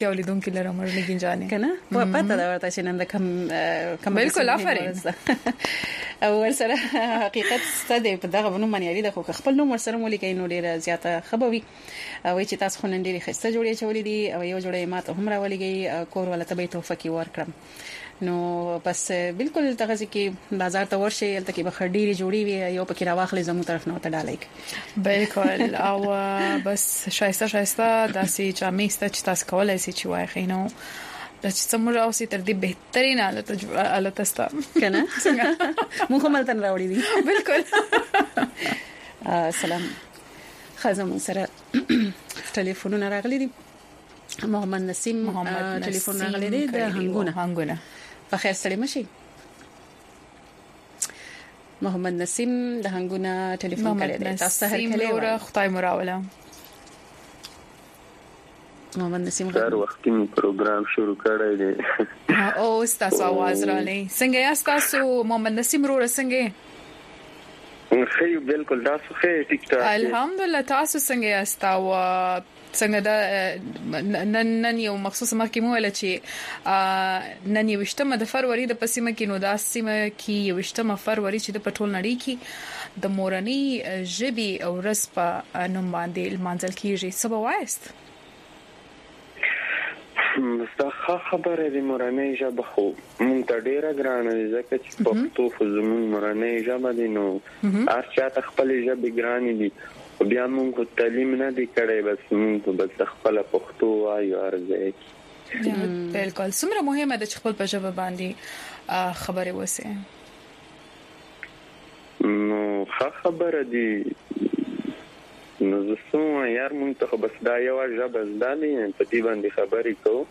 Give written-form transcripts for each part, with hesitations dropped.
یو لیدونکو لرم مرنګین جانې کنه پته دا ورته چې نن د کم بالکل آفرین او ورسره حقیقت ستده په دغه ونو باندې لري د خپل نوم ورسره مولي نو ډیره زیاته خبوي او چې تاسو خو نن ډیره خسته جوړې چولې دي او یو جوړې ماته هم راولېږي کور ولا ته به توفه کې ورکړم نو بس بالکل دغه کې بازار ته ورشي الته کې به خډيري جوړي وي یو پکې راواخلې زمو طرف نه وته ډالای بالکل او بس شایسته داسې جامې ست چې تاسو کولای شئ چې وای خینو د چې څومره اوسې تر دې بهترین حالت استا کنه مونږ هم تل راوړي دي بالکل سلام خزم سره ټلیفونونه راغلي دي محمد نسیم ټلیفون راغلی دی د هنګونه په خیر سره مشي محمد نسیم د هنګونه ټلیفون کړی دی تاسو هر کله ورو خدای مراوله محمد نسیم هر وخت می پروګرام شروع کړی دی او تاسو आवाज را لې څنګه یاست تاسو محمد نسیم ورو څنګه خیر بالکل تاسو خیر ټیک ټاک الحمدلله تاسو څنګه یاست او څنګه دا نن یو مخصوص مخکې مو ویل چې نن یو شتمه د فروری د پسیمه کې نو دا سیمه کې یو شتمه فروری چې د پټول نړۍ کې د مورنۍ ژبې او رسپا نوم باندې المنزل کېږي سبا وایست مستخه خبره د مورنۍ ژبه خو مونږ ته ډیره ګرانه ده ځکه چې پښتو خو زموږ مورنۍ ژبه ده نو هر چا ته خپل ژبه ګرانه دي بیا موږ تعلیم نه دی کړی بس موږ بس خپل پښتو وایو ارزه بالکل څومره مهمه ده چې خپل په ژبه باندې خبرې وسه نو خبره دي نو زه یار موږ ته بس دا یو ژبه زده نه په دې باندې خبرې کوو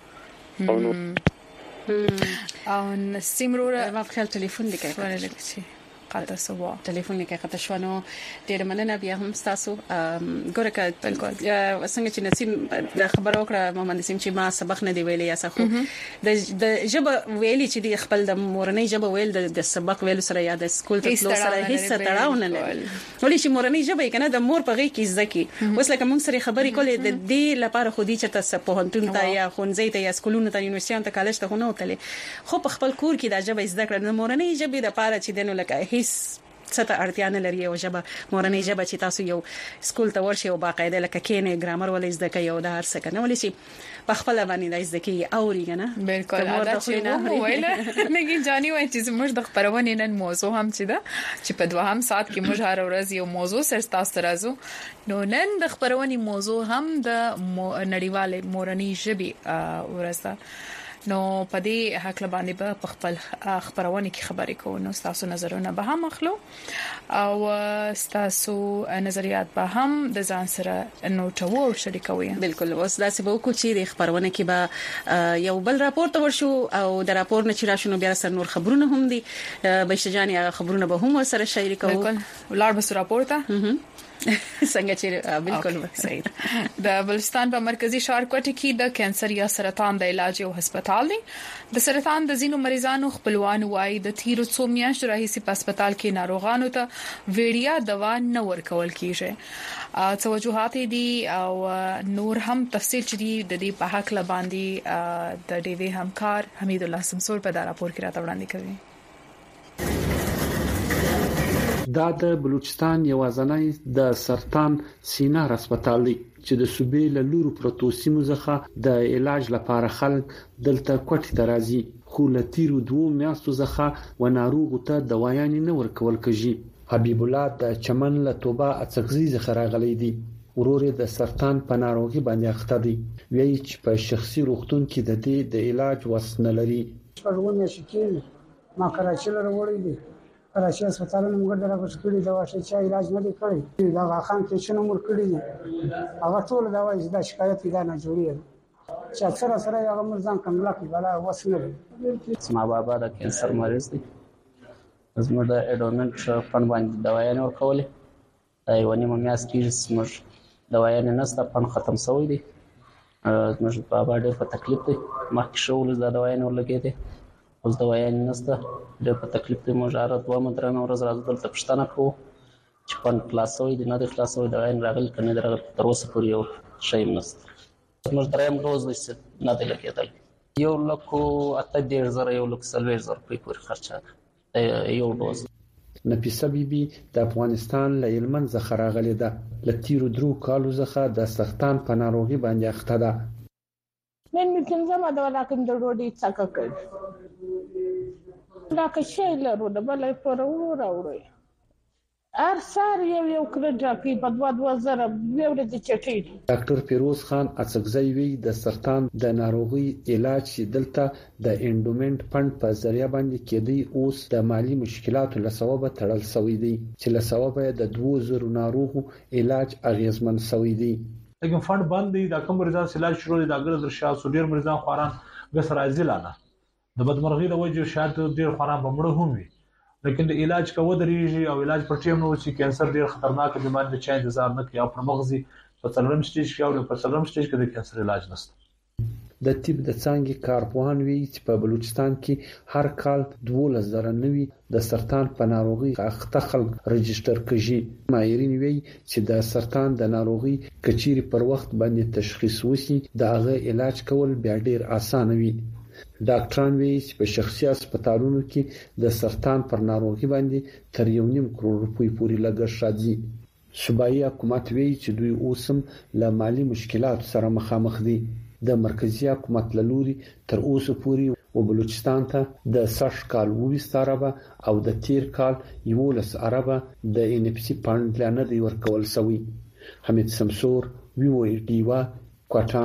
او نسیم وروره ما په خپل ټلیفون لیکل قاطع سوا ټلیفون کې قاطع شو نو ډېر مننه بیا هم تاسو ګوره کا بالکل څنګه چې نسیم د خبر وکړه محمد نسیم چې ما سبق نه دی ویلې یا څه خو د ژبه ویلې چې د خپل د مورنۍ ژبه ویل د سبق ویل سره یا د سکول ته تلو سره هیڅ تړاو نه لري ولې چې مورنۍ ژبه کنه د مور په غي کې ځکه اوس لکه موږ سره خبرې کولې د دې لپاره خو دې چې تاسو په هنتون ته یا خونځي ته یا سکولونو ته یونیورسيټ ته کالج ته نه وتلې خو په خپل کور کې د ژبه زده کړه د مورنۍ ژبه د لپاره چې دنه لکه څه اړتیا نه لري او ژبه مورنۍ ژبه چې تاسو یو سکول ته ورشي او باقاعده لکه کینې ګرامر ولې زده کوي او دا هر څه کنه ولې چې په خپل باندې د زده کوي اوري کنه بالکل دا چې ویل نګی جانی وای چې موږ د خبرونه نن موضوع هم چې دا چې په دوهم سات کې موږ هر ورځ یو موضوع سره تاسو راځو نو نن د خبرونه موضوع هم د نړیواله مورنۍ ژبه ورسته نو پدې حق باندې په خپل خبرونه کې خبرې کوو نو تاسو نظرونه به هم اخلو او تاسو نظریات به هم د ځان سره نوټو شریکوي بالکل اوس دا څه به وکړو چې د خبرونه کې به یو بل راپور ته ورشو او د راپور نه چې راشنو بیا سره نور خبرونه هم دي بشجاني خبرونه به هم سره شریکو بالکل ولر به راپور ته څنګه چې بالکل صحیح د بلوچستان په مرکزی ښار کوټه کې د کانسر یا سرطان د علاج او هسپتال دی د سرطان د زینو مریضانو خپلوان وای د تیرو څو میاشتو راهیسې په هسپتال کې ناروغانو ته ویډیا دوا نه ورکول کیږي څه وجوهات دي او نور هم تفصیل چې دی د دې په حق باندې د ډي وی همکار حمید الله سمسور په دا راپور کې راته وړاندې کوي دا د بلوچستان یوازنی د سرطان سینه هسپتال دی چې د صوبې له لورو پروتو سیمو څخه د علاج لپاره خلک دلته کوټې ته راځي خو له تیرو 2 میاشتو څخه و ناروغ ته دوايان نه ورکول کېږي حبیب الله د چمن له توبه اڅکزي څخه راغلی دی ورور د سرطان په ناروغي باندې اخته دی وایي چې په شخصي روغتون کې د دې د علاج وسنه لري پرونه شکل ما کراچۍ له وړي دي کراچۍ هسپتالونو موږ دغه شکلې دوا چې علاج نه دی کړی دا غاخان کې چې نمبر کړی دي هغه ټول دوا چې دا شکایت دا نه جوړي چې اکثر سره هغه مرزان کملا کې ولا وسنه سما بابا د کینسر مریض دی زموږ د اډوننټ فن باندې دوايانې ورکولې دا یو نیمه میاشت کې زموږ دوايانې نسته فن ختم شوی دی زموږ بابا ډېر په تکلیف دی مخکې شول د دوايانې ورلګېدې اوس دوايانې نسته ډېر په تکلیف دی موږ هره 2 مدرنه ورځ راځو دلته پښتنه کوو چې فن خلاصوي دی نه د خلاصوي دوايانې راغلي کنه درغه تر اوسه پورې یو شی نسته زموږ دریم ډوز نه دی لګېدل. 1,80,000 1,40,000 پورې خرچه ده یو ډوز. نفیسه بیبي د افغانستان له هلمند څخه راغلې ده. له تیرو 3 کالو څخه د سرطان په ناروغي باندې اخته ده. نن مې څنګه دا کوم د ډوډۍ څخه کړ دا که شی لرو د بلې پر وروړي ارسار یو کړه کې په 2000 ورځې چټي. ډاکټر فیروز خان اڅکزی وی د سرطان د ناروغي علاج دلته د انډومنت فند په ذریعہ باندې کېدی اوس د مالی مشکلاتو له سبب تړل شوی دی چې له سبب د 2000 ناروغو علاج اغیزمن شوی دی. لیکن فند باندې د کوم مریضان علاج شروع دي د اګر شاه سودیر مریضان خوران غس راځي لاله د بدمرغي د وجه شاید ډیر خوران بمړه هم وي لیکن د علاج کوو درېږي او علاج پر ټیم نو چې کانسر ډیر خطرناک بیماری د چا انتظار نه کوي او پر مغزي په څلورم سټیج کې او په څلورم سټیج کې د کانسر علاج نشته. د طب د څانګې کارپوهان وی چې په بلوچستان کې هر کال 12,000 نوي د سرطان په ناروغي اخته خلک رجستر کړي. ماهرین وی چې د سرطان د ناروغي کچيري پر وخت باندې تشخیص وشي د هغه علاج کول بیا ډیر اسانه وي. ډاکټران وی چې په شخصي هسپتالونو کې د سرطان پر ناروغي باندې تر 1.5 کروڑ روپۍ پورې لګښت راځي. صوبایي حکومت وی چې دوی اوسم له مالی مشکلاتو سره مخامخ دي. د مرکزی حکومت له لوري تر اوسه پورې و بلوچستان ته د 60 کال 20 اربه او د تیر کال 11 اربه د NFC فند لانه دی ورکول شوی. حمید سمسور وی ډیوا کوټا.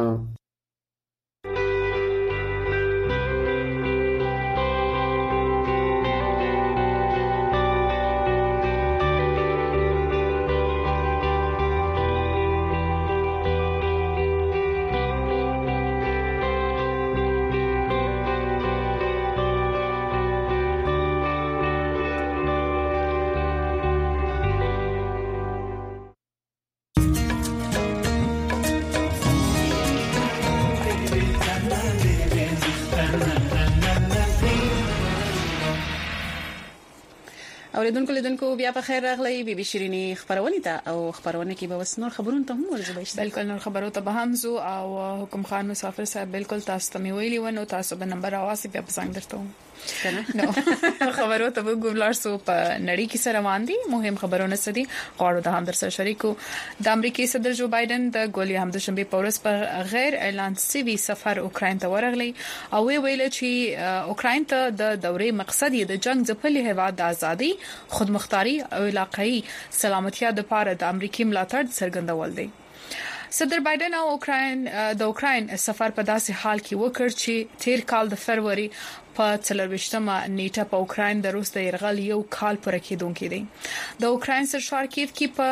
اوریدونکو بیا په خیر راغلی بي بي شيريني خبرونه ته او خبرونه کې به وسنور خبرونه ته هم ورزبېشت. بالکل نور خبرو ته به هم زو او حکم خان مسافر صاحب بالکل تاسو ته ویلي ونه تاسو به نمبر اواسي بیا پسنګ درته نو خبرو ته وګورلار سو په نړۍ کې سره باندې مهم خبرونه سدي غواړو د هم در سره شریکو. د امریکای صدر جو بایدن د ګولې هم د شنبه پورس پر غیر اعلان سوي سفر اوکرين ته ورغلی او ویل چې اوکرين ته د دورې مقصد یې د جنگ ځپلې هوا د ازادي خودمختاري او علاقايي سلامتیا د لپاره د امریکای ملاتړ څرګندول دي. صدر بایدن او اوکرين سفر په داسې حال کې وکړ چې تیر کال د فروری په 24مه نیټه په اوکرين د روس د يرغل یو کال پر کېدونکې دي. د اوکرين سرشار کیف کې په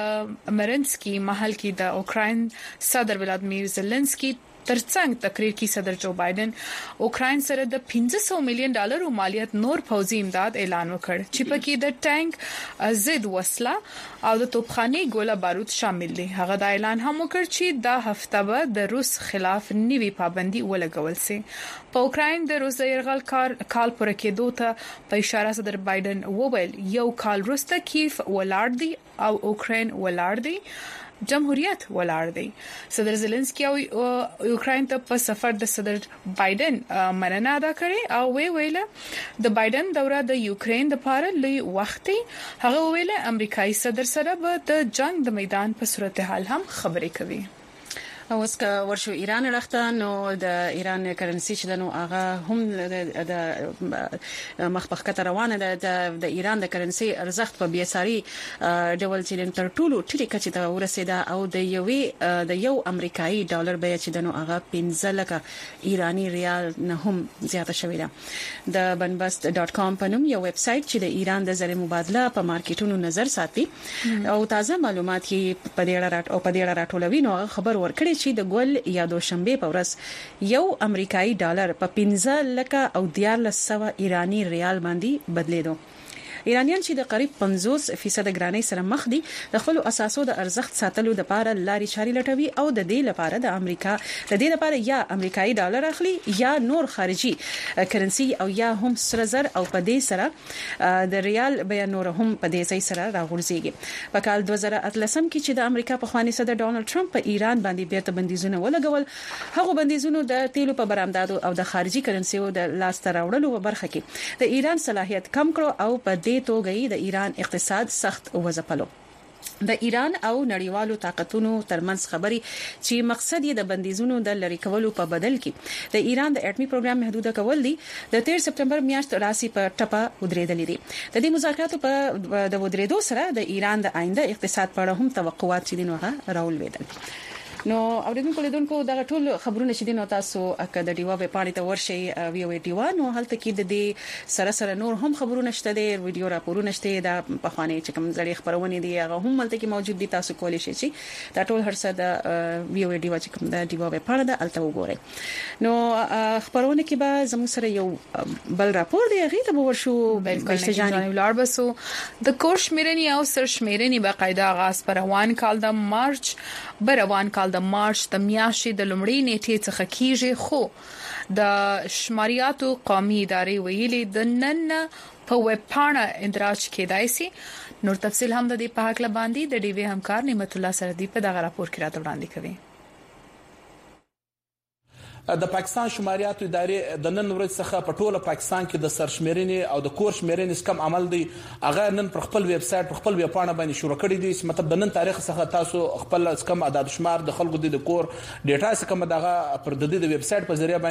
مرنسکي محل کې د اوکرين صدر ولادیمیر زيلنسکي ترڅنګ تقریر کې صدر جو بایدن اوکرين سره د $500 میلیون مالیت نور پوځي امداد اعلان وکړ چې پکې د ټانک ضد وسله او د توپخانه ګوله بارود شامل دي. هغه د اعلان هم وکړ چې دا هفته به د روس خلاف نوي پابندي ولګول شي. په اوکرين د روس د يرغل کال پر کېدو ته په اشاره صدر بایدن وویل یو کال وروسته کیف ولاړ دی او اوکرين ولاړ دی جمهوریت ولاړ دی. صدر زيلنسکي او اوکرين ته په سفر د صدر بایدن مننه ادا کړې او ویل د بایدن دوره د یوکرين د لپاره لوی وختي. هغه ویل امریکایي صدر سره به د جنگ د میدان په صورتحال هم خبرې کوي. اوس که ورشو ایران راخته نو د ایران کرنسي چې نو هغه هم د مخبخکته روانه ده د ایران د کرنسي ارزښت په بیساري ډول چې تر ټولو ټیټه کچه ته ورسیده او د یو امریکایي ډالر بیه چې نو هغه 15 لک ایرانی ریال نه هم زیاته شوې ده. د banbast.com په نوم یو ویب سټ چې د ایران د زر مبادله په مارکیټونو نظر ساتي او تازه معلومات یې په دې اړه راټولوي نو خبر ورکړي چې د ګول یا دوشنبه په ورځ یو امریکایي ډالر په 15 لک او 1400 ایرانی ریال باندې بدلیدو. ایرانیان چې د قریب 50% ګرانۍ سره مخ دي د خپل اساسو د ارزښت ساتلو لپاره لاري چاري لټوي او د دې لپاره د دې لپاره یا امریکایي ډالر اخلي یا نور خارجي کرنسي او یا هم سره زر او په دې سره د ریال بیا نور هم په دې ځای سره راغورځيږي په کال 2013 کې چې د امریکا په خواني صدر ډونالد ټرمپ په ایران باندې بیرته بندیزونه ولګول هغه بندیزونه د تیلو په برآمداتو او د خارجي کرنسيو د لاس ته راوړلو په برخه کې د ایران صلاحیت کم کړو او په دې توګه د ایران اقتصاد سخت وځپلو د ایران او نړیوالو طاقتونو ترمنځ خبري چې مقصد یې د بندیزونو د لری کولو په بدل کې د ایران د اټومي پروګرام محدوده کول دي د 13 سپتمبر میاشت راسي په ټپه ودرېدلې دي د دې مذاکراتو په د ودرېدو سره د ایران د آینده اقتصاد په اړه هم توقعات چې دغه راولويدل نو اوریدونکو لیدونکو دا ټول خبرونه چې دینو تاسو اکه د ډیوا په پاڼې ته ورشي وی وی ډیوا نو هلته کې د دې سره نور هم خبرونه شته د ویډیو راپورونه شته د په خواني چې کوم ځړې خبرونه دي هغه هم هلته کې موجود دي تاسو کولی شئ چې دا ټول هرڅه د وی وی ډیوا چې کوم د ډیوا په پاڼه ده الته وګورئ نو خبرونه کې به زموږ سره یو بل راپور دی هغه ته ورشو بالکل جاني ولار بسو د کورس شمیرنی او سر شمیرنی باقاعده آغاز پر روان کال د مارچ د مارچ د میاشتې د لومړۍ نیټې څخه کیږي خو د شماریاتو قومي ادارې ویلي د نن په ویب پاڼه اندراج کېدای شي نور تفصيل هم د دې په حق لباندې د ډي وی همکار نعمت الله سردی په دغه راپور کې راته وړاندې کوي د پاکستان شماریاتو ادارې د نن ورځ څخه په ټوله پاکستان کې د سرشمیرنې او د کور شمیرنې کم عمل دی هغه نن پر خپل ویب سټ پر خپل ویب پاڼه باندې شروع کړی دی مطلب د نن تاریخ څخه تاسو خپل کم عدد شمار د خلکو د کور ډیټا څخه دغه پر د ویب سټ په ذریعہ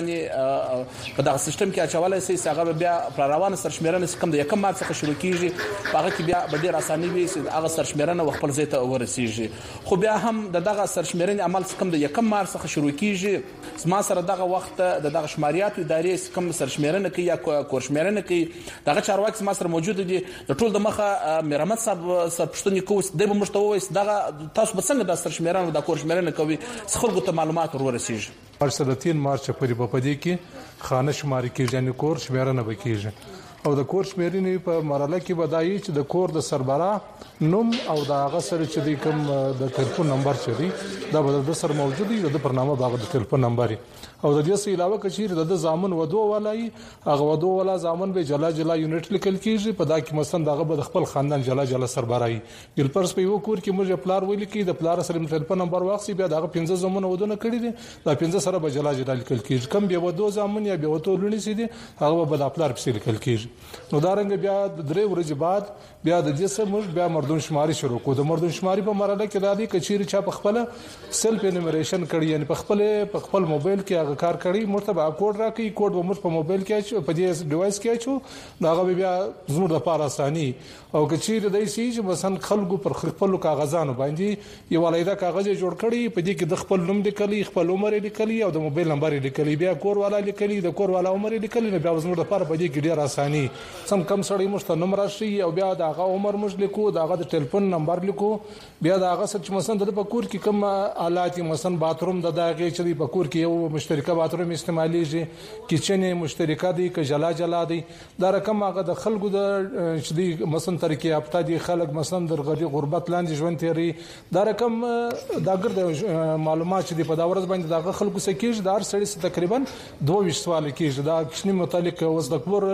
باندې په دغه سیستم کې اچولای شي هغه بیا پر روانه سرشمیرنې کم د یکم مارچ څخه شروع کیږي هغه کې بیا ډیر اساني وي چې هغه سرشمیرنه خپل ځای ته ورسیږي خو بیا هم دغه سرشمیرنې عمل کم د یکم مارچ څخه شروع کیږي زما سره دغه وخت دغه شماریاتو ادارې کوم سرشمیرنه کوي یا کورشمیرنه کوي دغه چارواکي ما سره موجود دي د ټول د مخه مرمت صاحب پښتني کوس د مشتوي دغه تاسو به څنګه د سرشمیرنه د کورشمیرنه کوي خلکو ته معلومات ورسیږي مارچ 3 مارچ پورې په پدې کې خانه شماري کې یعنی کورشمیرنه وکړي او د کور شمیرنې په مرحله کې بدایي چې د کور د سربراه نوم او د هغه سره چې کوم د ټلیفون نمبر چې دی دا به د سر موجود دی د برنامه باغ د ټلیفون نمبر او د دې علاوه کچیر د زامن ودو ولای هغه ودو ولا زامن به جلا یونټ لیکل کیږي په دا کې مثلا دغه د خپل خاندان جلا سربراهي بل پرس په یو کور کې موږ پلار ویل کې د پلار سره ټلیفون نمبر واخسي بیا دغه 15 زمون ودونه کړی دي دا 15 سره به جلا لیکل کیږي کم به ودو زامن یا به ودو لونی سي دي هغه به د خپل لیکل کیږي نو دا رنګ بیا د 3 ورځې بعد بیا د دې سره موږ بیا مردون شماري شروع کو د مردون شماري په مرحله کې د دې کچیر چا په خپل سلف انیمریشن کړی یعنی په خپل موبایل کې هغه کار کړی مرتبه کوډ راکې کوډ به موږ په موبایل کې په دې ډیوایس کې اچو دا غو بیا زموږ لپاره اساني او کچیر د دې چې مثلا خلکو پر خپل کاغذانو باندې یو ولیدا کاغذ جوړ کړی په دې کې د خپل نوم لیکلی خپل عمر لیکلی او د موبایل نمبر لیکلی بیا کور والا لیکلی د کور والا عمر لیکلی بیا زموږ لپاره په دې کې ډیر اساني سم کم سړی مشته نوم راشي او بیا د هغه عمر مش لیکو دغه د ټلیفون نمبر لیکو بیا د هغه سره مثلا د پکور کې کوم آلات مثلا باتروم د دغه چې په کور کې یو مشترکه باتروم استعماليږي کچن مشترکه دي ک جلا دي دا رقم هغه د خلکو د چې مثلا طریقې هفته دي خلک مثلا د غربت لاندې ژوند تیری دا رقم دا ګرځي معلومات چې په دا ورځ باندې دغه خلکو سکیږي د هر سړي تقریبا 22 سوال کیږي دا کښنی متعلق اوس د کور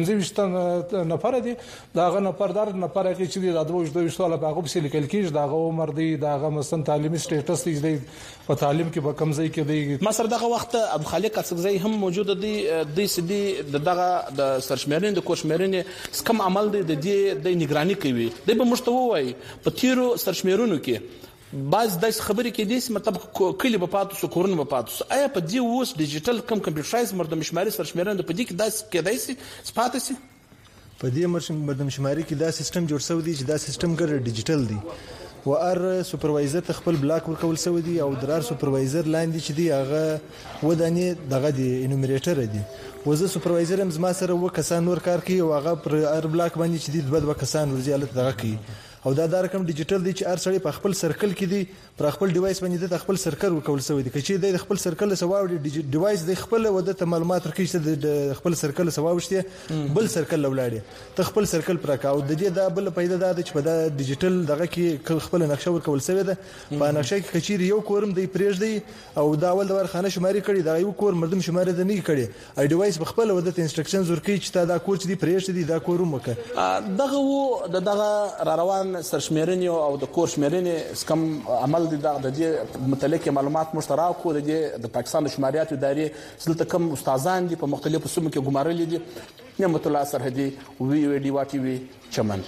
15 نفر دي داغه نفردار نفر کې چې د 22 سوال په هغه په لیکل کیږي داغه عمر دی داغه مثلا تعلیمي سټیټس دی په تعلیم کې په کم ځای کې دی ما سره دغه وخت ابو خالق اڅکزی هم موجود دی د سدي دغه د سرشمیرنې د کوشمیرنې کم عمل دی د نگرانی کوي د به مشتوي وای په تیرو سرشمیرونو کې بعض د خبرې کې دي مطلب کلی په پاتو سو کورن په پاتو آیا په دې اوس ډیجیټل کم کمپیوټرایز مردم شماري سرشمیرنه په دې کې داس کېدای شي سپاتسي په دې مردم شماري کې دا سیستم جوړ شوی دی چې دا سیستم ګر ډیجیټل دی و ار سپروایزر خپل بلاک ورکول شوی دی او درار سپروایزر لاندې چې دی هغه ودانې دغه دی انومریټر دی وزه سپروایزر هم زما سره و کسان نور کار کوي او هغه پر ار بلاک باندې چې دی دوه کسان ورزيالت دغه کوي او دا د رقم ډیجیټل دی چې هر سړی په خپل سرکل کې دی پر خپل ډیوایس باندې د خپل سرکل ورکول شوی دی چې د خپل سرکل سواو ډیوایس د خپل ودته معلومات ورکړي چې د خپل سرکل سواوشته بل سرکل لولاړي ته خپل سرکل پر کاو د دې د بل پیدا د چې په د ډیجیټل دغه کې خپل نقشه ورکول شوی ده په نقشه کې کچیر یو کورم دی پرېږ دی او دا ول د ورخانه شماري کړي دا یو کور مردم شماري د نه کړي ای ډیوایس بخپل ودته انسترکشنز ورکړي چې تا دا کور چې دی پرېږ دی دا کوروم وکړه دغه را روان سرشمیرنې او د کور شمیرنې کم عمل د دې متعلق معلومات مشترک کو د پاکستان د شماریات ادارې دلته کم استادان دي په مختلفو سیمو کې ګمارل دي نعمت الله سرحدي وی وی ډی واټي وی چمن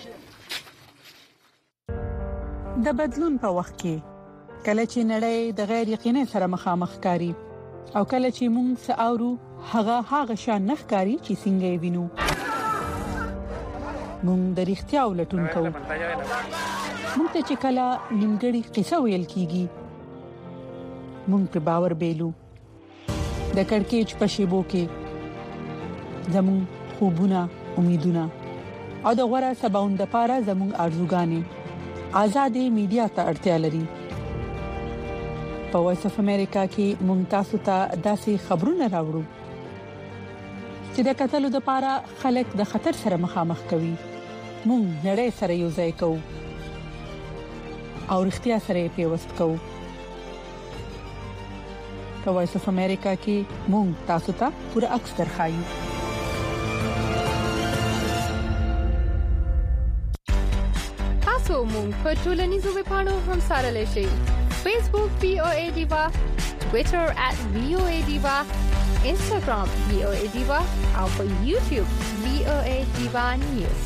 د بدلون په وخت کې کله چې نړۍ د غیر یقیني سره مخامخ کاری او کله چې موږ ساورو هغه شان نخ کاری چې څنګه وینو موږ د اړتیا ولټون کوو موږ ته چې کله نیمګړی قصه ویل کیږي موږ په باور بیلو د کڑکېچ په شیبو کې زموږ خوبونه امیدونه او د غوړه سباوند لپاره زموږ ارزوګانې آزادې میډیا ته اړتیا لري په وایس اف امریکا کې موږ تاسو ته داسې خبرونه راوړو چې د قتل لپاره خلک د خطر سره مخامخ کوي موږ نړۍ سره یو ځای کوو او اړتیا سره پیوست کوو په وایس اف امریکا کې موږ تاسو ته پوره عکس درخایو تاسو موږ په ټولنیزو ویبپاڼو هم سره لشي Facebook VOA Diva, Twitter @VOA Diva, Instagram VOA Diva او په YouTube VOA Diva News.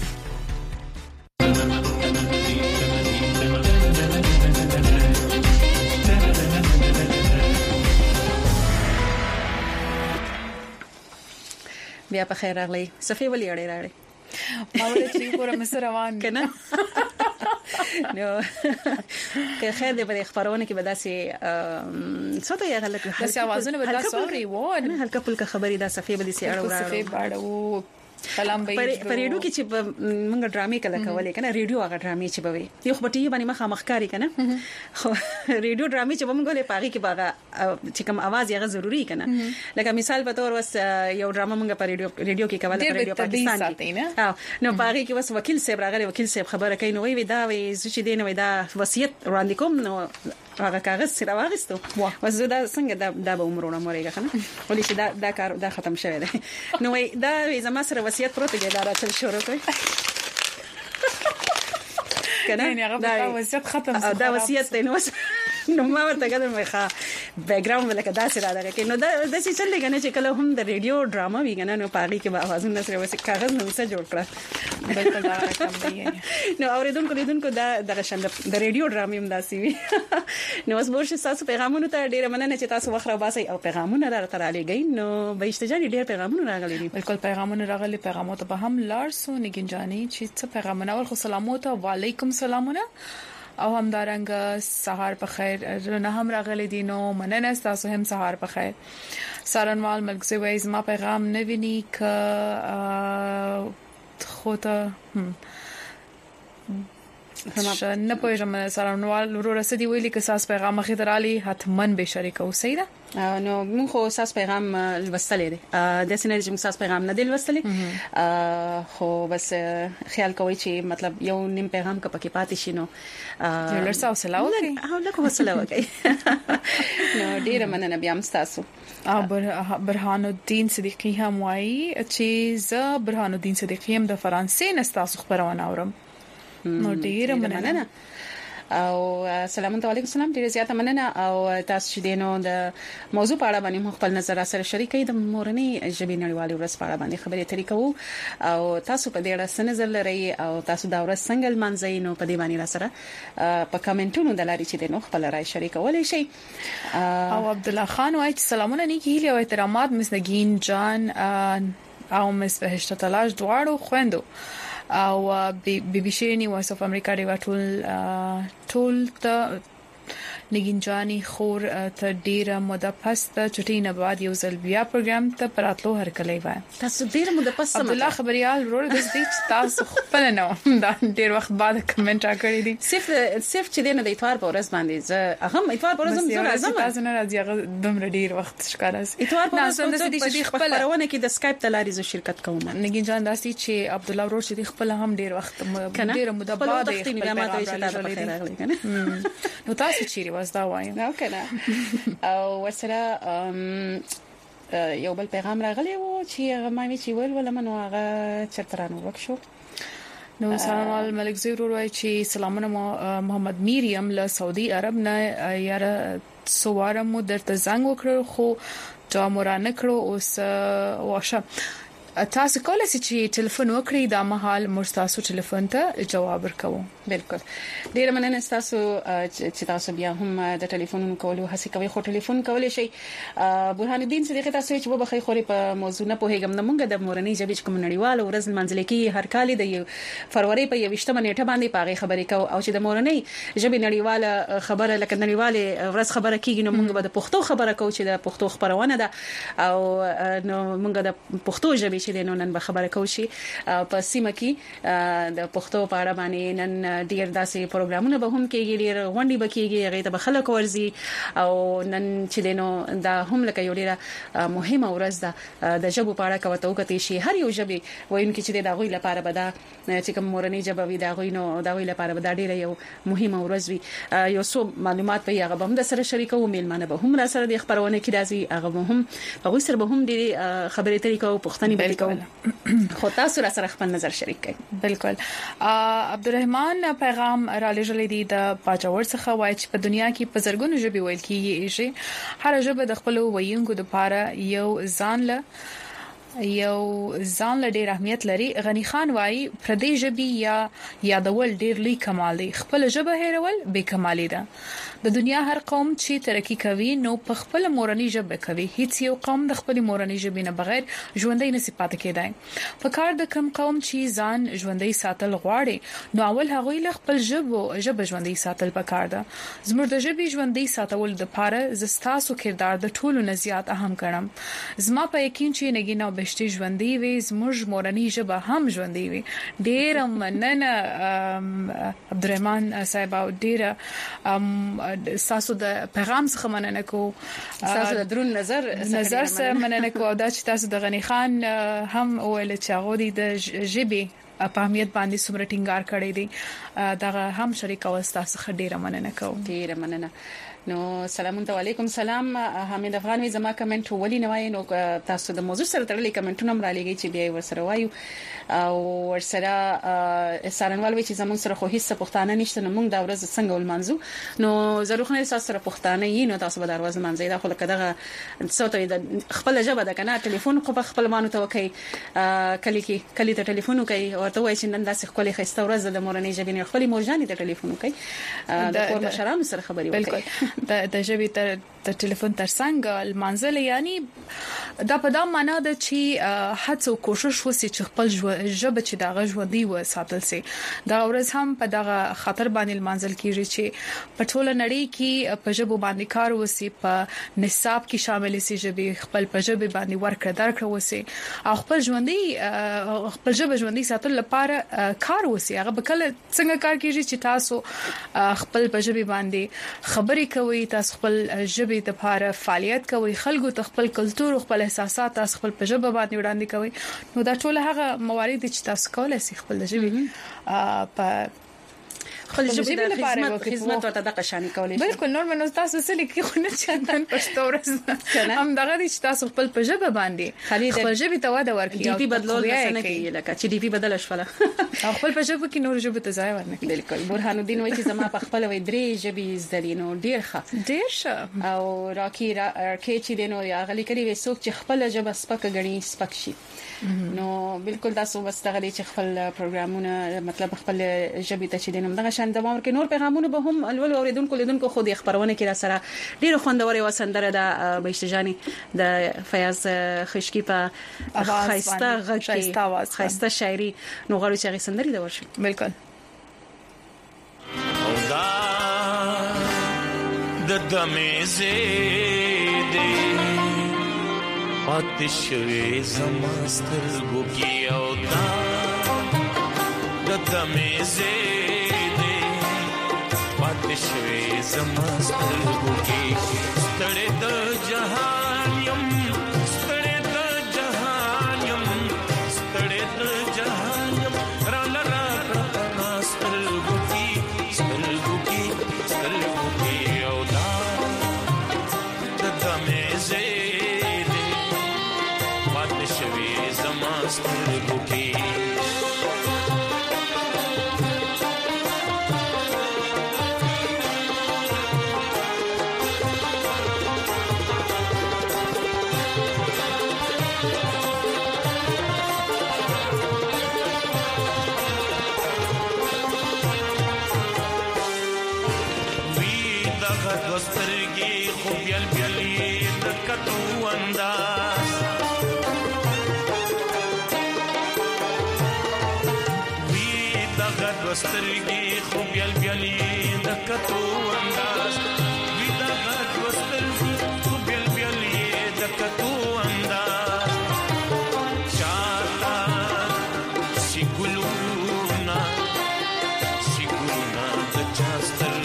بیا په خیر راغلی صفی ولې اړې راړې ما ولې چې پورا مصر روان کنه نو که خیر دې په خبرونه کې بداسي څه ته یې غلط داسې اوازونه به تاسو اوري وو نه هلکه پلکه خبرې دا صفی به دې سي اړه صفی باړو کلام به په ریډیو کې چې موږ ډرامې کله کولې کنه ریډیو هغه ډرامې چې به وي یو خو ټي باندې مخه مخکاری کنه خو ریډیو ډرامې چې موږ ولې پاغي کې باغه چې کوم आवाज یې ضروری کنه لکه مثال په تور وس یو ډرامه موږ په ریډیو کې کوله په ریډیو پاکستان کې نو پاغي کې وس وکیل صاحب راغلی وکیل صاحب خبره کوي نو وی دا وی چې دین وی دا وصیت وړاندې کوم نو هغه کاغذ سره واغستو وزه دا څنګه دا به عمرونه موريګه کنه ولې چې دا کار دا ختم شوی دی نو وی دا زما سره وصیت پروت دی دا راځل شروع کوي کنه دا وصیت ختم دا وصیت دی نو ما ورته کړم ښه بیک ګراوند ولکه دا سره راغی نو دا د څه چل لګنه چې کله هم د ریډیو ډراما ویګنه نو پاغي کې به اوازونه سره وسه کاغذ نو څه جوړ کړه بالکل دا رقم دی نو اوریدونکو دا د شند د ریډیو ډرامې هم داسي وي نو اوس ورشه تاسو پیغامونه ته ډیره مننه چې تاسو وخت را باسي او پیغامونه راته را لګی نو به اشتجاري ډیر پیغامونه راغلي دي بالکل پیغامونه راغلي پیغامات به هم لارسو نګنجاني چې څه پیغامونه ورخو سلامات او وعلیکم سلامونه او همدارنګ سحر په خیر نه هم راغلي دي نو مننه تاسو هم سحر په خیر سارنوال ملګری وایي ما پیغام نه ویني ک خوته نه پوهیږم سارنوال ورور سدي ویلي ک ساس پیغام اخی درالي حتمن به شریک او سیده نو موږ خو ساس پیغام لوستلې دي د سینې چې موږ ساس پیغام نه دی لوستلې خو بس خیال کوي چې مطلب یو نیم پیغام کا پکې پاتې شي نو لرساو سلام کوي او لکه وسلام کوي نو ډیره مننه بیا تاسو برهان الدین صدیقی هم وایي چې زه برهان الدین صدیقی هم د فرانسې نستاسو خبرونه اورم نو ډیره مننه او سلام علیکم سلام ډیره زیاته مننه او تاسو چې دینو د موضوع په اړه باندې خپل نظر سره شریکې د مورنۍ ژبې نړیوالې ورځ په اړه باندې خبرې اترې کوو او تاسو په دې اړه څه نظر لرئ او تاسو دا ورځ څنګه لمانځئ نو په دې باندې را سره په کمنټونو د لارې چې دینو خپل رائے شریکولای شئ او عبد الله خان وايي سلامونه نیکی او احترامات مس نگین جان او مس بهشت تلاش دواړو خويندو او بي بي شيريني وایس اف امریکا دی ټول ته نگین جانی خور ته ډیره موده پس ته چټي نه بعد یو ځل بیا پروګرام ته پراتلو هر کله وای تاسو ډیره موده پس عبد الله خبريال ورور د دې تاسو خپل نه دا ډیر وخت بعد کمنټ راکړی دي صرف چې دینه د اتوار په ورځ باندې زه هغه اتوار په ورځ زه راځم تاسو نه راځي هغه دومره ډیر وخت ښکارا اتوار په ورځ د دې خپل خبرونه کې د سکایپ تلاري زو شرکت کوم نگین جان داسي چې عبد الله ورور چې خپل هم ډیر وخت ډیر موده بعد نو تاسو چیرې وځدا وایم نو کنه او ورسره یو بل پیغام راغلی وو چې هغه مې چې ول منو هغه چترانو وکشو نو سلام علی ملک زیرو وای چې سلامونه محمد مریم له سعودي عرب نه یاره سواره مو درته زنګ وکړ خو جواب مورانه کړو اوس واشه تاسو کولای شئ چې ټلیفون وکړئ دا مهال مرتاسو ټلیفون ته جواب ورکوم بالکل ډیر مننه تاسو چې تاسو بیا هم د ټلیفون کولو هڅه کوي خو ټلیفون کولای شئ برهان الدین صدیقی تاسو چې وبخې خوري په موضوع نه پوهیږم نو موږ د مورنۍ ژبې کوم نړیوال ورځ منځل کې هر کال د فروری په 28 نیټه باندې پاغي خبرې کوو او چې د مورنۍ ژبې نړیواله خبره لکه نړیواله ورځ خبره کیږي نو موږ به د پښتو خبره کوو چې د پښتو خبرونه ده او نو موږ د پښتو ژبې چې نن به خبره کوو شي په سیمه کې د پښتو په اړه باندې نن ډیر داسې پروګرامونه به هم کېږي ډیر غونډې به کېږي هغه ته به خلک ورزي او نن چې دینو دا هم لکه یو ډیره مهمه ورځ ده د ژبو په اړه کوته وکړي شي هر یو ژبه وایونکي چې د غوي لپاره به دا چې کوم مورنۍ ژبه وي دا غوي نو دا غوي لپاره به دا ډیره یو مهمه ورځ وي یو څو معلومات به هغه هم د سره شریکو میلمانه به هم را سره د خبرونه کې راځي هغه هم هغه سره به هم ډیره خبرې طریقو پښتني به کوي خو تاسو را سره خپل نظر شریک کړئ بالکل عبدالرحمن پیغام را لېږلی دی د باجوړ څخه وایي چې په دنیا کې په زرګونو ژبې ویل کېږي چې هر ژبه د خپل ویونکو لپاره یو ځان له ډېر اهمیت لري غنی خان وایي پردي ژبې یا یادول ډېر لوی کمال دی خپل ژبه هېرول بے کمالي ده د دنیا هر قوم چې ترقی کوي نو په خپل مورنۍ ژبه کوي هیڅ یو قوم د خپل مورنۍ ژبې نه بغیر ژوندۍ نه پاتې کېدای په کار د کم قوم چې ځان ژوندۍ ساتل غواړي نو اول هغه له خپل ژبه ژوندۍ ساتل پکار ده زموږ د ژبې ژوندۍ ساتول د لپاره زستاسو کردار د ټولو نه زیات اهم ګڼم زما په یقین چې نګینا بشتي ژوندۍ وي زموږ مورنۍ ژبه هم ژوندۍ وي ډېر مننه عبدالرحمن صاحب او ډېر تاسو د پیغام څخه مننه کوم تاسو د درون نظر سره مننه کوم دا چې تاسو د غنی خان هم ویل چې هغه د ژبې په اهمیت باندې څومره ټینګار کړی دی دا هم شریک او تاسو خډيره مننه کوم ډیره مننه نو سلام علیکم سلام حمید افغانوي زما کمنټ ولې نه وای نو تاسو د موضوع سره تړلې کمنټونه را لګی چې بیا ورسره وایو او ورسره سارنوال وی چې زموږ سره خو هیڅ پښتانه نشته نو موږ دا ورځ څنګه ولمنځو نو ضروري نه تاسو سره پښتانه یې نو تاسو به دا ورځ منځي دا خو لکه دغه څوته د خپل ژبه د کنه ټلیفون خو خپل مانو ته وکي کلی ته ټلیفون وکي ورته وای چې نن داسې خپل خسته ورځ د مورنۍ ژبې نه خپل مورجانې ته ټلیفون وکي د کور مشرانو سره خبري وکي د ژبې د ټلیفون ترڅنګ المنزل یعنی دا په دا معنا ده چې هڅه او کوشش وسي چې خپل ژبه چې دا ژوندۍ و ساتل سي دا ورځ هم په دغه خطر باندې المنزل کیږي چې په ټوله نړۍ کې په ژبه باندې کار وسي په نصاب کې شامل سي ژبه خپل په ژبه باندې ورکړه درکړه وسي او خپل ژبه ژوندۍ ساتل لپاره کار وسي هغه به کله څنګه کار کیږي چې تاسو خپل په ژبه باندې خبرې کوي تاسو خپل ژبه د لپاره فعالیت کوي خلکو ته خپل کلچر او خپل احساسات تاسو خپل په ژبه باندې وړاندې کوي نو دا ټول هغه موارد چې تاسو کولای شئ خپل ژبه په خپل ژبه لپاره خدمت ورته د قشانی کولای شي بالکل نور منو تاسو سره کې خو نه چندان پښتو ورځ هم دغه چې تاسو خپل په ژبه باندې خپل ژبه ته وده ورکړئ ډي پی بدلول نه کوي لکه چې ډي پی بدل شوله او خپل په ژبه کې نور ژبه ته ځای ورنکړي بالکل برهان الدین وایي چې زما په خپل وای درې ژبې زدلینو ډیر ښه او راکی چې دینو یا غلي کړي وسوک چې خپل ژبه سپک غني سپک شي نو بالکل تاسو واستغلی چې خپل پروګرامونه مطلب خپل ژبې ته چې دینم دغه شان دوام ورکړي نور پیغامونه به هم الول اوریدونکو خو د خبرونه کې را سره ډیره خوندوري وسندره د بهشتجانی د فیاض خشکی په خایسته شاعري نو غواړي چې هغه سندري د ورشي بالکل د دمې زیدې پاتې شوې زما سترګو کې او دا د دمې زیدې پاتې شوې زما سترګو کې ستړې د جهان یم ستړې د جهان یم ستړې د جهان یم را لرا پنا سترګو کې سترګو کې سترګو کې او دا د دمې زیدې پاتې شوې زما سترګو کې سترګې خو بیل بیل د کتو انداز وی دغه سترګې خو بیل بیل د کتو انداز وی دغه سترګې خو بیل بیل د کتو انداز شاته شګلونا د چاستر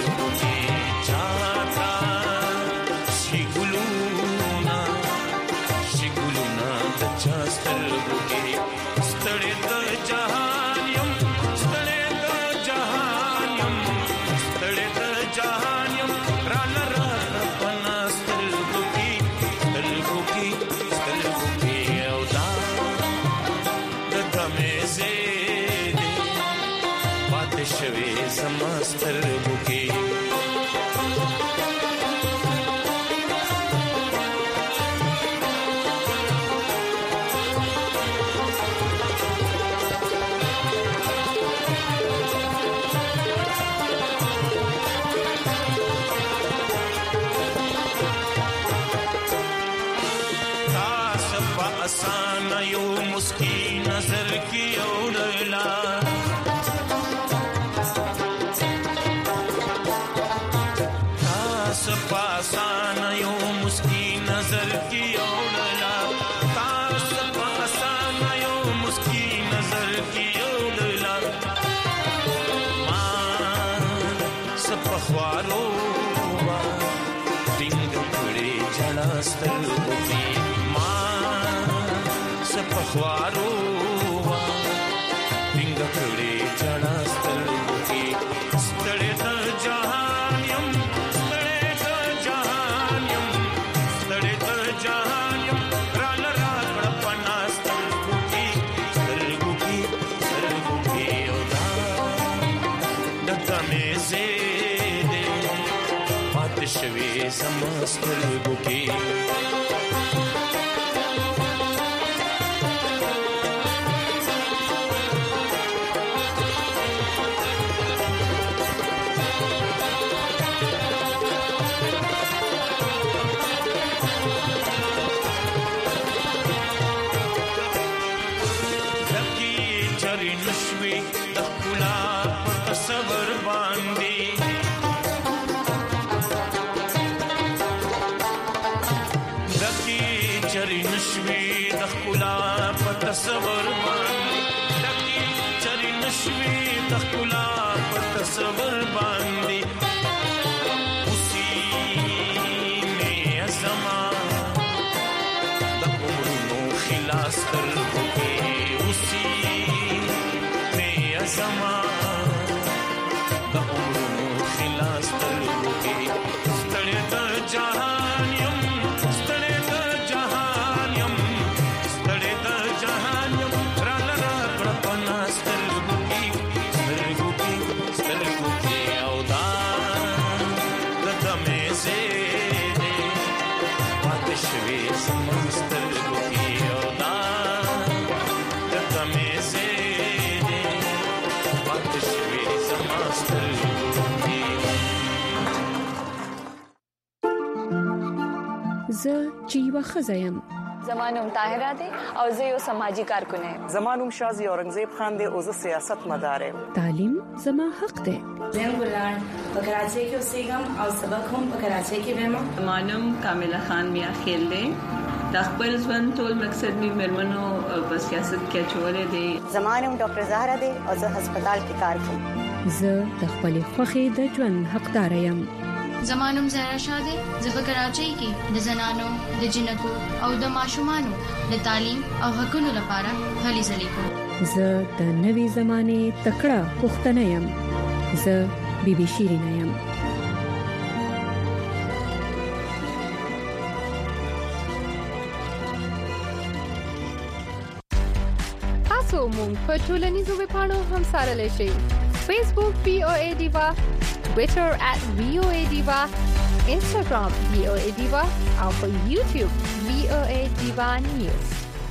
شوي زما سترګو کې تاسو په اسانه یو مسکی نظر کې اورلا پاسانه یو مسکی نظر کی اوللا تاس پاسانه یو مسکی نظر کی اوللا ما سپخوارو وا ټینګ کړي جړاستل کوي ما سپخوارو وا ټینګ کړي جړاستل کوي ستړې د جهان یم شوي زما سترګو کې دکی چرې نشوي د ښکلا په تصور باندې چری نشوي د ښکلا په تصور باندې دکی چری نشوي د ښکلا په تصور باندې اوسې نه زما د عمرونو خلاص تر کوي اوسې نه زما د عمرونو خلاص تر کوي ستړي د جهان یم زه چې یوه ښځه یم زمانم طاهره دي او زه یو سماجی کارکونه یم. زمانم شازي اورنګزیب خان دی او زه سیاست مدار یم. تعلیم زما حق دی. زم ګلان په کراچۍ کې اوسېږم او سبق هم په کراچۍ کې وایم. زمانم کامله خان میا خیل دی. د خپل ژوند ټول مقصد می مرمنو په سیاست کې چولې دی. زمانم ډاکټر زهرا دی او زه هسپتال کې کار کوم. زه د خپل خوخي د ژوند حقدار یم. زمانم زهرا شاده زه په کراچۍ کې د زنانو د جنکو او د ماشومانو د تعلیم او حقوقو لپاره هلې ځلې کوم. زه د نوې زمانه تکړه پښتنه یم. زه بیبي شیرینه یم. تاسو مونږ په ټولنیزو ویبپاڼو هم سره لشي. Facebook VOA Diva, Twitter @VOA Diva, Instagram VOA Diva او په YouTube VOA Diva News.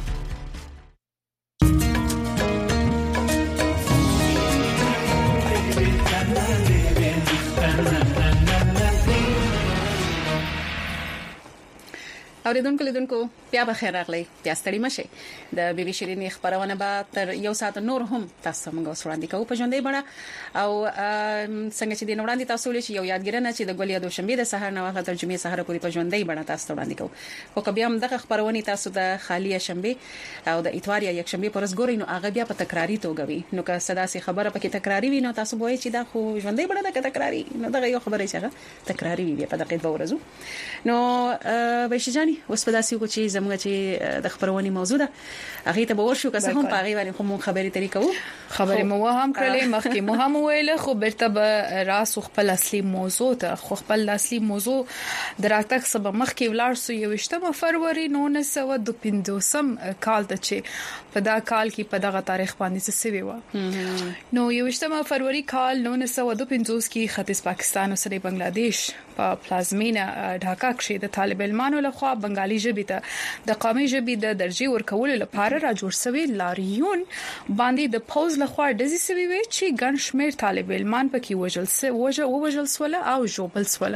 اوریدونکو بیا به خیر راغلی. بیا ستړي مشه. د بیبي شیرینې خبرونه به تر یو ساعت نور هم تاسو موږ وړاندې کوو په ژوندۍ بڼه او څنګه چې د وړاندې تاسو لې یو یادګرنه چې د ګولیا دوشنبه د سحر نه وخت ترجمه سحر پوری په ژوندۍ بڼه تاسو وړاندې کوو. خو کبه هم دغه خبرونه تاسو د خالیه شنبه او د اتوار یا یکشنبه پرز ګورئ نو هغه بیا په تکراری توګه وي. نو که صدا سي خبره پکې تکراری وي نو تاسو وایي چې دا خو ژوندۍ بڼه ده که تکراری. نو دغه یو خبره چې هغه تکراری وي په دقیق به ورزو. نو بشجانی اوس په داسې چې زموږ چې د خبرونې موضوع ده هغه ته به ورشو که څه هم پاغي باندې کوم خبرې طریقو خبرې مو هم کړلې مخکې مو هم ویل خو برته به راس خپل اصلي موضوع ته خو خپل اصلي موضوع دراتک سبا مخکې ولاړ سو 28 فروری 1915 کال ته چې په دا کال کې په دغه تاریخ باندې څه سوي و. نو 28 فروری کال 1915 کې ختیځ پاکستان او سره بنگلاديش په پلازمینا ډھاکا کې د طالب علمانو لخوا بنگالي ژبې ته د قومي ژبې د درجه ورکول لپاره را جوړ شوی لاریون باندې د پوز لخوا دزي سوي وي چې ګڼ شمېر طالب علمان پکې وژل سول او جوبل سول.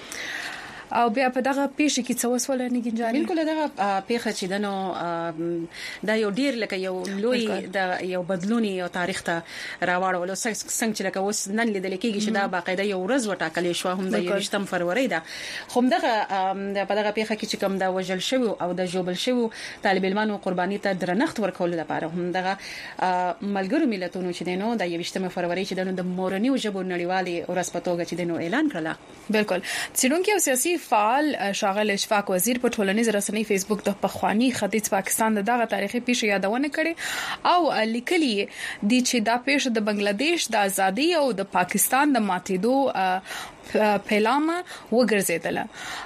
او بیا په دغه پیښه کې څه وسول نه ګنجاني بالکل دغه پیښه چې دنو دا یو ډیر لکه یو لوی د یو بدلونی او تاریخ ته راوړل څنګه چې لکه اوس نن لیدل کېږي چې دا باقاعده یو ورځ وټاکل شو هم د 28 فروری ده. خو دغه په دغه پیښه کې چې کوم دا وژل شوی او د جوبل شوی طالب علمانو قرباني ته درنښت ورکول لپاره هم دغه ملګرو ملتونو چې دنو د 28 فروری چې دنو د مورنیو ژبو نړیوالې ورځ په توګه چې دنو اعلان کړل. بالکل څېړونکو او سیاسي فعال شاغل اشفاق وزیر په ټولنیز رسنۍ فیسبوک د پخوانی ختیځ پاکستان دغه تاریخي پیښه یادونه کړې او لیکلي دي چې دا پیښه د بنگلاديش د ازادي او د پاکستان د ماتېدو پیلامه وګرځیدله.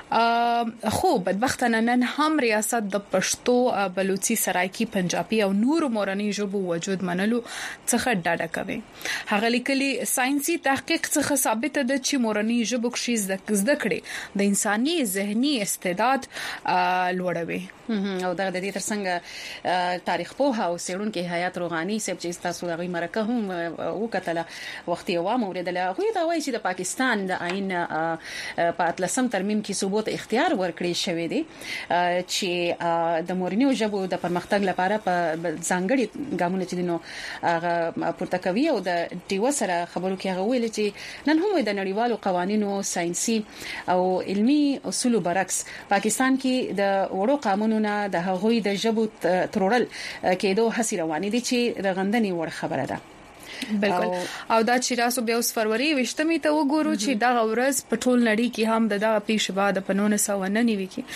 خو بدبختانه نن هم ریاست د پښتو بلوچي سرایکی پنجابي او نور مورنۍ ژبو وجود منلو څخه ډاډه کوي. هغه لیکلي ساينسي تحقیق څخه ثابت ده چې مورنۍ ژبو کې زده کړې د انساني ذهني استعداد لوړوي. او دا د دې ترڅنګ تاریخ په او سیرونکو حیات روغانی سب چې تاسو هغه مرکه هم وکټله وختي عوام اوریدله خو دا وایي چې د پاکستان د عین په اتلسم ترمیم کې ثبوت اختیار ورکړی شوی دی چې د مورنیو ژبو د پرمختګ لپاره په ځانګړي ګامونه چې دینو پورته کوي او د ډیو سره خبرو کې هغه ویل چې نن هم د نړیوالو قوانینو ساينسي او علمي اصول برعکس پاکستان کې د وړو قانونو د هغوی د ژبو ترورل کېدو هڅې روانې دي چې د غندنې وړ خبره ده. بالکل او دا چې تاسو بیا اوس فروری 28 ته وګورو چې دا ورځ په ټول نړۍ کې هم دغه پیښه بعد په 1999 کې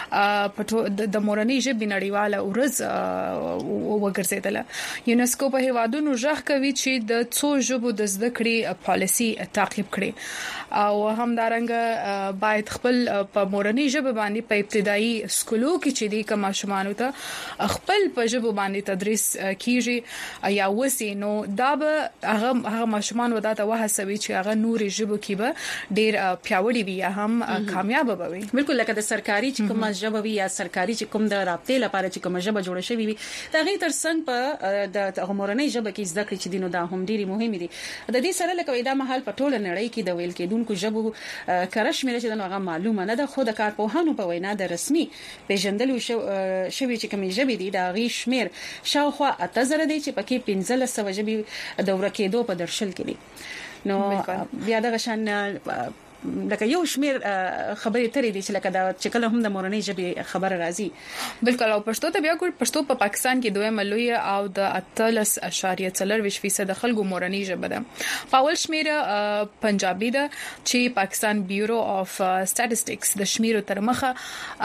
د مورنۍ ژبې نړیواله ورځ وګرځیدله. یونسکو په هیوادونو ژغ کوي چې د څو ژبو د زده کړې پالیسي تعقیب کړي او همدارنګ باید خپل په مورنۍ ژبه باندې په ابتدایي سکولو کې چې د ماشومانو ته خپل په ژبه باندې تدریس کیږي یا وسی نو دا به هغه ماشومان وداته وهڅوي چې هغه نور ژبه کې به ډیر پیاوړي وي یا هم کامیاب وي. بالکل لکه د سرکاري چې کومه ژبه وي یا سرکاري چې کوم د رابطې لپاره چې کومه ژبه جوړه شوی وي دا غي ترڅنګ په د مورنۍ ژبه کې زده کړې چې دینو دا هم ډیره مهمه دي. د دې سره لکه دا مهال په ټوله نړۍ کې د ویل کېدونکو ژبو کرش مې چې دغه معلومه نه ده خو د کارپوهانو په وینا د رسمي پیژندلو شوی چې کومې ژبې دي دا غي شمیر شاوخوا 8000 دي چې پکې 1500 ژبې د ورکېدو په درشل کې دي. نو بیا د غشن لکه یو شمیر خبرې ترې دي چې لکه دا چې کله هم د مورنۍ ژبې خبر راځي. بالکل او پښتو ته بیا ګور پښتو په پاکستان کې دوه ملوي او د 13.4% د خلکو مورنۍ ژبه ده. پاول شمیر پنجابي ده چې پاکستان بیورو اف سټاتستکس د شمیرو تر مخه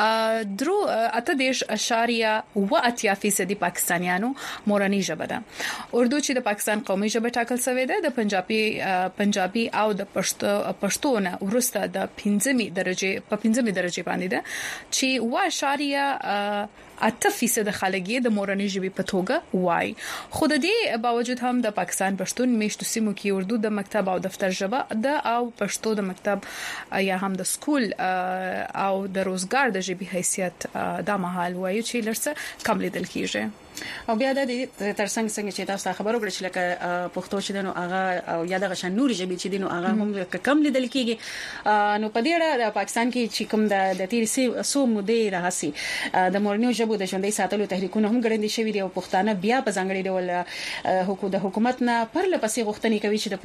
8.8% پاکستانیانو مورنۍ ژبه ده. اردو چې د پاکستان قومي ژبه ټاکل شوې ده د پنجابي او د پښتو نه ورسته د 5مې درجه باندې ده چې 8% خلګي د مورنۍ ژبې په توګه وای. خو د دې باوجود هم د پاکستان پښتون میشتو سیمو کې اردو د مکتب او دفتر ژبه ده او پښتو د مکتب یا هم د سکول او د روزګار د ژبې حیثیت د مهال وایي چې لرسه کم لیدل کیږي. او بیا د ترڅنګ چې تاسو خبرو کړل چې لکه پښتو چې دنو هغه او یا د غشن نور ژبې چې دنو هغه هم کم لیدل کیږي. نو په دې اړه د پاکستان کې چې کوم د تیر سو مودې راهسي د مورنۍ ژبو د ژوندۍ ساتلو تحریکونه هم ګړندې شوي دي او پښتانه بیا په ځانګړي ډول د حکومت نه پرله پسې غوښتنې کوي چې د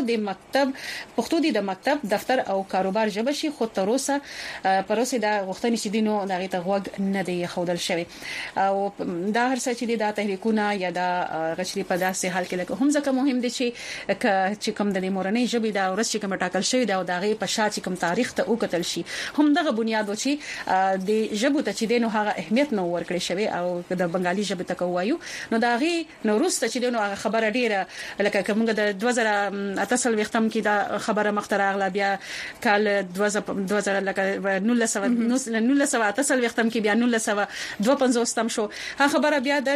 پښتو د مکتب دفتر او کاروبار ژبه شي. خو تر اوسه پروسه د غوښتنې چې دینو دغه ته غوږ نه دی خودل شوی او دا هر څه چې د تحریکونه یا د غشري په داسې حال کې لکه هم ځکه مهم دي چې کوم د مورنۍ ژبې دا ورځ چې کوم ټاکل شوی دا او دغه په شا چې کوم تاریخ ته وکتل شي هم دغه بنیاد و چې د ژبو ته چې دینو هغه اهمیت نو ورکړي شوی او د بنگالي ژبې ته کوایو نو دغه نوروسته چې دینو هغه خبره ډیره لکه کومه د 2008 وختم کې دا خبره مختراغله بیا کال 2000 لکه 1908 وختم کې بیا 1952 شو هغه خبره بیا د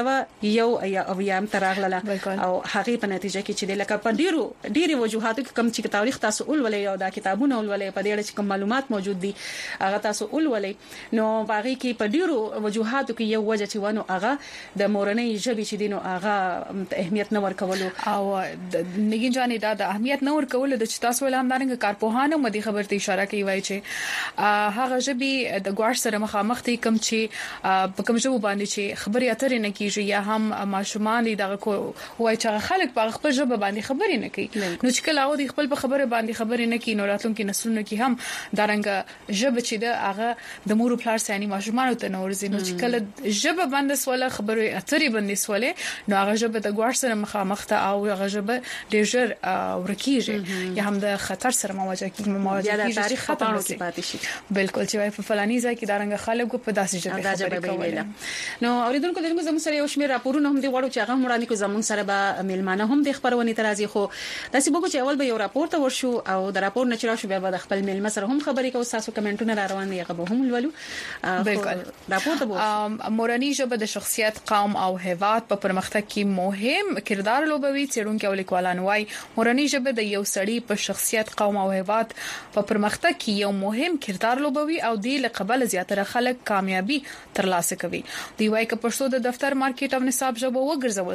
1901 تراغله او هغه په نتیجه کې چې لکه په ډیرو وجوهاتو کې کم چې تاریخ تاسو ولولې او دا کتابونه ولولې په دې اړه چې کوم معلومات موجود دي هغه تاسو ولولې نو باغی کې په ډیرو وجوهاتو کې یو وجه چې ونه هغه د مورنۍ ژبې چې دینو هغه اهمیت نه ورکولو او نګین جانې دا د اهمیت نه ورکولو د چې تاسو ول همدارنګ کارپوهانو مدي خبر ته اشاره کوي وای چې هغه ژبې د ګواښ سره مخامخ دي کم چې په کوم ژبه باندې چې خبري اترې نه کیږي یا هم ماشومان دغه وای چې خلک په خپل ژبه باندې خبري نه کوي نو چې کله او د خپل په خبره باندې خبري نه کوي نو راتلونکي نسلونو کې هم دارنګ ژبه چې د هغه د مور پلار ساني ماشومان ته نورځي نو چې کله ژبه باندې سواله خبري اترې باندې سواله نو هغه ژبه د ګواښ سره مخامخ ته او هغه ژبه ډېر ژر ورکیږي یا هم د خطر سره مواجه کیږي د تاریخ خطرونو کې پاتې شي. بالکل چې وای په فلاني ځای کې دارنګ خلکو په داسې ژبه خبرې کوي. نو اوریدونکو دغه زموږ سره یو شمېر راپورونه هم دی غواړو چې هغه وړاندې کو زموږ سره به میلمانه هم د خبرونه ترازی خو داسې بګو چې اول به یو راپور ته ورشو او د راپور نه چرآ شو بیا د خپل میلمه سره هم خبرې کوو تاسو کمنټونه را روان دي هغه به هم ولولو. بالکل راپور ته مورنۍ ژبه د شخصیت قوم او هیواد په پرمختګ کې مهم کردار لوبوي. څېړونکو او لیکوالان وايي مورنۍ ژبه د یو سړي په شخصیت قوم او هیواد په پرمختګ کې یو مهم کردار لوبوي او د لقبل زیاتره خلک کامیابی ترلاسه کوي. دی وايي چې پښتو د دفتر مارکیټ او نصاب ژبه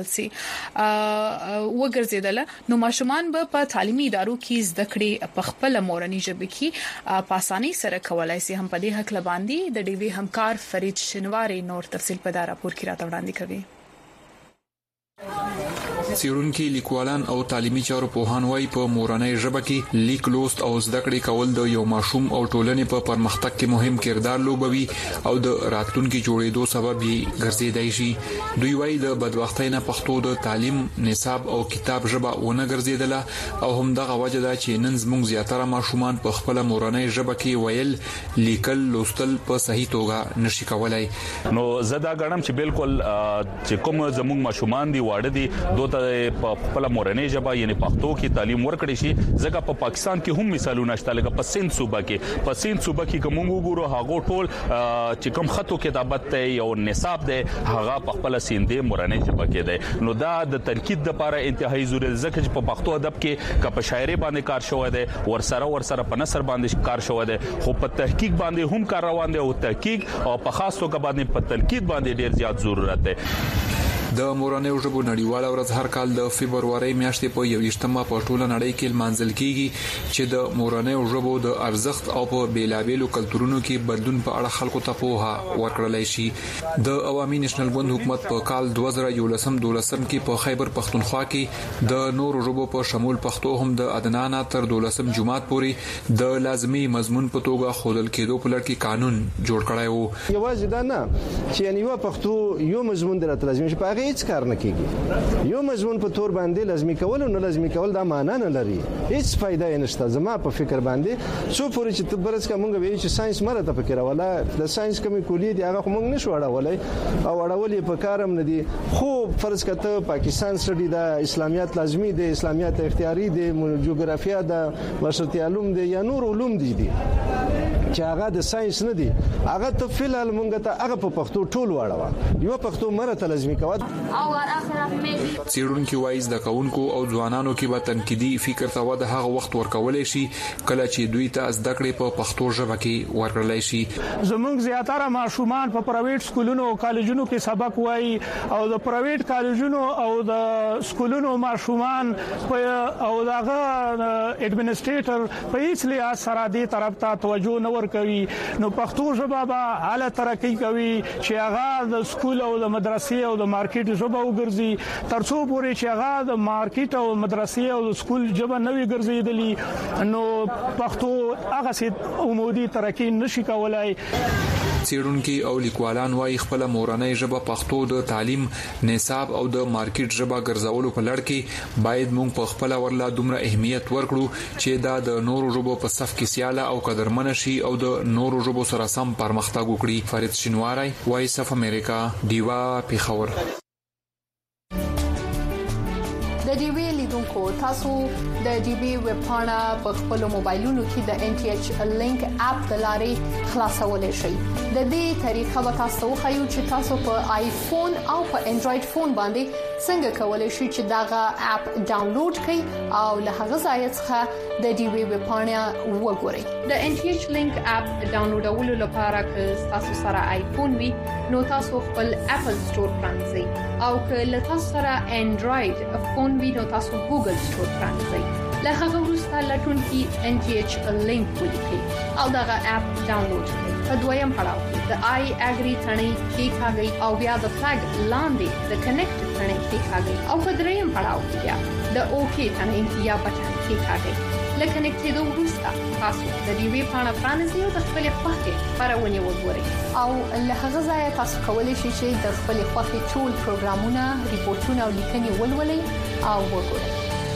وګرځیدله نو ماشومان به په تعلیمي ادارو کې زده کړې په خپل مورنۍ ژبه کې په اسانۍ سره کولای شي. هم په دې حق لباندې د ډي وی همکار فرید شنواری نور تفصیل په دا راپور کې راته وړاندې کوي. څېړونکي لیکوالان او تعلیمي چارو پوهان وايي په مورنۍ ژبه کې لیک لوست او زده کړې کول د یو ماشوم او ټولنې په پرمختګ کې مهم کردار لوبوي او د راتلونکي جوړېدو سبب یې ګرځېدای شي. دوی وايي د بدبختۍ نه پښتو د تعلیم نصاب او کتاب ژبه ونه ګرځېدله او هم دغه وجه ده چې نن زموږ زیاتره ماشومان په خپل مورنۍ ژبه کې ویل لیکل لوستل په صحیح توګه نشي کولای. نو زدا غړم چې بالکل چې کوم زموږ ماشومان دی واړه دي دوته په خپل مورنۍ ژبه یعنی پښتو کې تعلیم ورکړي شي ځکه په پاکستان کې هم مثالونه شته لکه په سند صوبه کې کوم وګورو هغه ټول چې کوم خطو کتابت ته یو نصاب دی هغه په خپل سندې مورنۍ ژبه کې دی نو دا د تنقید لپاره انتهایی ضروري ځکه چې په پښتو ادب کې که په شاعري باندې کار شوی دی ورسره په نثر باندې کار شوی دی خو په تحقیق باندې هم کار روان دی او تحقیق او په خاص توګه باندې په تنقید باندې ډیر زیات ضرورت دی د مورنۍ ژبو نړیواله ورځ هر کال د فبرवरी میاشتې په 21مه په ټوله نړۍ کې لمانځل کیږي چې د مورنۍ ژبو د ارزښت او په بیلابېلو کلتورونو کې بدلون په اړه خلکو ته پوهه ورکړلای شي د عوامي نېشنل ګوند حکومت په کال 2011 کې په خیبر پختونخوا کې د نورو ژبو په شمول پښتو هم د ادنانا تر 12 جماعت پورې د لازمي مضمون په توګه خودل کېدو په لړ کې قانون جوړ کړی وو یوازې دا نه چې یعنی یو پښتو یو مضمون درته لازمي شي هیڅ کار نه کیږي یو مضمون په تور باندې لازمي کول او نه لازمي کول دا معنا نه لري هیڅ فائدہ نشته زما په فکر باندې څو پورې چې تبرز کومه وی چې ساينس مرته فکر ولا د ساينس کومې کلیه دی هغه موږ نشو اړولای او اړولې په کارم نه دي خو فرض کته پاکستان سړي د اسلامیات لازمي دي اسلامیات اختیاري دي جغرافیا د مشرتي علوم دي یا نور علوم دي چې هغه د ساينس نه دي هغه ته فلال مونږ ته هغه په پښتو ټول واړه یو پښتو مرته لازمي کوي څېړونکو وایي د کاونکو او ځوانانو کې به تنقیدي فکر ته وده هغه وخت ورکولای شي کله چې دوی ته زده کړې په پښتو ژبه کې ورکړلای شي زموږ زیاتره ماشومان په پرایویټ سکولونو او کالجونو کې سبق وایي او د پرایویټ کالجونو او د سکولونو ماشومان او دغه اډمنسټریټر په هیڅ لحاظ سره دې طرف ته توجه نه ورکوي نو پښتو ژبه به اعلی ترقی کوي چې هغه د سکول او د مدرسې او د مارکیټ ژبه وګرځي ترڅو پورې چې هغه د مارکیټ او مدرسې او د سکول ژبه نوي ګرځیدلی نو پښتو هغه سي عمودي ترقی نشي کولای څېړونکو او لیکوالان وايي خپل مورنۍ ژبه پښتو د تعلیم نصاب او د مارکیټ ژبه ګرځولو په لړ کې باید موږ په خپل ورلا دومره اهمیت ورکړو چې دا د نورو ژبو په صف کې سیاله او قدرمن شي او د نورو ژبو سره سم پرمختګ وکړي فرید شینواری وایس اف امریکا دیوا پیښور د ډي وی لیدونکو تاسو د ډي وی ویب پاڼه په خپل موبایلونو کې د ان ټي ایچ لینک اپ د لارې خلاصولای شئ د دې طریقه به تاسو خو چې تاسو په آیفون او په انډراید فون باندې څنګه کولای شئ چې داغه اپ ډاونلوډ کړئ او له هغه ځای څخه د ډي وی ویب پاڼه وګورئ د ان ټي ایچ لینک اپ ډاونلوډولو لپاره که تاسو سره آیفون وي نو تاسو خپل اپل سٹور پرانځئ او که له تاسو سره انډراید فون وي نو تاسو ګوګل سٹور پرانځئ له هغه وروسته لټون کې ان ټي ایچ لینک ولیکئ او دغه اپ ډاونلوډ کړئ په دویم پړاو کې د آی اګری ثنې کې کاږي او بیا د فلګ لاندې د کنیکټ ثنې کې کاږي او په دریم پړاو کې بیا د اوکی ثنې یا بټن کې کاږي لکه نکټېدو وروسته تاسو د دې وی پاڼه پرانیزئ او د خپل خوښې خبرونه وګورئ او له هغه ځای تاسو کولی شئ چې د خپل خوښې ټول پروګرامونه ریپورتونه او لیکنې ولولئ او وګورئ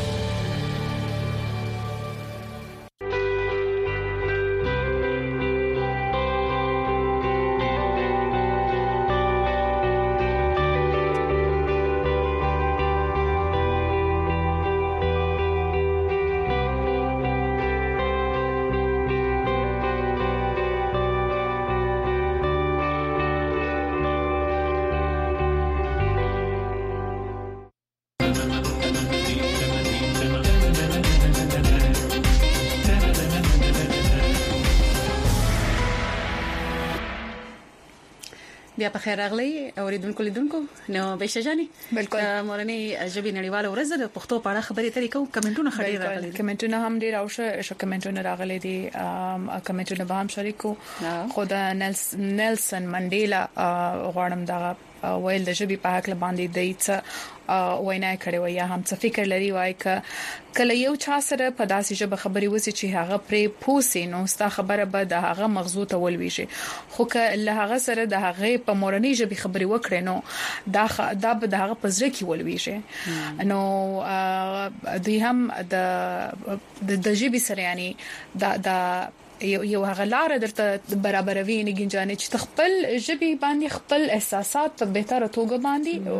بیا په خیر راغلی اوریدونکو لیدونکو نو بهشه جاني بالکل مورنۍ ژبې نړیواله ورځ د پښتو په اړه خبرې اترې کوو کمنټونه خړې راغلي کمنټونه هم ډیر او شو کمنټونه راغلي دي کمنټونه به هم شریکو خود نیلسن منډیلا غواړم دا ویل د ژبې په حق باندې دیت وینا کړې وای هم څه فکر لري وای کله یو چا سره په داسې ژبه خبري وسی چې هغه پرې پوسي نو ستا خبره به د هغه مغزو ته ولوي شي خو که هغه سره د هغه په مورنۍ ژبه خبري وکړي نو دا به د هغه پزره کې ولوي شي نو دوی هم د ژبې سره یعنی د یو غلار درته برابروي نه ګنجانې چې تخپل ژبه باندې خپل احساسات په بهتره توګه باندې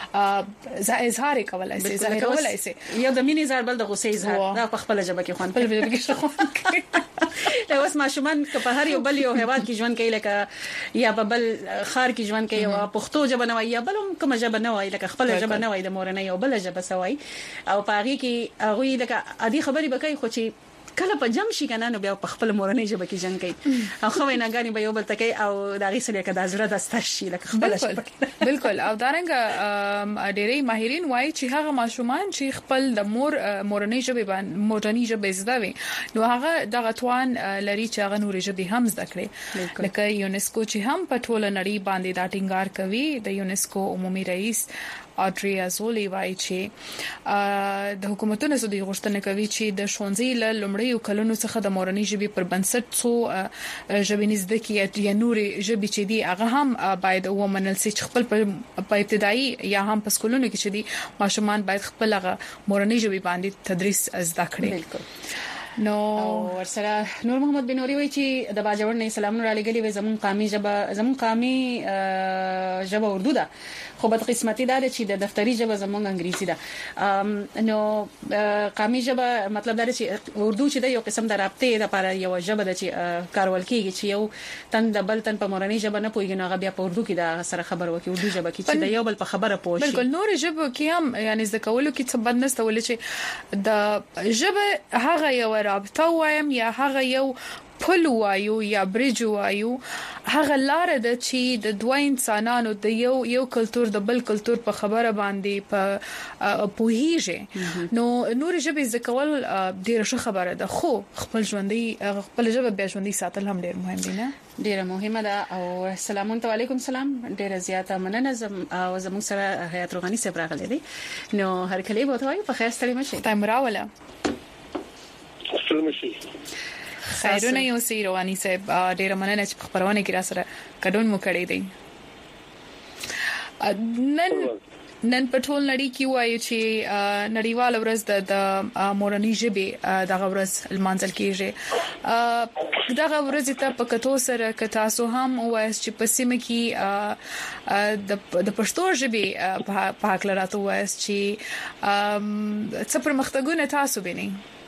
او اظهار کولای شي ظاهر کولای شي یو د مینې اظهار بل د غوسې اظهار دا په خپل ژبه کې خوان په ژبه کې خوان دا اوس ماشومان په هر یو بل یو هیواد کې ژوند کوي لکه یا په بل خار کې ژوند کوي او پښتو ژبه نه وایي یا بل کوم ژبه نه وایي لکه خپل ژبه نه وایي د مورنۍ او بل ژبه سوي او پاغي کې هغه لکه ادي خبري بکای خو چې کله په جمع شي کنه نو بیا په خپل مورنۍ ژبه کې جنگ کوي او خو نه غاني به یو بل تکي او داغي سره کده زړه د ستشي لکه خپل ژبه بالکل او دارنګ ډېری ماهرین وایي چې هغه ماشومان چې خپل د مورنۍ ژبه باندې مورنۍ ژبه زده وي نو هغه دغه توان لري چې هغه نور ژبه هم زده کړي لکه یونسکو چې هم په ټوله نړۍ باندې دا ټینګار کوي د یونسکو عمومي رئیس اډري ازولي وایي چې د حکومتونو سره د غوښتنې کوي چې د ښوونځي له لومړیو کلونو څخه د مورنۍ ژبې پر بنسټ څو ژبني زده کړې یا نور ژبې چې دي هغه هم باید ومنل شي چې خپل په ابتدایي یا هم په سکولونو کې چې دي ماشومان باید خپل هغه مورنۍ ژبې باندې تدریس زده کړي نو ورسره نور محمد بنوري وایي چې د باجوړ نه سلامونه را لګلي وي زمون قامي ژبه اردو ده خو بد قسمتي ده چې د دفتري ژبه زمونږ انګریزي ده نو قامي ژبه مطلب دا چې اردو چې د یو قسم د رابطې لپاره یو ژبه ده چې کارول کیږي چې یو تن د بل تن په مورنۍ ژبه نه پوهیږي نو هغه بیا په اردو کې د سره خبر وکړي اردو ژبه کې چې د یو بل په خبره پوه شي بالکل نور ژبه کې هم یعنی زده کولو کې څه بد نشته ولې چې د ژبه هغه یو رابطه وایم یا هغه یو پل وایو یا بریج وایو هغه لار ده چې د دوه انسانانو د یو کلچر د بل کلچر په خبره باندې په پوهیږي نو نور ژبه ذکول ډیره ښه خبره ده خو خپل ژبه بیا ژوندۍ ساتل هم ډیر مهم دي نه ډیره مهمه ده او السلام علیکم سلام ډیره زیاته مننه او زموږ سره حیات روغانی صاحب راغلي دي نو هر کله به توای په خیر ستړي مشه تاسو راوله السلام علیکم خیرونه یو سی رواني صاحب ډیره مننه چې خبرونه کې را سره کډون مو کړی دی نن په ټول نړۍ کې وایي چې نړیوال ورځ د مورنۍ ژبې دغه ورځ لمانځل کیږي دغه ورځ ته په کتو سره ک تاسو هم وایي چې په سیمه کې د پښتو ژبې په حق لراتو وایي چې څه پرمختګونه تاسو وینئ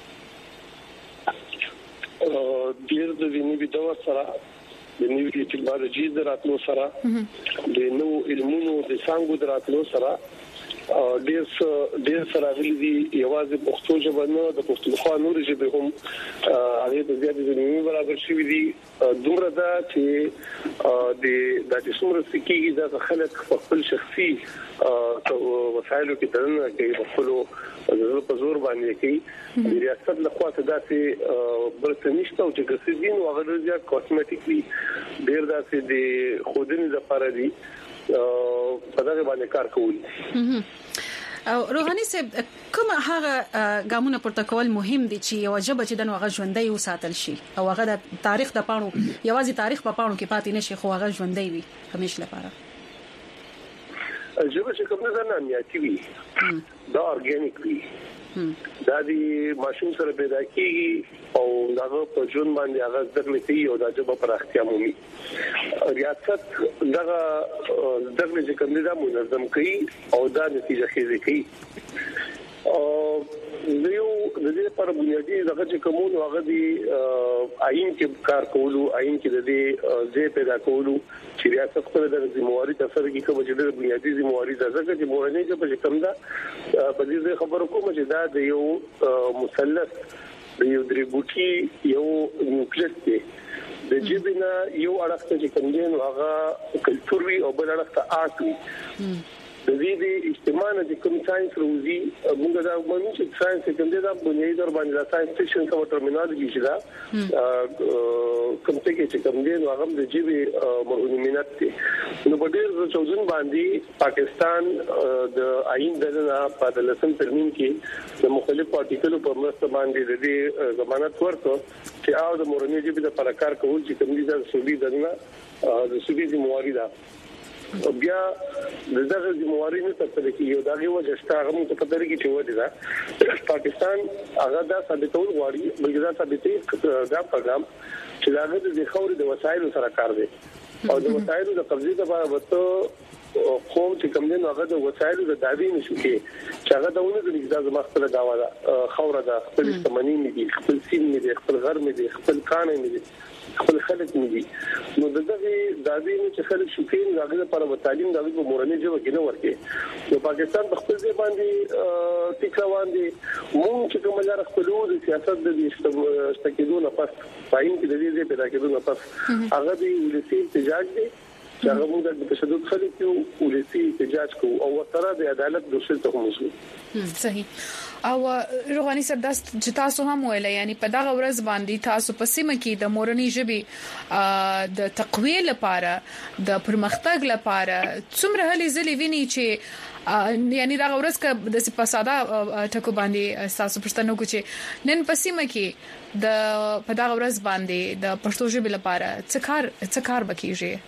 ډیر د ویني د سره د نوې ټکنالوژي دراتلو سره د نو علمونو د څنګه دراتلو سره ډیر سره غلي یوازې پښتو ژبه نه د پښتونخوا نور ژبه هم هغه د زیاتې زمینې برابر شوې دي دومره دا چې د څومره سکیږي د خلک خپل شخصي وسایلو کې دنه کې خپل په زور باندې کې د ریاست له خوا ته داسې برسنيشته او چې ګرځي نو هغه د کاسمیټیکلی ډیر داسې د خودنی لپاره دي په دغه باندې کار کوي او روحاني صاحب کوم هغه ګامونه پورته کول مهم دي چې یو ژبه چې د هغه ژوندۍ وساتل شي او هغه د تاریخ د پاڼو یوازې تاریخ په پاڼو کې پاتې نشي خو هغه ژوندۍ وي همیشه لپاره ژبه چې کوم نه نامياتي وي دا اورګانیک وي دا د ماشوم سره پیدا کیږي او داغه په ژوند باندې هغه ځکه کوي او دا ژبه پر اختیار مومي ریاست دغه چې کوم دا منظم کوي او دا نتیجه خېزي کوي او یو د دې پر بنیادی دغه چې کومو هغه دی آئین کې کار کولو آئین کې د دې ځای پیدا کولو چې ریاست خپل د ذمہواری تفسیر کې کوم چې د بنیادی ذمہواری د ځکه چې مورنۍ چې په کوم دا په دې خبرو کوم چې دا د یو مثلث د یو درې بوټي یو نیوکلیس دی د جبنا یو اړخ چې کوم دی نو هغه کلچر وی او بل اړخ ته آرټ وی د دې اجتماع د کوم ساينس روزي موږ دا مونږ چې ساينس کوم دی دا بنیادی در باندې دا ساينس فکشن کوم ټرمینالوژي چې دا کوم څه چې کوم دی نو هغه د جیبي مهمنت دي نو په ډېر څوزن باندې پاکستان د آئین دغه په لسم ترمیم کې د مختلف پارټیکلو په مرسته باندې د دې ضمانت ورکړ چې او د مورنۍ جیبي د پرکار کول چې کوم دي د سولې دغه د سولې ذمہواری ده بیا دغه ذمہواری نه ترسره کیږي دا یو وجه شته هغه مو په طریقې چې ودی دا پاکستان هغه دا ثابتول غواړي بلکې دا ثابتې دا پیغام چې دا د خوري د وسایلو سره کار دی او د وسایلو د قبضې لپاره وته قوم چې کوم دین هغه د وسایلو د دادی نشو کې چې هغه دونه د نظام مخکله داوا ده خوره ده خپل سمنی نه دي خپل سین نه دي خپل غر نه دي خپل کان نه دي خپل خلک نه دي نو دغه دادی چې خلک شوکین هغه لپاره په تعلیم د مورنۍ ژبه کې نه ورکه نو پاکستان په خپل ځای باندې ټیکاوان دي مونږ چې کوم لار خپلو د سیاست د استقامت نه پس پاین کې د دې پیدا کېدو نه پس هغه د ولسی احتجاج دي چې هغه موږ د تشدد خلک یو ولسی احتجاج کو او سره د عدالت د اصول ته موصول صحیح او روحاني صاحب چې تاسو هم ویل یعنی په دغه ورځ باندې تاسو په سیمه کې د مورنۍ ژبې د تقویه لپاره د پرمختګ لپاره څومره هلي ځلې ویني چې یعنی دا ورځ ک د سپاساده ټکو باندې تاسو پښتنو کو چې نن په سیمه کې د په دغه ورځ باندې د پښتو ژبې لپاره څه کار بکیږي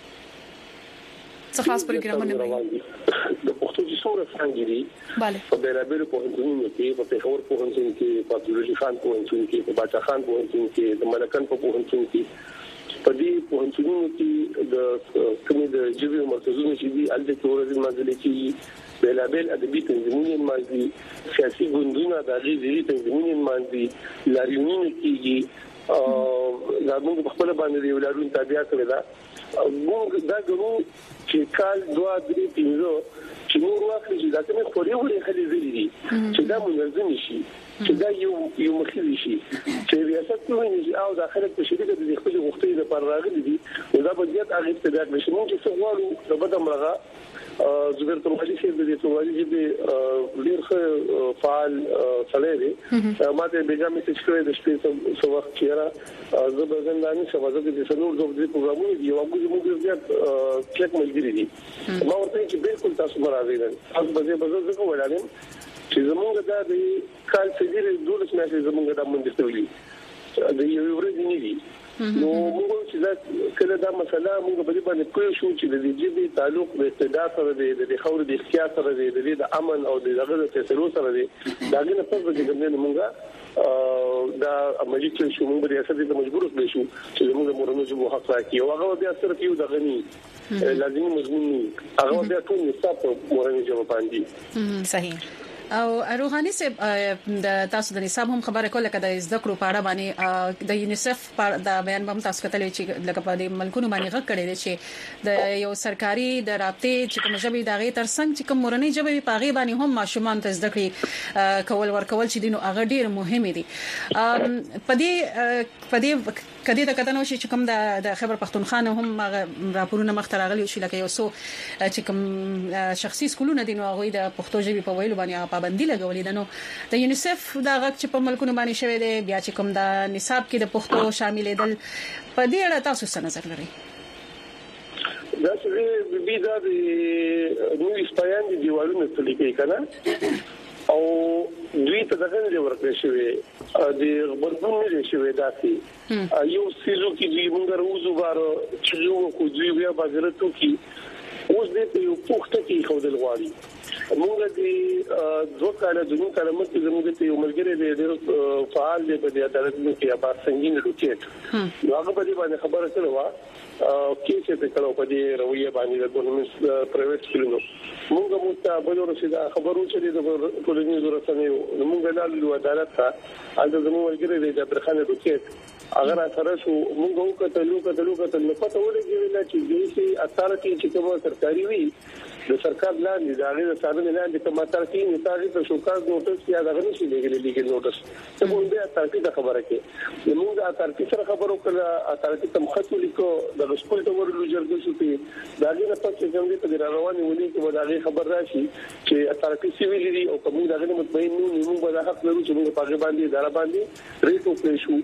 څه خاص پروګرامونه وي د پښتو ژبې څنګه دي په بیلابیلو پوهنتونونو کې په پېښور پوهنتون کې په عبدالرحیم خان پوهنتون کې په باچا خان پوهنتون کې د ملکن په پوهنتون کې په دې پوهنتونونو کې د کومې د ژبې مرکزونو چې دي الته تورز منځلې کې بیلابیل ادبي تنظیمونه مازي سیاسي ګوندونه د غیر تنظیمونه مازي لاریونونه کېږي دا موږ په خپل باندې یو لارون تابع کړی دا موږ دا ګورو چې کال 2-3 چې نور واخلي چې دا کومه خوري وړي خلي زلي دي چې دا منظم شي چې دا یو مخکې شي چې ریاست کوي او داخله په شریکه د خپل غوښتنې لپاره راغلي دي دا به زیات هغه ابتداء نشي موږ چې څنګه د بدم رغه زبیر ترمالي چې د دې ترمالي چې ډیر فعال سره دي ماته بیګامي چې شوی د شپې څو وخت کېرا زبردستانه شوازه د سنور د پروګرامونو دی او موږ زیات کلیک ملګری دي ما ورته چې بالکل تاسو مرادي ده تاسو به زه ولایم چې زمونږ د کال سجل دولس میاشتې زمونږ د منځ د یو ورځې نه دي نو موږ چې دا کله دا مسله موږ په دې باندې کوی شو چې د دې ژبې تعلق د اقتدار سره د خور د اختیار سره د امن او د دغه فیصلو سره دی دا نه پس د ګمنه موږ دا عملي کې شو موږ ریاست ته مجبور شو چې موږ مورنۍ ژبه حق راکړي او هغه بیا صرف یو د غني لازمي مضمون هغه بیا ټول نصاب مورنۍ ژبه باندې صحیح او روحاني صاحب د تاسو د نصاب هم خبره کوله کده زده کړو پاړه باندې د یونیسف د بیان هم تاسو کتلې چې لکه په ملکونو باندې غږ کړی دی چې د یو سرکاري د رابطې چې کوم ژبې دغه ترڅنګ چې کوم مورنۍ ژبې په غي باندې هم ماشومان ته زده کړي کول ورکول چې دینو هغه ډیر مهم دي په دې کدی د کتنو چې کوم د خبر پښتونخوا هم راپورونه مختراغلي شو لکه یو سو چې کوم شخصي سکولونه دي نو هغه د پښتو ژبې په ویلو باندې پابندي لګولې ده نو د یونیسف دا غږ چې په ملکونو باندې شوی دی بیا چې کوم د نصاب کې د پښتو شاملېدل په دې اړه تاسو څه نظر لرئ دا چې بي دا د نو اسپایان دي دیوالونه تللی کنه او دوی ته دغه نه ورکړی شوی د خبرونه نه شوی داسي یو سيزو کې دی موږ راوځو بار چې یو کو دوی بیا بازارتو کې اوس دې په یو پوښتنه کې خودل غواړي موږ د دوه کاله د نو کاله مخکې زموږ ته یو ملګری دی فعال دی په عدالت کې ابار سنگین لوکیټ نو هغه په دې باندې خبره کړې و کیسه په کلو په دې رویه باندې د ګورنمنت پرایویټ سکولونو موږ مستقبل ورسېدا خبرو چې د ټولنیزو رسنیو موږ لاله عدالت ته د زموږ ملګری دی د برخانه لوکیټ اگر اثر شو موږ وکړو نو پته ولګی چې دې اثارتي چې کومه سرکاري وي د سرکار لاندې د هغه سره لاندې کومه ترتیب نتاجي ته شوکاز نوټس یا دغه نشي لیګل نوټس ته موږ به ترتیب خبره کې موږ د ترتیب سره خبرو کړه ترتیب تم خطو لیکو د سکول ته ورلو جرګه شو په دغه نه پاتې کوم دي په رواني ولې کې وداغي خبر راشي چې ترتیب سیویل دي او کوم دغه مطمئن نو موږ به حق لرو چې موږ په باندې اداره باندې ریټو پېښو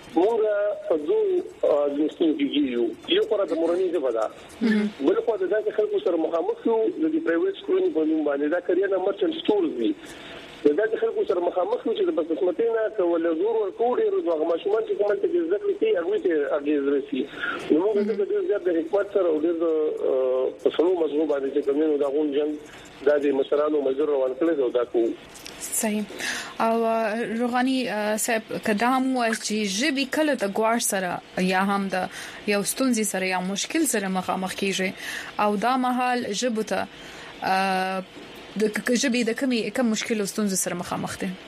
موږ په دوه لوستو کې یو پر د مورنۍ ژبه ده بل خو د ځکه خلکو سره مخامخ یو د پرایویټ سکولونو په نوم باندې دا کریانه مرچنټ سټورز دي دا د خلکو سره مخامخ یو چې د بسمتینا کول زور ورکوړي او ماشومان چې کومه ته ذکر کوي هغه ته اغیز رسي نو موږ د دې زیات د حکومت سره او د پسلو مزغو باندې چې کومینو دا غون جنگ د مشرانو مزر روان کړی دا کو صحیح او روغاني صاحب قدم چې جبي کله د ګوار سره یا هم د یو ستونزې سره یا مشکل سره مخامخ کیږي او دا مهال جبته د جبي د کوم مشکل او ستونزې سره مخامخ دي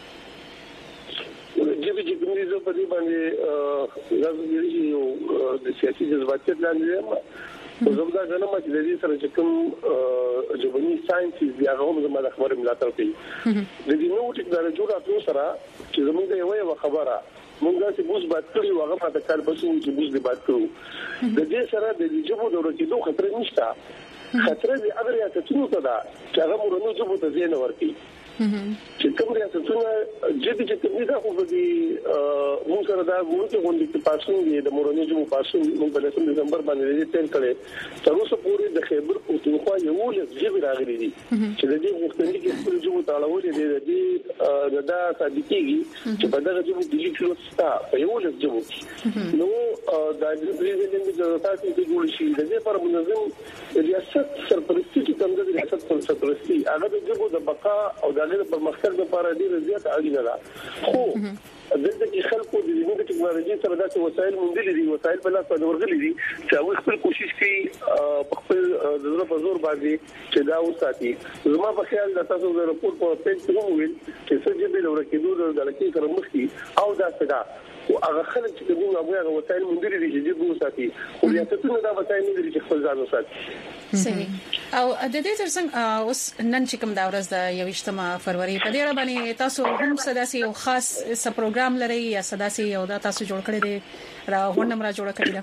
جبي چې کومې زه په دې باندې راځي یو د سیاسي جذباتیت لاندې زموږ د غنمه چې د دې سره چې کوم ژبني ساينس بیا هم زموږ د خبرې ملاتړ کوي د دې نوو ټکنالوژي راتلو سره چې زموږ یو خبره موږ چې بوز بات کړی هغه ماته کار بسو چې بوز دې بات کړو د دې سره د ژبو د ورکیدو خطر نشته خطر دې اگر یا څه ته دا چې هغه مورنۍ ژبه ته ځین ورکړي چې کوم ریاستونه چې کومې دا خو دې موږ سره دا ګورو غونډې کې پاسون دي د مورنۍ ژبه پاسون موږ په 10 دسمبر باندې تل کړي تر اوسه پورې د خیبر پښتونخوا یو لږ ژبه راغلي دي چې د دې وختندې کې خپل ژبه تاړولې دي دا ثابتېږي چې په دغه ژبه د لیکلو ستا په یو لږ ژبه نو دا د پریزیدنت د تاسو ته جوړ شي د دې پر منظم ریاست سرپرستی چې کوم د ریاست سرپرستی هغه د ژبه د بقا او د پرمختګ لپاره ډیر زیات اړینه ده خو دلته کې خلکو د دې ټکنالوژي سره داسې وسایل موندلي دي وسایل په لاس باندې ورغلي دي چې هغه خپل کوشش کوي خپل د زړه په زور باندې چې دا وساتي زما په خیال د تاسو د رپورت په پیج کې وویل چې څنګه به ورکېدو د لکې سره مخ کی او دا څنګه او هغه خلک چې موږ هغه وسایل موندلي دي چې دوی وساتي خو ریاستونه دا وسایل نه لري چې خپل ځان وساتي صحیح او د دې ترڅنګ اوس نن چې کوم دا ورځ د 28 فروری په دې اړه باندې تاسو هم سداسي یو خاص پروګرام لري یا سداسي یو دا تاسو جوړ کړی دی را غونډه مرا جوړ کړی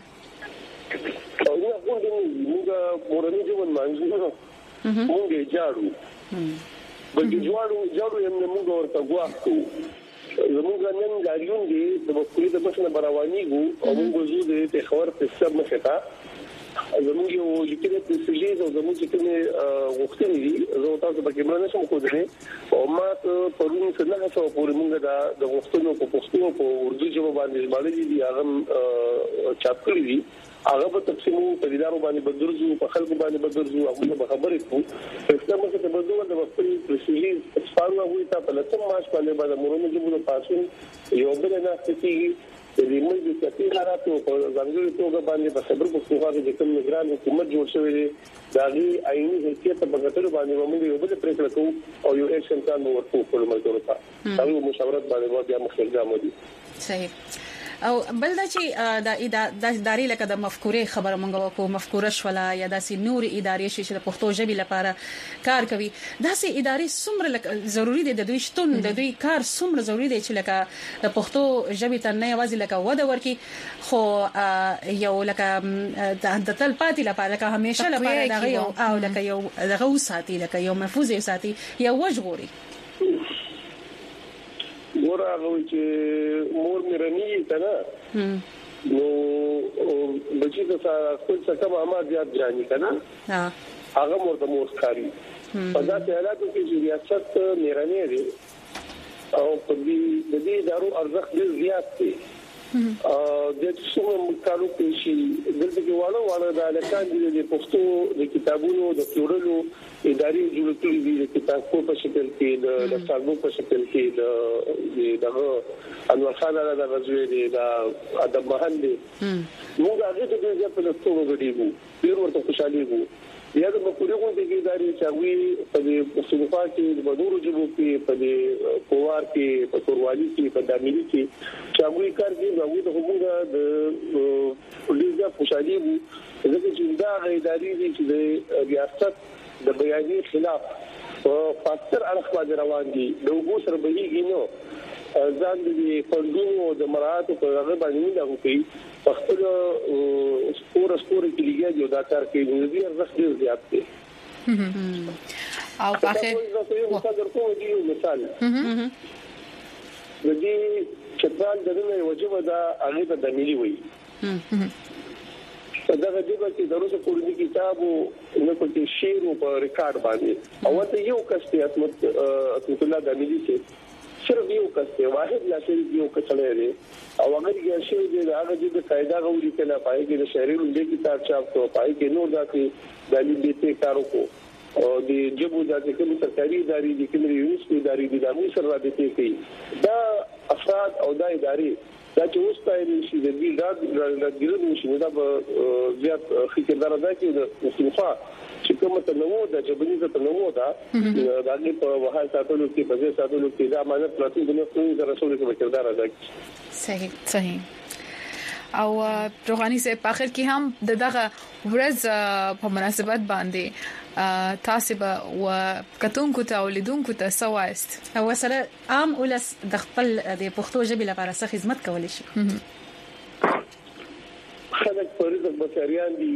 ده او موږ مورنۍ ژبه مانځو موږ جاړو بلکې جاړو یم موږ ورته غواړو زموږ نن ګاډیون دي د مخکې د مشنه بروانیګو او موږ زو د تخور په سب مخه تا زموږ یو لیکل په سجې او زموږ چې وختونه دي زه تاسو په کې باندې شم کوډه او ما پرون څه نه څه پورې موږ د وختونو په پښتو په اردو ژبه باندې باندې دي هغه چاپ کړی دي هغه په تقسیمو په دیدارو باندې بدرزو په خلکو باندې بدرزو هغه به خبرې کوو په اسلام کې ته بدو د خپل پرسیجر سپارو هغه ته په لته ماش باندې مورونو جوړو پاسون یو بل نه ستېږي د دې موږ د تفصیل راټو په ځانګړي توګه باندې په خبر پښتونخوا کې کوم نگران حکومت جوړ شوی دی دا غي عیني حیثیت په غتر باندې موږ یو بل پریکړه کوو او یو اکشن پلان ورکو په ملګرو ته دا یو مشاورت باندې بیا مخکې ګامو دي صحیح او بل دا چې د ادارې لکه د مفکورې خبره مونږ وکړو مفکوره شولا یا داسې نور ادارې چې د پښتو ژبې لپاره کار کوي داسې ادارې څومره ضروری دي د دوی شتون د دوی کار څومره ضروری دی چې لکه د پښتو ژبې ته نه یوازې لکه وده ورکي خو یو لکه د تل پاتې لپاره لکه همیشه لپاره دغه یو او لکه یو دغه وساتي لکه یو محفوظ وساتي یو وجغوري ورغه چې مور مې کنه نو بچی ته خپل څه ما ما زیات ځاني کنه هغه مرته مور کاری په داسې حالاتو کې چې ریاست میرانه دي او په دې دارو ارزښت ډیر زیات دی د څومره کارو کې شي دلته کې واړه د الکان دي د پښتو د کتابونو د ټولو ادارې جوړ کړې دي د کتابو په شکل کې د لسانو په شکل کې دغه انور خان علی د غزوی دی د ادب محل دی موږ هغه ته د په لستو غړيږو ډیر ورته خوشالي وو یا د مکوریو د ادارې چې په پښتونخوا کې د بدورو جبو کې په کووار کې په توروالي کې په دامني کې چې هغه کار کوي هغه د حکومت د ډیره خوشالي وو ځکه چې دا ادارې دي چې د ریاست د بیاني خلاف او فاکتور اړخ باندې روان دي د وګړو سره بهيږي نو ځان دې فندونو د مراعات په هغه باندې نه کوي خپل سپور کې لګي یو دا کار کوي نو دې ارزښت ډیر زیات دی او په اخر یو مثال د دې چترال دنه وجبه دا هغه د ملي وي دا وجبه چې دروسه کورنی کتاب او نو پکې شعر په ریکارډ باندې او ته یو کس ته اسمت الله د ملي چې صرف یو کس ته واحد لا صرف یو کس لري او هغه یې شعر دی هغه د قاعده غوړي کله پای کې د شعري لومړي کتاب چاپ کو پای کې نور داسې د لیدې کارو کو او د جبو د کوم سرکاري ادارې د کوم یونیورسيټي ادارې د امو سره راځي کوي دا افراد او د ادارې دا چې اوس پایې شي د دې د ګرځېدو شي دا زیات خطردار ده چې د مصطفی چې کومه تنوع د جبني ته تنوع ده د هغه په وحای ساتلو کې په ځای ساتلو کې دا معنی پراتو د نوښتونو د رسول کې کردار ادا کوي. صحیح او روحاني سه په اخر کې هم دغه ورځ په مناسبت باندې تاسو به وکتونکو ته اولیدونکو ته سواست او سره عام ولس د خپل د پښتو ژبې لپاره څه خدمت کولی شي. خلک په رزق بشریان دي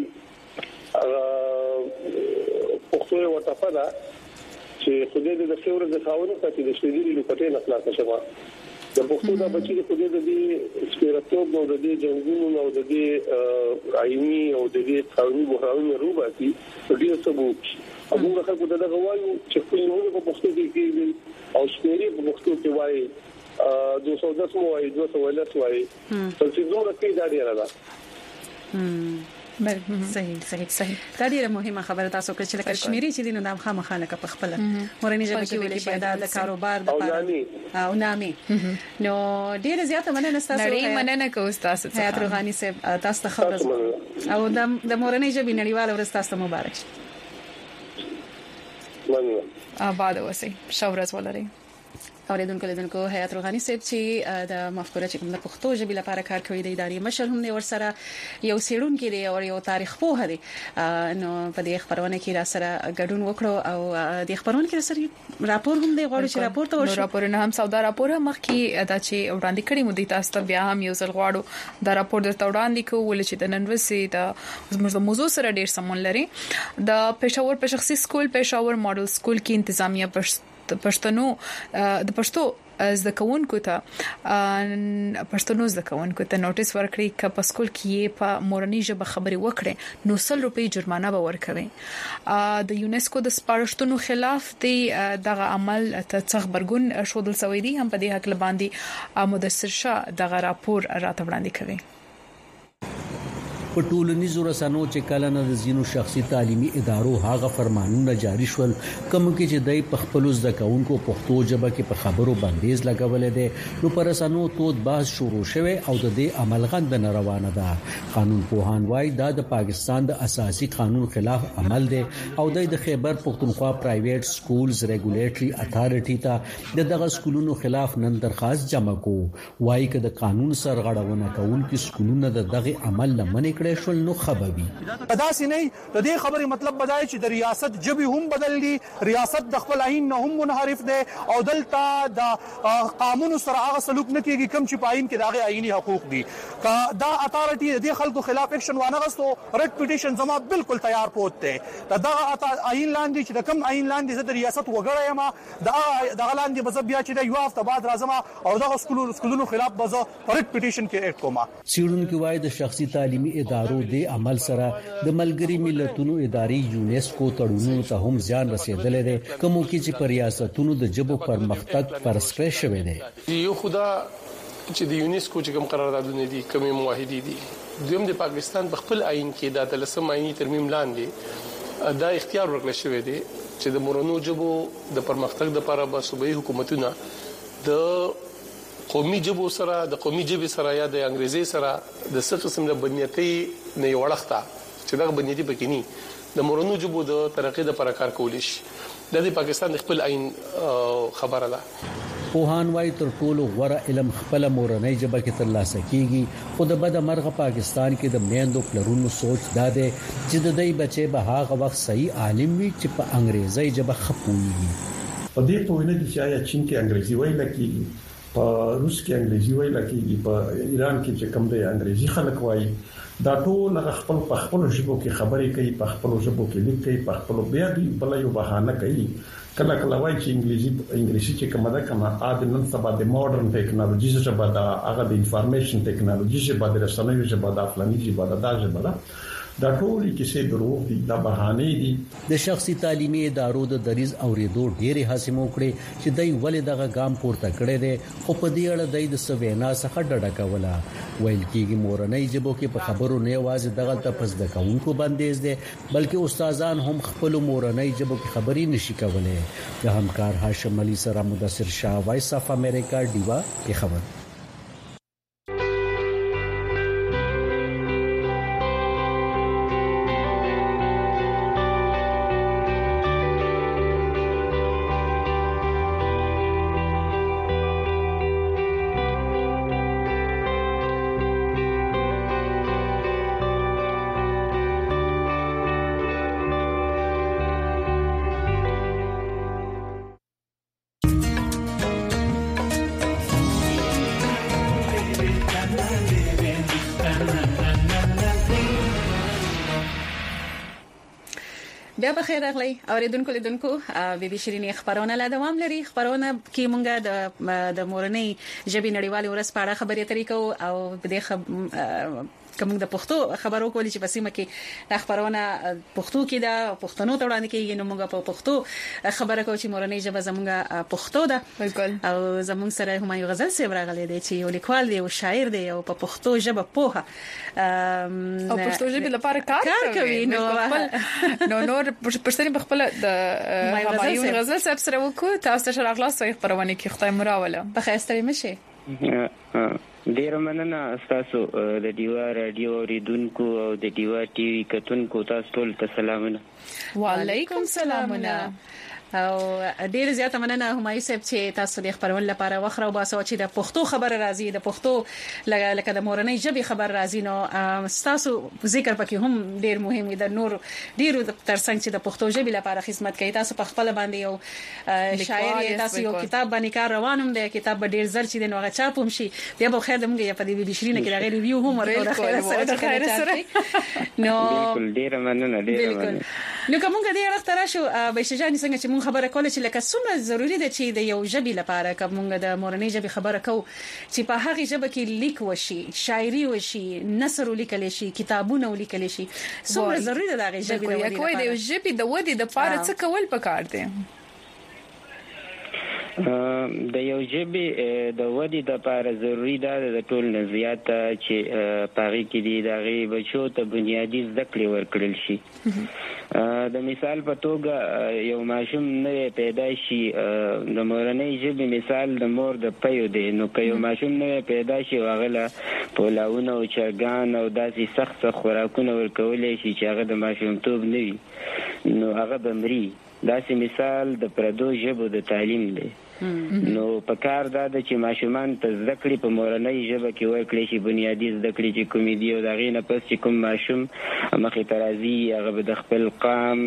پښتو یو ټاپه چې خدای دې د خیر د خاونو ته د شریري لوکټې نه خلاص شوه د پښتو د بچی د خدای د دې سپیرتوب او د دې جنگونو او د دې آئینی او د دې قانوني بحرانونو روباتي ډیر ثبوت هغه خلکو دغه وایو چې کومه په پښتو کې او شپېری په پښتو کې وایي 210 وایي 210 وایي چې دومره کې دا ډیر ده. صحیح دا ډیره مهمه خبره تاسو کړې چې کشمیری چې دینو نام خامخانه په خپل مورنۍ ژبه کې ویل شي دا د کاروبار د او نامي نو ډیره زیاته مننه تاسو مننه کوم تاسو حیات روحاني صاحب تاسو ته خبر او د مورنۍ ژبې نړیواله ورځ تاسو مبارک شه. مننه آباد اوسئ شاورز ولرئ. اوریدونکو حیات روحاني صاحب چې د مفکوره چې کوم د پښتو ژبې لپاره کار کوي د ادارې مشر هم دی ورسره یو سیړونکو دی او یو تاریخ پوه دی نو په دې خبرونه کې را سره ګډون وکړو او د خبرونه کې سره راپور هم دی غواړي چې راپور ته ورشو. راپورونه هم سودا راپور هم مخکې دا چې وړاندې کړی مو دي تاسو ته بیا هم یو ځل غواړو دا راپور درته وړاندې کوو چې د نن ورځې د موضوع سره ډیر سمون لري. د پېښور په شخصي سکول پېښور ماډل سکول کې انتظامیه پښتنو د پښتو زده کوونکو ته نوټیس ورکړي ک په سکول کې په مورنۍ ژبه خبري وکړي نو 100 روپۍ جرمانه به ورکوي. د یونیسکو د سپارښتنو خلاف دی دغه عمل ته خبرګون شودل سوي دي هم په دې حق باندې مدثر شاه دغه راپور راته وړاندې کوي. په ټولنیزو رسنیو چې کله نه د زینو شخصي تعلیمي ادارو هغه فرمانونه جاری شول کوم کې چې دای په خپل ځکهونکو پښتو ژبه کې په خبرو بندیز لګولې ده نو پر رسنیو تود باز شروع شوه او د دې عمل غند نه روانه ده. قانون پوهان وايي دا د پاکستان د اساسي قانون خلاف عمل ده او د خیبر پختونخوا پرایویټ سکولز ریګولیټري اتھارټي ته دغه سکولونو خلاف نن درخواست جمع کو وايي چې د قانون سرغړونه کوونکي سکولونه دغه عمل لمنې شول نو خبري پداسې نه د دې خبرې مطلب بدای چې د ریاست جبي هم بدل دي ریاست د خپل عین نه هم منحرف ده او دلته د قانون سره هغه سلوک نه کیږي کوم چې پاین کې دغه عیني حقوق دي دا اتھارټي د خلکو خلاف اکشن وانه غستو ریټ پټیشن زما بالکل تیار پوت ده دغه عین لاندې چې د کوم عین لاندې د ریاست وګړی ما دغه لاندې بس بیا چې د یو هفته بعد راځم او دغه سکولونو خلاف بز ریټ پټیشن کې اډ کوم. سیړونکو وايي د شخصي تعلیمي ادارو د عمل سره د ملګری ملتونو ادارې یونیسکو تړونونو ته هم ځان رسیدلې ده کوم چې پر ریاستونو د جبو پرمختګ پر سپېښ شوی دی. یو خدا چې د یونیسکو چې کوم قراردادونه دي کوم معاهدې دي دویم د پاکستان په خپل آئین کې د تلسم آئینی ترمیم لاندې دا اختیار ورکړل شوی دی چې د مورنو جبو د پرمختګ لپاره به صوبایي حکومتونه د قومي جبو سره د قومي جبې سره یا د انګریزي سره د څه قسم د بنیتي نه وړخته چې دا بنیتي پکې نه د مورنو جبو د ترقې لپاره کار کولی شي د پاکستان خپل عین خبره ده. پوهان وايي تر ټولو غوړه علم خپل مورنۍ ژبه کې ترلاسه کیږي خو د بد مرغه پاکستان کې د میندو پلرونو سوچ داده چې د دې بچي به هغه وخت صحیح عالم وي چې په انګریزي ژبه خپويږي. په دې پوهنه کې چې آیا چین کې انګریزي وایي کیږي په روس کې انګریزي وایي کیږي په ایران کې چې کوم دی انګریزي خلک وایي دا ټول خپل په خپل ژبه کې خبرې کوي په خپل ژبه کې لیکي په خپل بیا دی بل یو بهانه کوي کله وایي چې انګلیسي چې کومه ده کنه د نن سبا د ماډرن ټیکنالوژي ژبه ده، هغه د انفارمیشن ټیکنالوژي ژبه ده، رسنیو ژبه ده، فلاني ژبه ده، دا ژبه ده. دا ټول کیسې دروغ دي، دا بهانه دي. د شخصي تعلیمي ادارو د دریز اوریدو ډېری هڅې مو کړې چې دای ولې دغه ګام پورته کړی دی، خو په دې اړه دای د سوینا څخه ډډه کوله. ویل کېږي مورنۍ ژبو کې په خبرو نه یوازې دغه تپس د کوونکو بندیز دی، بلکې استادان هم خپل مورنۍ ژبو کې خبري نشي کولای. د همکار هاشم علي سره مدثر شاه، وایس اف امریکا، دیوا په خبر. بیا بخیر راغلی اوریدونکو لیدونکو بي بي شيرينې خبرونه لا دوام لري. خبرونه کې مونږه د مورنۍ ژبې نړیوال ورځ په اړه خبرې اترې کوو او په دې کوم د پښتو خبرو کولې چې بسیمه کې د خبرونه پښتو کې دا پښتنو ته وړاندې کېږي، نو موږ په پښتو خبره کوو چې مورنۍ ژبه زموږه پښتو ده. بالکل. او زموږ سره همایون غزل صاحب راغلی دی چې یو لیکوال دی او شاعر دی او په پښتو ژبه پوهه او پښتو ژبه لپاره کار کوي. نو نور پښتني بخپل د همایون غزل صاحب سره وکړو. تاسو سره راغلاست خبرونه کې خدای مراوله په خاصه مشه. ډیر مننه تاسو د دیوا رادیو اوریدونکو او د دیوا ټي وي کتونکو، تاسو ټول ته سلامونه. وعلیکم سلامونه. او ډیر زیاته مننه همایون صاحب چې تاسو د خبرون لپاره وخره او باسو چې د پښتو خبر راځي، د پښتو لکه د مورنۍ ژبې خبر راځي. نو تاسو ذکر پکې هم ډیر مهم دی. د نور ډیرو ترڅنګ چې د پښتو ژبې لپاره خدمت کوي، تاسو په خپل باندې یو شاعر، تاسو یو کتاب باندې کار روانم دی. کتاب ډیر زر چې د نوغه چاپ هم شي. بیا به خیر دمږه په دې بي بي شيرينې کې راغلی ریویو هم ورته د خیر سره. نو بالکل ډیر مننه. نو کومه دې راځه راشو به شجاني څنګه چې خبره کوله چې لکه څومره ضروری ده چې د یو ژبې لپاره کومه د مورنۍ ژبې خبره کو چې په هغه ژبه کې لیک وشي، شاعري وشي، نثر ولیکل شي، کتابونه ولیکل شي. څومره ضروری ده د ژبې د ودې لپاره. د ژبې د ودې لپاره څه کول پکار دي؟ د یو ژبې د ودې لپاره ضروری ده د ټول نه زیات چې پاره کې دي دغه بچو ته بنیادی زده کړې ورکړل شي. د مثال په توګه یو ماشوم نه پیدا شي، د مورنۍ ژبې مثال د مور د پيو دی. نو که یو ماشوم نه پیدا شي واغله پولاونه او چرګان او داسې سخت خوراکونه ورکولای شي چې هغه د ماشومتوب نه وي، نو هغه بمري. داسې مثال د پردو ژبو د تعلیم دی. نو په کار دا د چې ماشومان ته زده کړې په مورنۍ ژبه کې ورکړي شي، بنیادی زده کړې چې کومې دي او دغه نه پس چې کوم ماشوم مخې ته راځي هغه د خپل قام،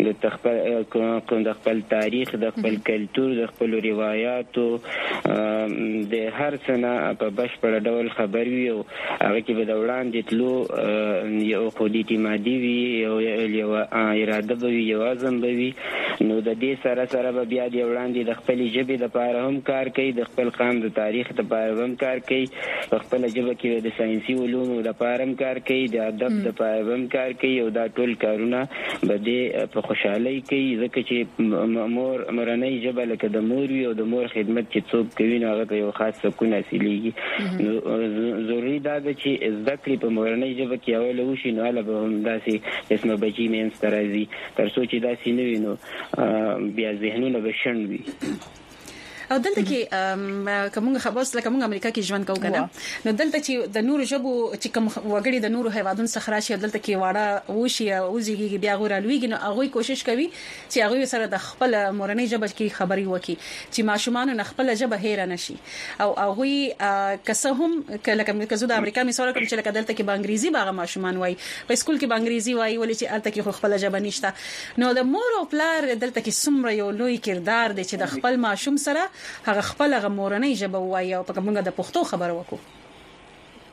د خپل تاریخ، د خپل کلتور، د خپل روایتو، د هر څه نه په بشپړ ډول خبر وي او هغه کې به د وړاندې تلو یو خودي اعتمادي وي، یو اراده به وي، یو عزم به وي. نو د دې سره سره به بیا د وړاندې د خپل ژبې د لپاره هم کار کوي، د خپل قام د تاریخ لپاره هم کار کوي، په خپل ژبه کې د ساينسي علومو لپاره هم کار کوي، د ادب لپاره هم کار کوي. او دا ټول کارونه به د په خوشحالي کوي، ځکه چې مورنۍ ژبه لکه د مور وي او د مور خدمت چې څوک کوي نو هغه یو خاص سکون حاصلېږي. نو ضروري دا ده چې زده کړې په مورنۍ ژبه کې اول وشي، نو هله به هم داسې اسمه بچي مینځ ته راځي. تر څو چې داسې نه وي نو بیا ذهنونه به شنډ وي. او دلته کې کومه خبرس لکه موږ امریکا کې ژوند کوو کنه، نو دلته چې د نورو ژبو چې کوم وګړي د نورو حیواناتو څخه راشي دلته کې واړه وشي او زیږي بیا غوړالويږي، نو هغه کوشش کوي چې هغه سره د خپل مورنۍ ژبه کې خبري وکړي چې ماشومان نه خپل ژبه هېر نه شي. او هغه کسه هم کله زه د امریکا مثال کوم چې لکه دلته کې بانګریزي باغ ماشومان وای، په سکول کې بانګریزي وای ولې چې الته کې خپل ژبه نشته. نو د مور او پلار دلته کې څومره یو لوی کردار دی چې د خپل ماشوم سره هغه خپل مورنۍ ژبه وایي او په کومه د پښتو خبرو وکړو.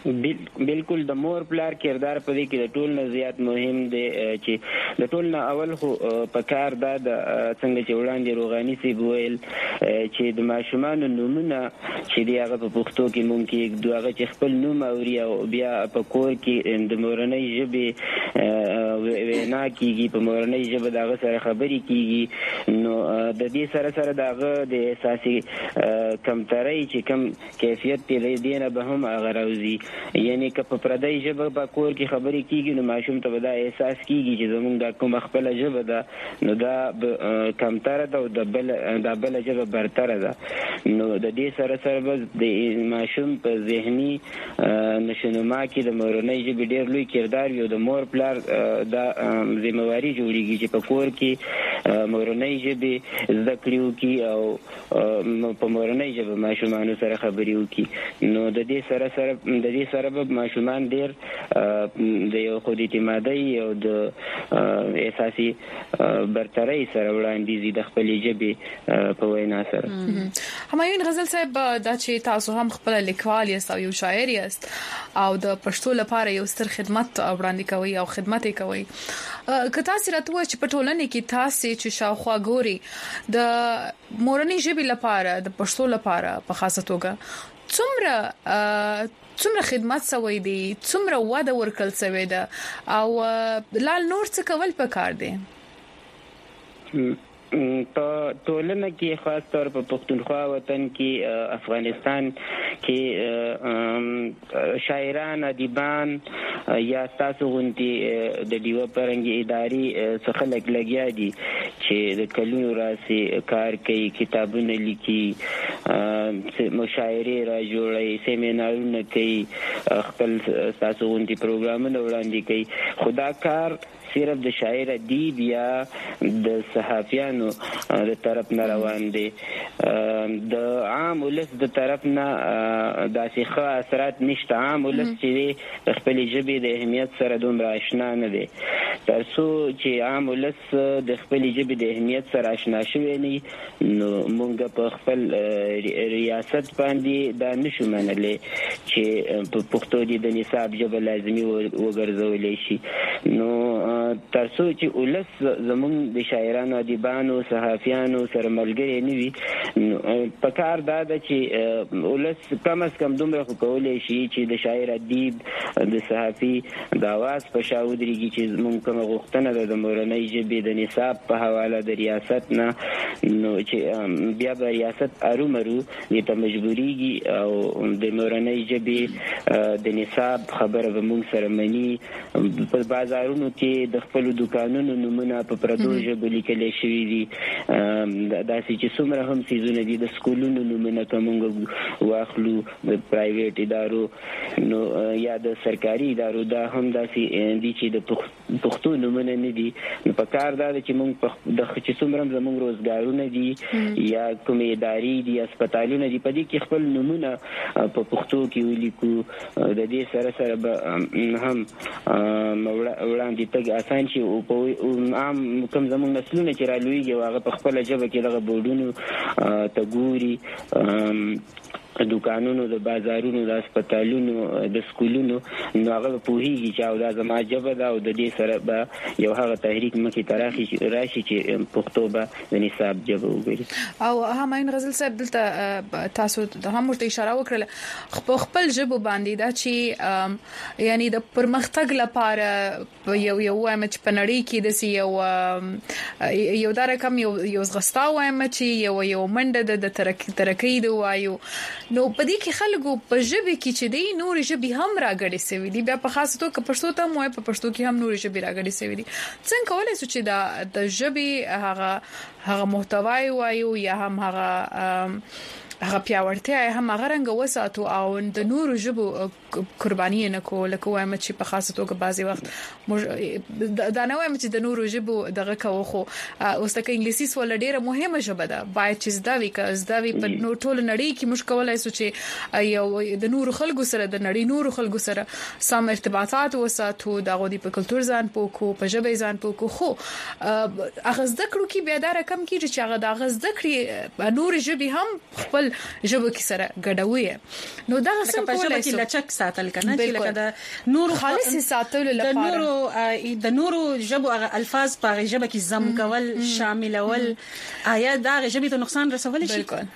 بالکل د مور پلار کردار په دې کې د ټول نه زیات مهم دی چې د ټول نه اول خو په کار دا د څنګه چې وړاندې روغاني سي ویل چې د ماشومان نومونه چې دی هغه په پښتو کې ممکن دوغه چې خپل نوم اوري او بیا په کور کې د مورنۍ ژبه وینا کیږي په مورنۍ ژبه دغه سره خبري کیږي نو د دې سره دغه د اساسي کمتري چې کم کیفیت دی نه به هم هغه راوځي یعنی که په پردای ژبه په کور کې خبرې کیږي نو ماشوم ته دا احساس کیږي چې زمونږ د کوم خپل ژبه ده نو دا کمتره ده او د بل ژبه برتره ده نو د دې سره بس د ماشوم په ذهني نشونما کې د مورنۍ ژبې ډېر لوی کردار وي د مور پلار دا ذمہواری جوړیږي چې په کور کې مورنۍ ژبې زده کړو کی او په مورنۍ ژبه ماشومان سره خبرې وکړي نو د دې سره به ماشومان ډیر د یو خود اعتمادي او د اساسي برتري سره وړاندې د خپل ژبې په وینا سره همایون غزل صاحب دا چې تاسو هم خپل لیکوال یاست او یو شاعر یاست او د پښتو لپاره یو ستر خدمت وړاندې کوي او خدمت کوي که تاسو راته وایئ چې په ټولنه کې تاسو چې شاوخوا ګوري د مورنۍ ژبې لپاره د پښتو لپاره په خاصه توګه څومره خدمت سوي دي څومره واده ورکل سوي ده او لال نور څه کول پکار دي په ټولنه کې خاص طور په پښتونخوا وطن کې افغانستان کې شاعران ادیبان یا تاسو غونډي د دیو پرنګي اداري څخه لګیا دي چې د کلونو راسي کار کوي کتابونه لیکي مشاعره را جوړي سیمینارونه کوي خپل تاسو غونډي پروګرامونه وړاندې کوي خدا کار صرف د شاعر ادیب یا د صحافیانو د طرف نه روان دي د عام ولس د طرف نه داسې ښه اثرات نشته عام ولس چې خپل ژبې د اهمیت سره دومره آشنا نه دي ترڅو چې عام ولس د خپل ژبې د اهمیت سره آشنا شوي نه نو موږ په خپل ریاست باندې دا نشو منلای چې په پښتو د نصاب ژبه لازمي وګرځولې شي نو ترڅو چې ولس زموږ د شاعرانو ادیبانو صحافیانو سره ملګری نه وي په کار دا ده چې ولس کم از کم دومره کولای شي چې د شاعر ادیب د صحافي د आवाज په شاودريږي چې موږ کوم غوښتنه د مورنۍ ژبې د نصاب په حواله د ریاست نه نو چې بیا به ریاست ارومرو د مجبوريږي او د مورنۍ ژبې د نصاب خبره به موږ سره مني په بازارونو کې د خپل دکانونو نمونه په پردو ژبه لیکل شوی دي داسې چې څومره هم سيزونه دي د سکولونو نمونه کومه واخلو د پرایویټ ادارو نو یا د سرکاري ادارو دا هم داسې دي چې د پښتو نمونه نه دي نو په کار دا چې موږ د چې څومره زموږ روزګارونه دي یا کومې ادارې دي هسپتالونه دي په دې کې خپل نمونه په پښتو کې ولیکو د دې سره به هم وړاندې تګ آسان شي او په عام کوم زموږ نسلونه چې رالويږي هغه په خپل ژبه کې دغه بورډونو ته ګوري دکانونو د بازارونو د هسپتالونو د سکولونو نو هغه په هیږي چې او دا زما ژبه ده او د دې سره به یو هغه تحریک مخې ته راشي چې پښتو به د نصاب ژبه وګرځي او همایون غزل صاحب دلته تاسو هم ورته اشاره وکړه خپل ژبه باندې دا چې یعنی د پرمختګ لپاره یو وایم چې په نړۍ کې د یو دا رقم یو زغستا وایم چې یو منډه د ترقۍ دی وایو نو پدې کې خلکو په ژبه کې چې دی نور ژبه هم راګړې سوي دي بیا په خاصه توګه پښتو ته مو په پښتو کې هم نور ژبه راګړې سوي دي څنګه کولای شو چې د ژبه هغه محتوای وایو یا هم هغه پیاوړتیا هم هغه رنګ وساتو او د نور ژبو قرباني نه کول کوم چې په خاصه توګه بعضي وخت دا نه وایم چې د نور ژبو دغه کوو خو اوس د انګلیسي سول ډیره مهمه ژبه ده باید چې زدا وی په نور ټول نړۍ کې مشکل کولای شو چې یو د نور خلکو سره د نړۍ نور خلکو سره سم ارتباطات وساتو د غوډي په کلچر ځان پوکو په ژبه ځان پوکو خو اغه زده کړو کې بیا دا رقم کې چې هغه د اغه زده کړې نور ژبه هم خپل خپل ژبه کې سره ګډوي نو دا څنګه کولای شي لچک ساتل کنه چې لکه د نور خالص ساتل لپاره د نورو ژبو الفاظ په ژبه کې زم کول شاملول آیا دا ژبه ته نقصان رسول شي؟ بالکل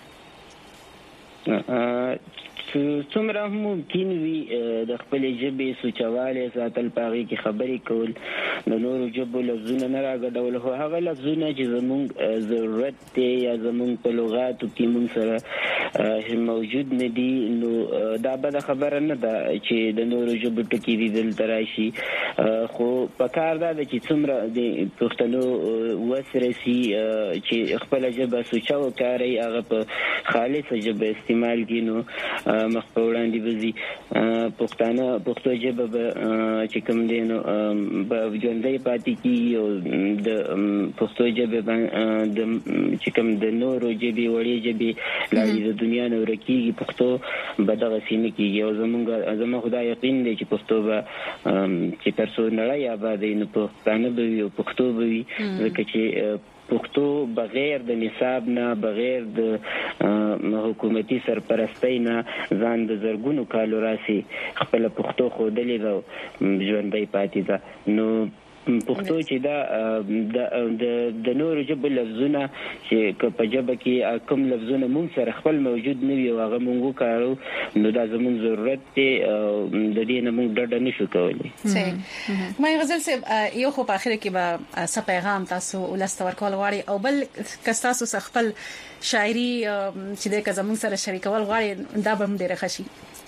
څومره ممکن وي د خپل ژبې سوچواله ساتل پاږي کې خبرې کول د نورو ژبو لفظونه نه راغډول خو هغه لفظونه چې زموږ ضرورت دی یا زموږ په لغاتو کې موږ سره موجود نه دي نو دا به خبره نه ده چې د نورو ژبو ټکي دي دلته راشي خو په کار دا چې څومره د پښتنو وسرسي چې خپل ژبه سوچاو کاری هغه په خالص ژبه استعمال کینو مخ په وړاندې وزي پښتو ژبه چې کوم دی نو په ژوندۍ پاتې کیږي او د پښتو ژبه د چې کوم د نورو ژبې وړې ژبې لاري د دنیا نو رکیږي پښتو به دغه سینې کیږي او زموږ خدای یقین دی چې پښتو به چې پرسونل یا به د پښتانه به وي او پښتو به وي ځکه چې پښتو بغیر د نصاب نه بغیر د حکومتي سرپرستی نه ځان د زرګونو کالو راسي خپل پښتو خودلې ده ژوندۍ پاتې ده نو پښتو چې دا د نورو ژبو لفظونه چې په ژبه کې کوم لفظونه مونږ سره خپل موجود نه وي او هغه مونږ کارو نو دا زموږ ضرورت دی د دې نه مونږ ډډه نشو کولی. صحیح. ما غزل صاحب یو خو په اخر کې به څه پیغام تاسو ولست ورکول غواړي او بل کستاسو خپل شاعري چې د زموږ سره شریکول غواړي دا به هم ډیره خشي.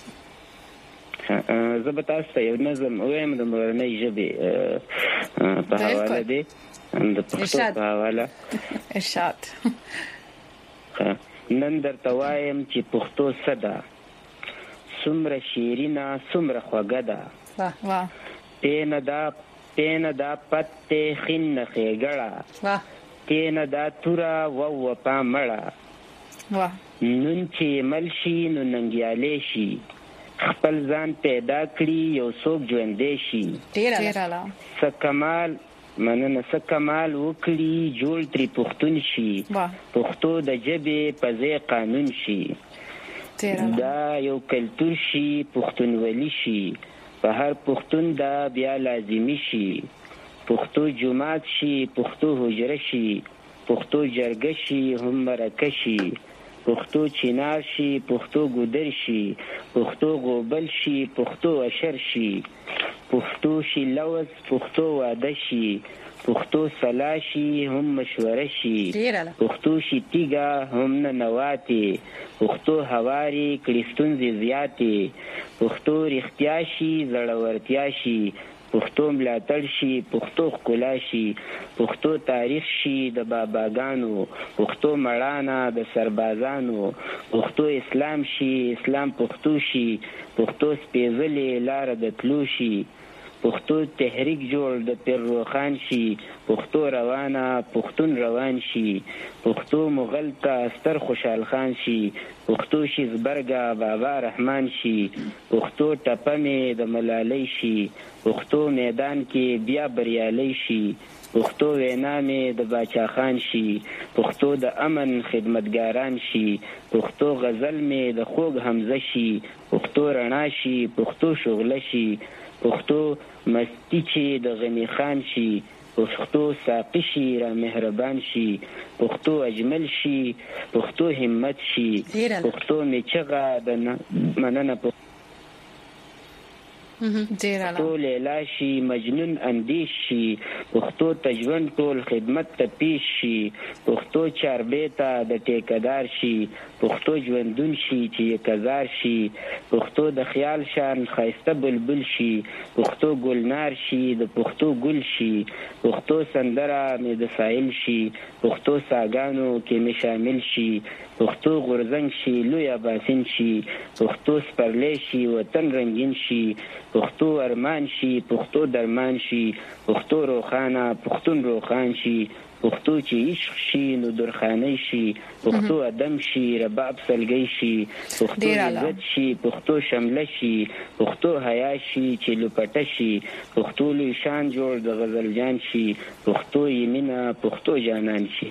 زه تاسو ته یو نظم وایم د مورنۍ ژبې په حواله دی د پښتو په حواله ارشاد نن درته وایم چې پښتو صدا څومره شیرینه څومره خوږه ده پېنه دا پته خین خېګړه پېنه دا تورا و په مړه نن چې ملشي نو ننګیالې شي خپل ځان پیدا کړی یو څوک ژوندې شي ډیراله سکمال مننه سکمال وکړي جوړ تری پښتون شي پښتو د ژبې په ځای قانون شي دا یو کلتور شي پښتونولي شي په هر پښتون دا بیا لازمي شي پښتو جماعت شي پښتو حجره شي پښتو جرګه شي هم مرکه شي پښتو چینار شي پښتو ګودر شي پښتو غوبل شي پښتو اشر شي پښتو شي لوز پښتو واده شي پښتو سلا شي هم مشوره شي پښتو شي تیګه هم ننواتي پښتو هواري کلیستونزي زیاتي پښتو رښتیا شي زړورتیا شي پښتو ملاتړ شي پښتو ښکلا شي پښتو تاریخ شي د باباګانو پښتو مړانه د سربازانو پښتو اسلام شي اسلام پښتو شي پښتو سپېڅلې لار د تلو شي پښتو تحریک جوړ د پیر روخان شي پښتو روانه پښتون روان شي پښتو مغل ته ستر خوشحال خان شي پښتو شي زبرګه بابا رحمان شي پښتو ټپمه د ملالۍ شي پښتو میدان کې بیا بریالي شي پښتو وینا مې د باچا خان شي پښتو د امن خدمتګاران شي پښتو غزل مې د خوږ حمزه شي پښتو رڼا شي پښتو شغله شي پښتو مستی چې د غنی خان شي پښتو ساقي شي را مهربان شي پښتو اجمل شي پښتو همت شي پښتو میچغه د مننه پښتو لیلا شي مجنون اندیش شي پښتو تجوند ټول خدمت ته پیش شي پښتو چاربیتا د ټیکدار شي پښتو ژوندون شي چې یکزار شي پښتو د خیال شان خایسته بلبل شي پښتو ګلنار شي د پښتو ګل شي پښتو سندره مې د سایل شي پښتو ساګانو کې مې شامل شي پښتو غورزنګ شي لوی اباسین شي پښتو سپرلې شي وطن رنگین شي پښتو ارمان شي پښتو درمان شي پښتو روخانه پښتون روخان شي پښتو چې عشق شي نو درخانه شي پښتو ادم شي رباب سلګي شي پښتو عزت شي پښتو شمله شي پښتو حیا شي چې لپټه شي پښتو لوی شان جوړ د غزل جان شي پښتو یمینا پښتو جانان شي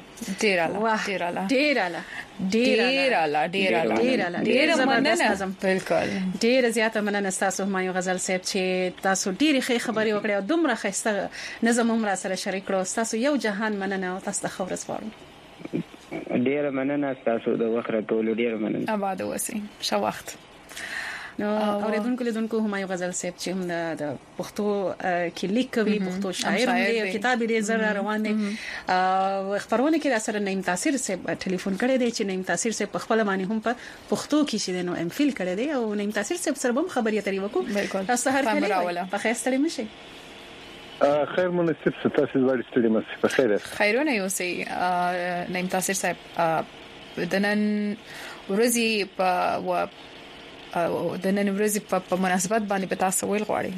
ډیر مننه بالکل ډیر زیاته مننه تاسو همایون غزل صاحب چې تاسو ډیره ښه خبري وکړې او دومره ښه نظم هم را سره شریک کړو تاسو یو جهان مننه او تاسو ته خبرس غواړم ډیر مننه تاسو د وخت راکولو ډیر مننه آباد اوسئ ښه وخت نو اوریدونکو همایون غزل صاحب چې هم د پښتو کې لیک کوي پښتو شاعر دی او کتاب یې زړه روان دی خبرونه کې سره نیم تاثیر صاحب ټلیفون کړی دی چې نیم تاثیر صاحب په خپل باندې هم په پښتو کې چې نو ام فیل کړی دی او نیم تاثیر صاحب سره هم خبرې اترې وکړو تاسو هر کله په خیر ستړي مشي خیر مناسب ستاسو وړي ستړي مشي په خیر خیرونه یوسي نیم تاثیر صاحب دنن ورځي په او د نن ورځې په مناسبت باندې په تاسو ویل غواړم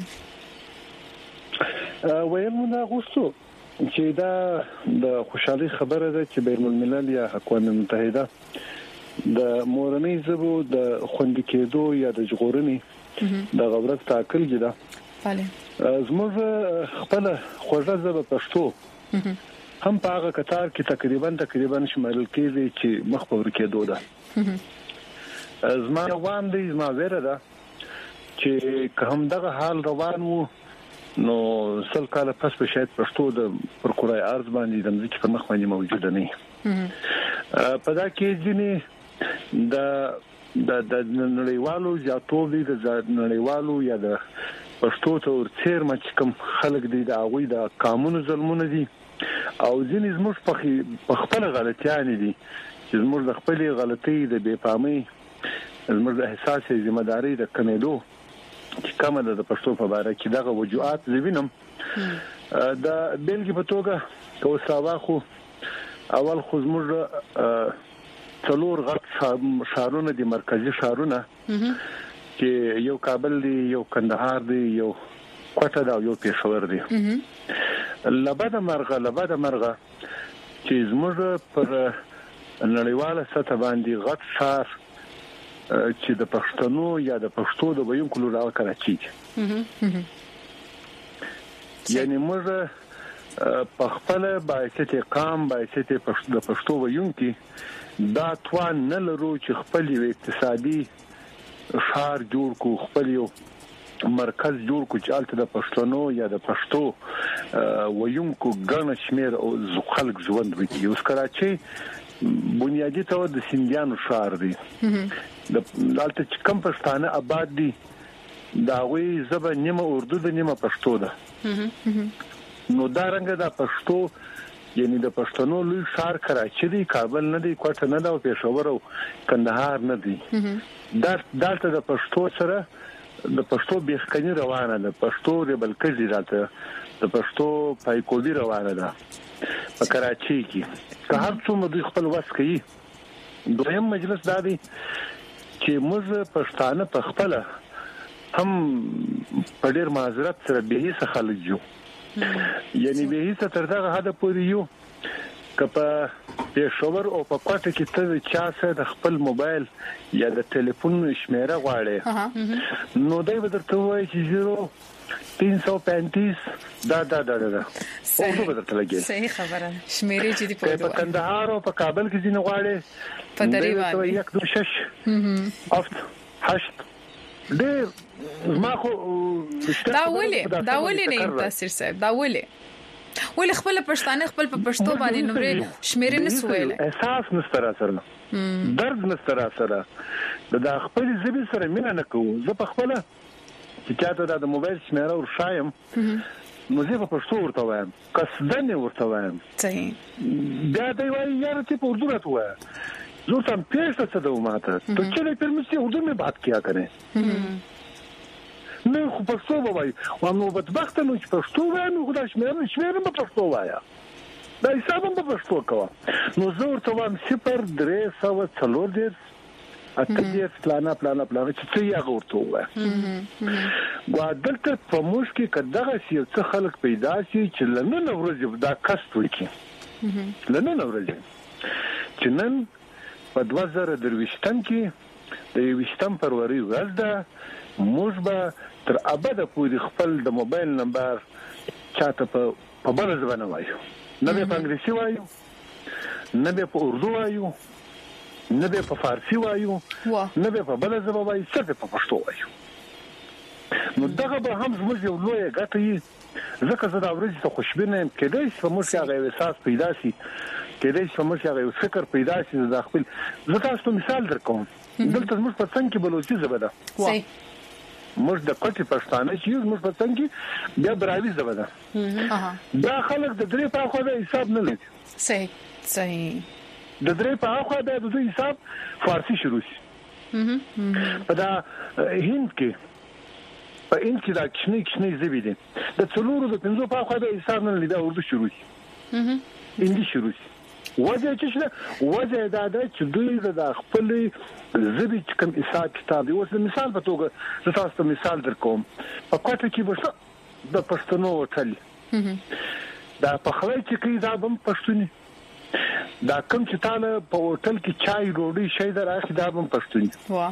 ویلمونه غوښتو چې دا د خوشحالي خبره ده چې بین الملل یا اقوام متحده د مورنۍ ژبو د خوندي کېدو یا د ژغورنې د غوړک تاکل جدا bale زموږ خپل خوږه ژبه پښتو هم په هغه کتار کې تقریبا شمال کېږي چې مخ په ورکېدو ده زما روان دي زما ویره ده چې کوم دغه حال روان وو نو سل کال پس په شاید پښتو د پرکورای ارز باندې د مځکې په مخ باندې موجوده نه په دا کې ځینې د نړیوالو زیاتوب دي د نړیوالو یا د پښتو ته ورڅیر مچ کوم خلک دي د هغه د قانون ظلمونه دي او ځینې زموږ په خپل غلطیان دي چې زموږ د خپل غلطۍ د بېپامۍ زموږ د احساس ذمہداري د کمیدو چې کومه د پښتو په اړه کې دغه وجوهات زوینم د بلګي په توګه کوساوا خو اول خو زموږ څلور غټ شهرونه دي مرکزی شهرونه چې یو کابل دی یو کندهار دی یو کوټه دا یو پېښور دی لبد مرغه چې زموږ پر نړیواله سطح باندې غټ شهر چې د پښتنو یا د پښتو د ویونکو لپاره کراچي یعنی موږ په خپل باعث قام باعث د پښتو ویونکو دا توان نه لرو چې خپل اقتصادي شهر جوړ کو خپل یو مرکز جوړ کو چې الته د پښتنو یا د پښتو ویونکو ګڼ شمیر او خلک ژوند وکړي اوس کراچي بنیادی تور د سیندیانو شهر دی د دالته چې کم پښتانه آباد دي دا وی زبر نیمه اردو د نیمه پښتو ده نو دا رنګ د پښتو یعنی د پښتنو لوی شهر کراچي دی کابل نه دی کوټه نه دا او پېښور او کندهار نه دی دالته د پښتو سره د پښتو بیخکنی روانه ده پښتو ریبل کړي راته د پښتو پایکوبي روانه ده په کراچي کې که هر څومره دوی خپل وس کوي دویم مجلس دا دی چې موږ پښتانه په خپل هم په ډیر معذرت سره به هیڅ خلک جو یعنی به هیڅ تر دغه حد پورې یو کپا پېښور او په کوټه کې ته چا سره د خپل موبایل یا د ټلیفون شمیره غواړي نو دوی به درته وایي چې 335 دا صحیح خبره شمیرې چې دی په کندهار او په کابل کې ځینې غواړي په تقریبا 1 2 6 افت 8 ډېر ما خو دا ولې نه تاثیر صاحب دا ولې خپل پښتانه خپل په پښتو باندې نمبر شمیرې نه سویل احساس نستر سره درد نستر سره دا خپل ژبه سره مینه نه کوو زه په خپل چې چاته د موبایل شمیره ور شایم نو زه په پښتو ورته وایم قصدن ورته وایم صحیح دا دی وایي یاره چې په اردو راته وایم زه تم پیښه څه د ماته ته چې په مې اردو مې بات کیا کرے نه خو پښتو وایي او نو بدبخت نو چې پښتو وایم خو دا شمیره په پښتو وایا دا حساب په پښتو کوه نو زه ورته وایم 0340 اته پلان چې څه یې غوړته وای ګوادلته په موږ کې کداغه څه خلک پیدا شي چې لنن ورځ دا کست وکړي لنن ورځ چې نن په 2023 کې د 20 فروری ورځ ده موږ به تر ابده پورې خپل د موبایل نمبر چاته په بل ځبانه وایو نه به په انګلیسي وایو نه به په اردو وایو نه به په فارسی وایو نه به په بل ژبه وایو صرف په پښتو وایو نو دغه به هم زموږ یو لوی ګټه یې ځکه زه دا ورځ ته خوشبینه یم کېدای شي موږ هغه احساس پیدا شي کېدای شي موږ هغه فکر پیدا شي د خپل زه تاسو ته مثال درکوم دلته موږ په څنګه کې بلوچي ژبه ده موږ د کوټي پښتانه چې موږ په څنګه کې بیا براوي ژبه ده دا خلک د درې په خو د حساب نه لري صحیح د درې په خو د دوی حساب فارسی شروع شي په دا هند کې په ان کې دا کښنی زبې دي د څلورو د پنځو په خو د حساب نه لري دا اردو شروع شي انګلیسي شروع شي وجه دا ده چې دوی د خپل زبې کوم حساب کتاب دی اوس مثال په توګه زه تاسو ته مثال درکوم په کوټه کې به د پښتنو هوټل دا په خلای چې کې دا بم پښتوني دا کوم چې تاله په هوټل کې چای روړی شي دا راځي دا بم پښتوني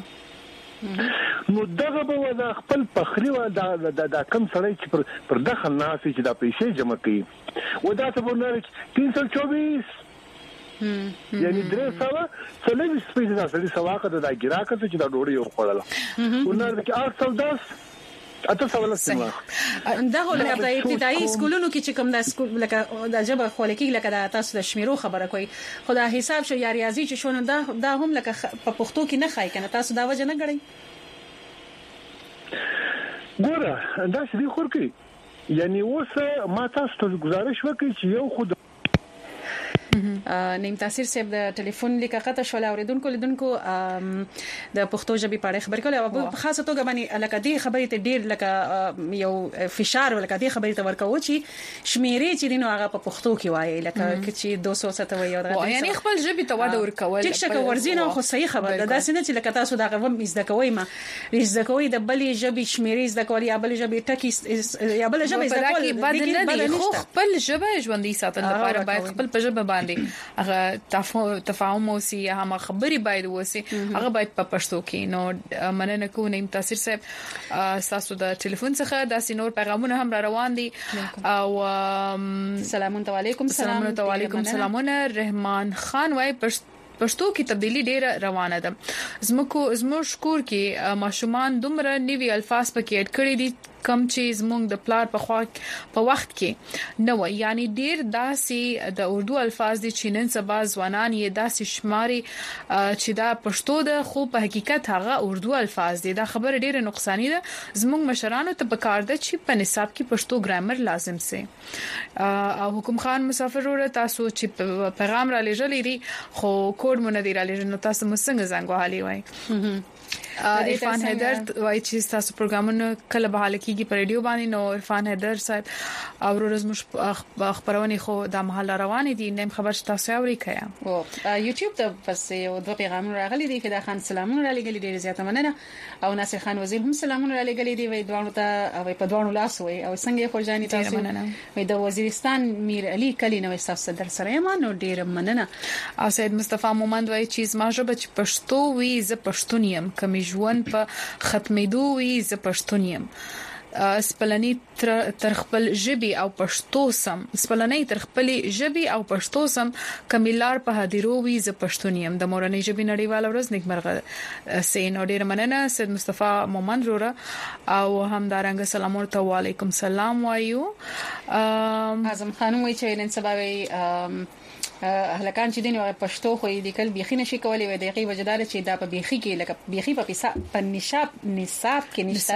نو دغه به د خپل پخلی و دا کم سړی چې پر دخل ناسي چې دا پیسې جمع کوي و دا څه ورنه 324 یعنی درې سوا څلوي سپیډ دا سړي سواکه دا ګراکه چې دا ډوړی یو خړله ورنه کې 810 اته سوال سم دا لکه په ابتدایي سکولونو کې چې کوم د سکول لکه د جبه خولکی لکه د تاسو د شمیرو خبره کوي خدای حساب شو یا ریاضي چې شونه دا هم لکه په پښتو کې نه خای کنه تاسو دا وجه نه غړي ګوره دا شې خور کوي یعنی اوس ما تاسو ته گزارش وکړم چې یو خود نیم تاثیر صاحب د ټلیفون لیکه قطع شو اوریدونکو لیدونکو د پښتو ژبې په اړه خبرې کولې او په خاصه توګه باندې لکه دې خبرې ته ډیر لکه یو فشار ولکه دې خبرې ته ورکو چې شمیرې چې دینو هغه په پښتو کې وایي لکه چې 207 وایي او یعنی خپل ژبې ته وده ورکول ټیک شګه ورزینه خو صحیح خبره ده دا څنګه چې لکه تاسو دا غوم زده کوئ ما زده کوئ د بلې ژبې شمیرې زده کول یا بلې ژبې ټکی یا بلې ژبې زده کول خو خپل ژبه ژوندۍ ساتل لپاره باید خپل په ژبه باندې هغه تفاهم اوسي هم خبري باید اوسي هغه باید په پښتو کې نو مننه کوم نیم تاثیر صاحب تاسو د ټلیفون څخه د سینور پیغامونه هم را روان دي او سلام علیکم سلامونه رحمان خان وای پښتو کې تبدیلی ډیره روانه ده زموږ شکور کې ماشومان دومره نوي الفاظ پکې اډ کړی دي کم چې زموږ د پلار په وخت کې نو یعنی ډیر داسي د اردو الفاظ دي چې نن سبا ځوانان یې داسي شماري چې دا پښتو ده خو په حقیقت هغه اردو الفاظ دي دا خبره ډیره نقصانی ده زموږ مشرانو ته پکار ده چې په نصاب کې پښتو ګرامر لازم سي او حکم خان مسافر ور تاسو چې پیغام را لېږلې دي خو کوډ مونږ نه دی را لېږل نو تاسو مو څنګه زنګ وهالي وای عرفان حیدر وای چې تاسو پروګرامونه کله به حال کېږي په ریډیو باندې نو عرفان حیدر صاحب او ورځ مش خبرونه خو د محل روان دي نیم خبر تاسو اوري کیا او یوټیوب ته پس یو دوه پیغامونه راغلي دي فدا خان سلامونه را لګلي ډیر زیاته مننه او ناصر خان وزیر هم سلامونه را لګلي دي وای دوانو ته او په دوانو لاس وای او څنګه خورجاني تاسو وای د وزیرستان میر علي کلی نو تاسو در سره ما نو ډیر مننه او سید مصطفی مومند وای چې ما ژبه پښتو وی ز پښتونیم کمی ژوند په ختمېدو وی ز پښتونیم سپلنی تر خپل ژبي او پښتو سم سپلنی تر خپل ژبي او پښتو سم کمیلار په هدیرو وی ز پښتونیم د مورنۍ ژبې نړیواله ورځ نیکمرغه سین او ډیر مننه سید مصطفی مومند روره او همدارنګ سلام علیکم سلام وایو اعظم خانم وی چې نن سبا وی هلکان چې دین پښتو خو یې لیکل بيخي نشي کولای وي دغه وجدار چې دا په بيخي کې لکه بيخي په نصاب کې نشته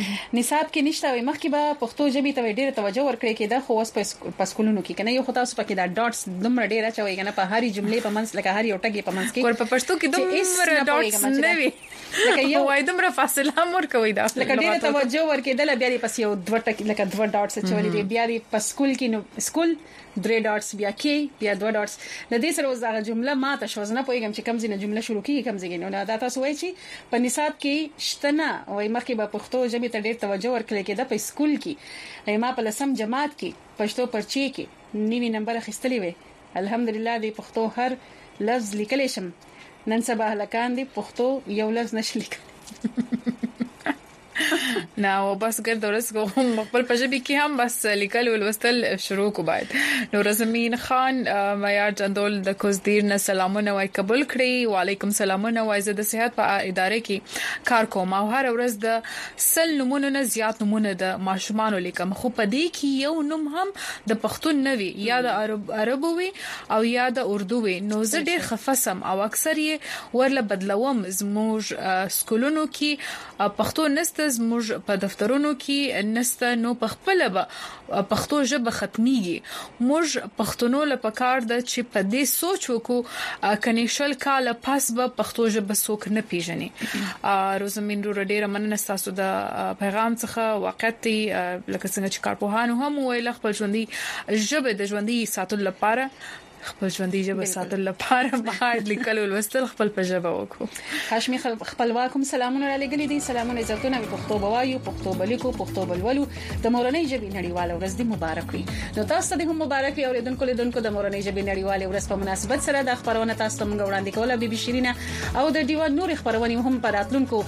وي مخکې به پښتو ژبې ته ډېر توجه ورکړي کېده خو اوس په سکولونو کې کنه یو خو تاسو پکې دا ډاټس دومره ډېر اچوي کنه په هرې جملې په منځ لکه هر یو ټکی په منځ کې ور په پښتو کې دومره ډاټس نه وي لکه یو وای دومره فاصله مور کوي دا لکه ډېر توجه ورکېدل بیا دې پس یو دوه ټکی لکه دوه ډاټس اچولې دي بیا دې په سکول کې نو سکول 3 ډاټس بیا کې بیا 2 ډاټس لدې سره وزغه جمله ما ته شو زنه پويګم چې کم زینه جمله شروع کیږي کم زینه نو دا تاسو وایي چې په نصاب کې شتنه وای مخکې به پښتو ژبې ته ډېر توجه ورکړل کېده په سکول کې ما په لسم جماعت کې پښتو پرچی کې نیوی نمبر اخیستلې وي الحمدلله د پښتو هر لفظ لیکل شم. نن سبا هلکان دي پښتو یو لفظ نشي لیکل نو بس ګر درس کوم خپل پجبي کې هم بس لیکل ولوستل شروع کو باید. نو رزمین خان معیار جندول د کوزدیر نه سلامونه وای قبول کړی. وعلیکم سلامونه وای زه د صحت په ادارې کې کار کوم او هر ورځ د سل نمونه نه زیات نمونه د ماشومان لیکم خو په دې کې یو نوم هم د پښتون نوي یا د عربو وي او یا د اردو وي. نو زه ډیر خفسم او اکثر یې ورله بدلوم. زموږ سکولونو کې پښتو نست زموږ په دفترونو کې نسته نو په خپل به پښتو ژبه ختميږي. موږ پښتونو لپاره د چې په دې سوچ وکړو کنيشل کال پاس به پښتو ژبه څوک نه پیژني. روزمین ډېر مننه تاسو د پیغام څخه وقتی لکه څنګه چې کارپوهانو هم ویل خپل ژوندۍ ژبه د ژوندۍ ساتلو لپاره خپل ژوندۍ ژبه ساتل لپاره باید لیکل او لوستل خپل په ژبه وکړو. هاشمي خپلواکم سلامونه را لګلې دي. سلامونه عزتونه پښتو بوایو پښتو بلیکو پښتو بلولو د مورنۍ ژبې نړیواله ورځ دې مبارک وي. نو تاسو ته هم مبارک وي. اوریدونکو لیدونکو د مورنۍ ژبې نړیواله ورځ په مناسبت سره د خبرونه تاسو ته موږ وړاندې کوله. بي بي شیرینه او د دیوا نور خبرونه هم په راتلونکو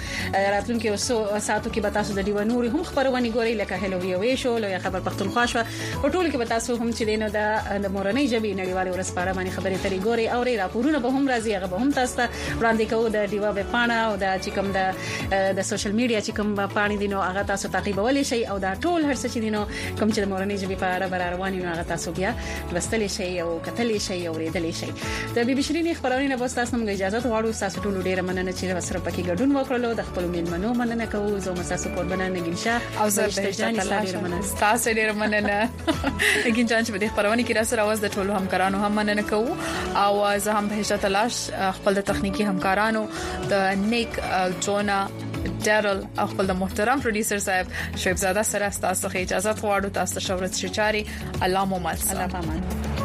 ساعتو کې به تاسو د دیوا نور هم خبرونه ګورئ لکه هلو وی وی شو لوي خبر پښتونخوا شو په ټول کې به تاسو هم چې دینو د مورنۍ ژبې نړیواله ورځ په اړه خبرې ترې ګوري او راپورونه به هم راځي. هغه به هم تاسو ته وړاندې کوو د دیوا په پاڼه او د چې کوم د سوشل میډیا چې کوم پاڼې دي نو هغه تاسو تعقیبولی شي او دا ټول هر څه چې دي نو کوم چې د مورنۍ ژبې په اړه رواني نو هغه تاسو بیا لوستلی شي او کتلی شي او ریدلی شي. د بي بي شیرینې خبرونه به تاسو موږ اجازه غواړو. تاسو ټول ډیره مننه چې سره پکې ګډون وکړلو. د خپل میلمنو مننه کوو. زه مساسو قربانه نګینشا او زه ډیره مننه تاسو ډیره مننه نګین جان چې په خبرونه کې را سره आवाज د ټولو همکارانو هم مننه کوو او زه هم به تلاش خپل د تخنیکی همکارانو د نیک جونا ډارل او خپل د محترم پروډوسر صاحب شعیب زاده سره تاسو ته اجازه غواړو. تاسو شورت شچاري الله مو مل الله پامان.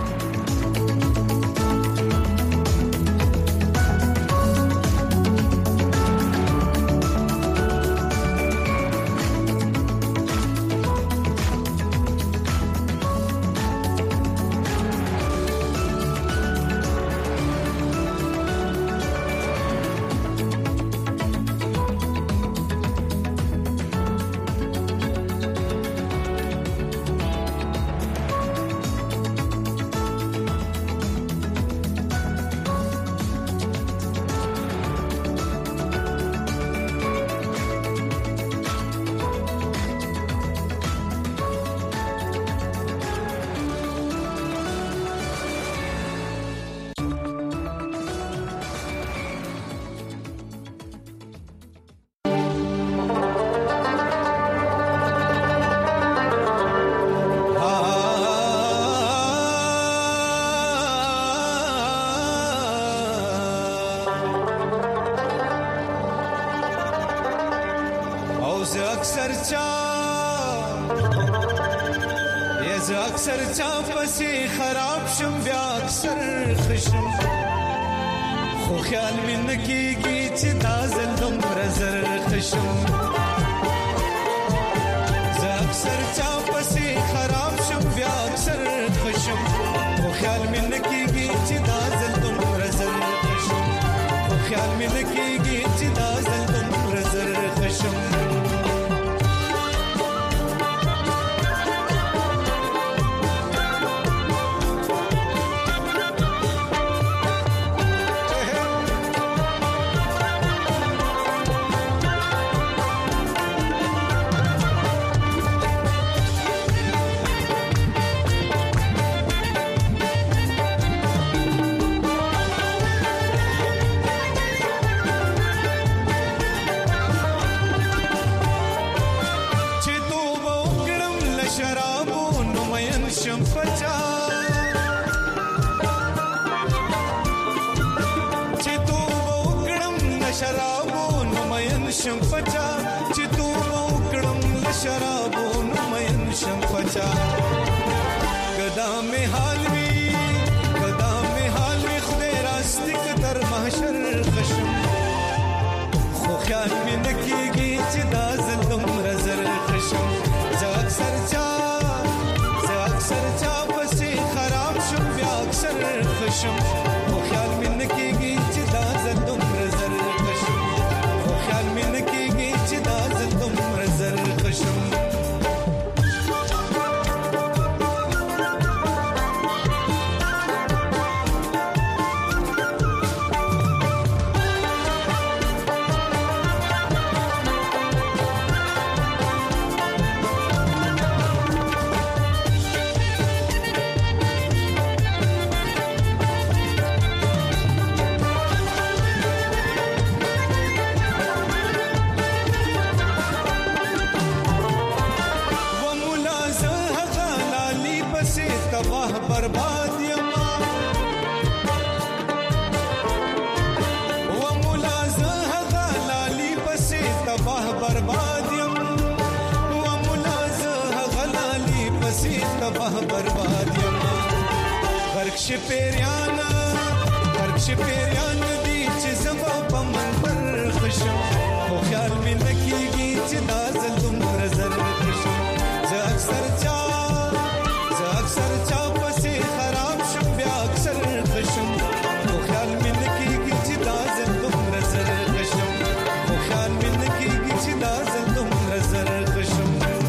اکثر چا پسې خراب شم بیا اکثر خشم خو خیال مې نکېږي چې دا ځل دومره زر خشم زه اکثر چا پسې خراب شم بیا اکثر خشم خو خیال مې نکېږي چې دا ځل دومره زر خشم خو خیال مې نکېږي چې دا ځل دومره زر خشم Sir تباہ برباد یما غرق شپیریان دی چې زما په منبر خشم خو خیال مې نکېږي چې دا ځل دومره زر خشم زه اکثر چا پسې خراب شم بیا اکثر خشم خو خیال مې نکېږي چې دا ځل دومره زر خشم خو خیال مې نکېږي چې دا ځل دومره زر خشم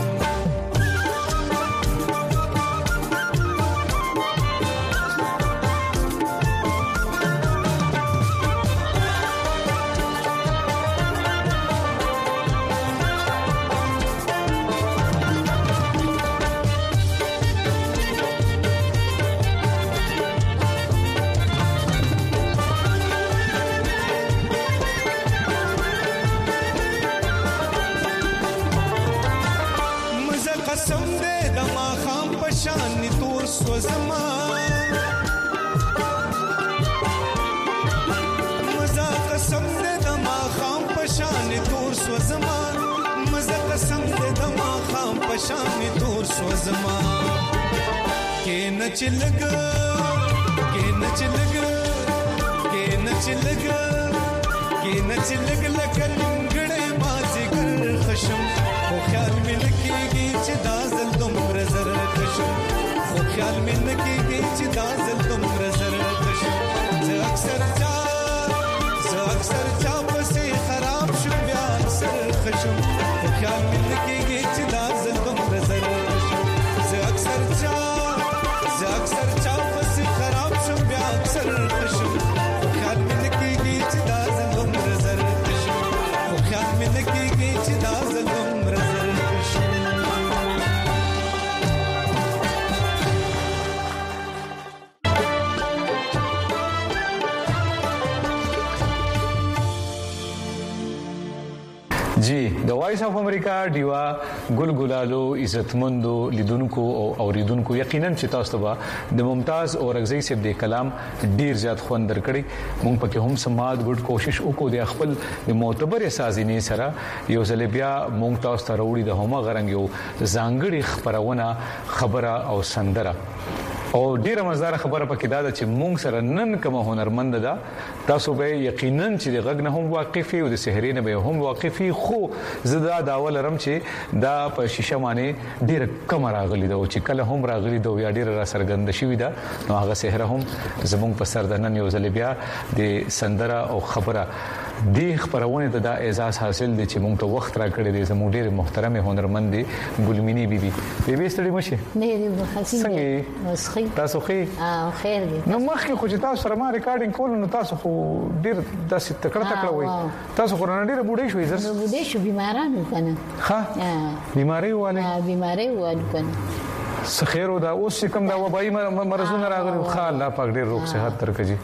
قسم دې د ما خام پشان تور سوزما مزه قسم دې د ما خام پشان تور سوزما مزه قسم دې د ما خام پشان تور سوزما کې نچلګ لکه نیمګړې مازی ګر خشم خو خیال مې نکېږي چې دا ځل دومره زر خشم خو خیال مې نکېږي چې دا ځل دومره زر خشم زه اکثر چا پسې خراب شم بیا اکثر خشم خو خیال مې نکېږي چې دا ځل دومره زر خشم زه اکثر چا پسې خراب شم بیا اکثر خشم خو خیال مې نکېږي چې دا ځل دومره زر خشم خو خیال مې نکېږي چې دا ځل دومره زر خشم جی د وایس اف امریکا دیوا ګلګلالو عزتمندو لیدونکو او اوریدونکو یقینا چې تاسو ته د ممتاز اورغزی صاحب د کلام ډیر زیات خوند درکړي مونږ پکې هم سماد ګډ کوشش وکړو د خپل د معتبر سازینې سره یو ځل بیا مونږ تاسو ته وروړي د همه غرنګ یو ځانګړي خبرونه خبره او سندره او ډیره مزدار خبره پکې دا چې مونږ سره نن کوم هنرمند ده تاسو به یقینا چې د غږ نه هم واقفي او د سحرې نه به هم واقفي خو زدا داول رم چې دا په شیشه باندې ډیره کم راغلي ده او چې کله هم راغلي ده یا ډیره را سرګند شوی ده نو هغه سحر هم زمونږ په سر د نن یو ځل بیا د سندره او خبره دی خبرونه ته دا اعزاز حاصل دي چې موږ ته وخت راکړی دی زموږ ډېر محترم هنرمند دي ګلمینی بیبي بیبي ستړي مشه نه دی حسین مسخي تاسو خیر خیر دي نو مخکې خو چې تاسو سره ما ریکارډینګ کول نو تاسو خو ډېر داسې تکړه وای تاسو خو نه ډېر بوډۍ شوې زر بوډۍ شو بیمارانو کنه ها بیماری والے کنه خیر او دا اوس کوم دا وبای مرزونه راغلي خو الله پاک ډېر روغ صحت ترکجي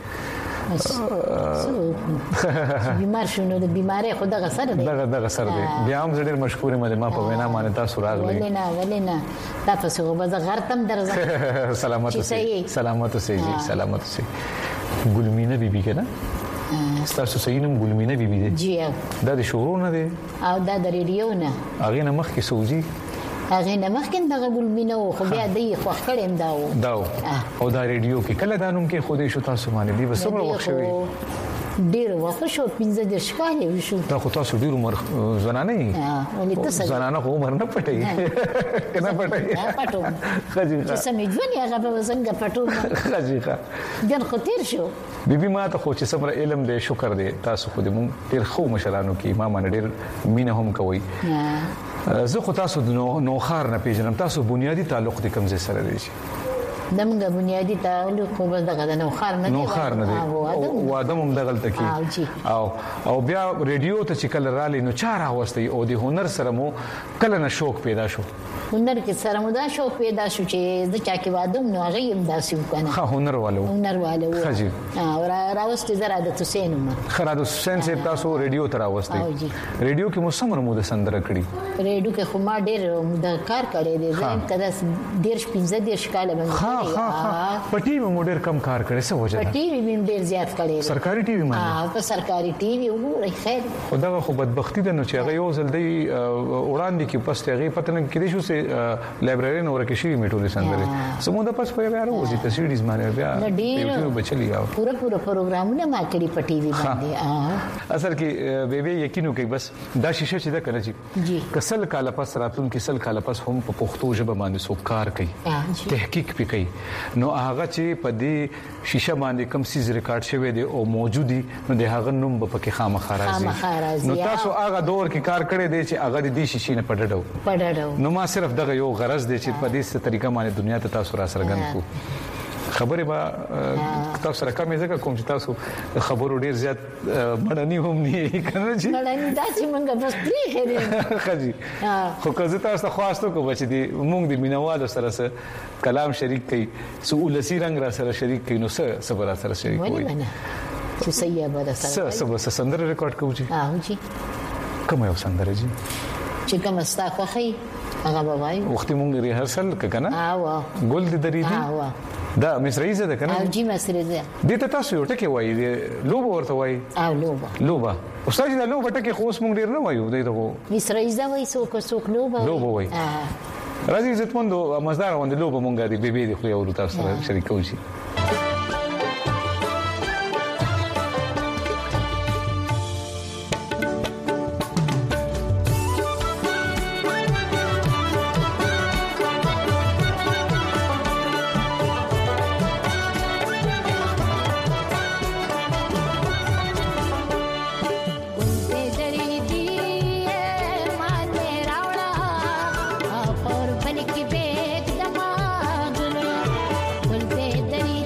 بیمار شونه د بیماری خو دغه سره دی دغه سره دی بیا هم ډېر مشکور یم ما په وینا باندې تاسو راغلی ولینا تاسو خو به غرتم درځه سلامت اوسئ ګلمینه بیبي کنه تاسو صحیح نوم ګلمینه بیبي دی جی دا د شورو نه دی او دا د ریډیو نه هغه نه مخکې سوجي هغه نه مخکې دغه ګلمینه خو بیا دی خو کړم داو او دا ریډیو کې کله دا نوم کې خوده شو تاسو باندې دی وسمره وخت شوی ډیر وخت شو 15 ښکارې وشو دا خو تاسو ډیر عمر زنانه یې ولې تاسو زنانه خو عمر نه پټي کنه پټي پټو چې سمې ځونی هغه به څنګه پټو خجيخه ګن خطر شو بیبي ما ته خو چې صبر علم دې شکر دې تاسو خو دې مونږ ډیر خو مشرانو کې ما باندې ډیر مینه هم کوي زه خو تاسو نو خار نه پیژنم تاسو بنیادی تعلق دې کوم ځای سره دی دمغه بنیادی تعلق خو بس دغه نو خار نه دی او ادم هم دغه تکي او بیا ریډیو ته چې کله رالي نو چاره واستي او د هنر سره مو کله نه شوق پیدا شو هنر کې سره مو دا شوق پیدا شو چې د چا کې وادم نو هغه يم داسې وکنه ها هنر والو خجي او راوستي زرا د حسین ما خراد حسین سے تاسو ریډیو ته راوستي ریډیو کې مو سمره مو د سندره کړی ریډیو کې خو ما ډېر د کار کړی دی زم کده ډېر 15 کال باندې پټي مو ډېر کم کار کړی څه وجه پټي مې ډېر زیات کړی سرکاري ټي وي باندې په سرکاري ټي وي وګورئ خیر خدای خو بدبختی ده نو چې هغه یو ځل دی وړاندې کې پسته هغه پته نه کېدې شو چې لایبرری نور کې شي میټولې سندره سمونده پس په بیا وروزي ته سیډیز باندې بیا یوټیوب بچلی آو پورا پروګرامونه ما کړی په ټي وي باندې اصل کې به یقینو کې بس دا شیشه چې دا کړی جی کسل کاله پس راتون کې سل کاله پس هم په پښتو ژبه باندې سوکار کوي تحقیق کوي نو هغه چې په دې شیشه باندې کم سیز ریکارډ شوی دی او موجودي نو د هغه نوم په کې خامخا راځي نو تاسو هغه دور کې کار کړی دی چې هغه د دې شیشې نه پډړو نو ما صرف دغه یو غرض دی چې په دې طریقه باندې دنیا ته تاسو را سرګند کو خبره با تاسو سره کومه ځکه کوم چې تاسو خبرو ډیر زیات مړنی هم نه کنه چې مړنی دا چې موږ بس پری خېره خجی خو که تاسو خواستو کو بچ دي موږ د مینوالو سره کلام شریک کړي سولسی رنگ را سره شریک کړي نو صبر سره شریک وي چې سیه به سره سندره ریکارډ کوو جی جی کوم یو سندره جی چې کوم ستا خوخي هغه به وایي وختي مونږ ریهرسل کنه ګل د درې دي دا مصریزه ده کنه جی مصریزه دې ته تاسو یو ټکی وایي لوبه ورته وایي لوبه استاد دا لوبه ټکی خو اوس مونږ ډیر نه وایو دې ته مصریزه وایي څوک لوبه وایي راځي عزتمندو مزدار باندې لوبه مونږ دې بیبي دې خو یو تاسو سره شریکو شي Dani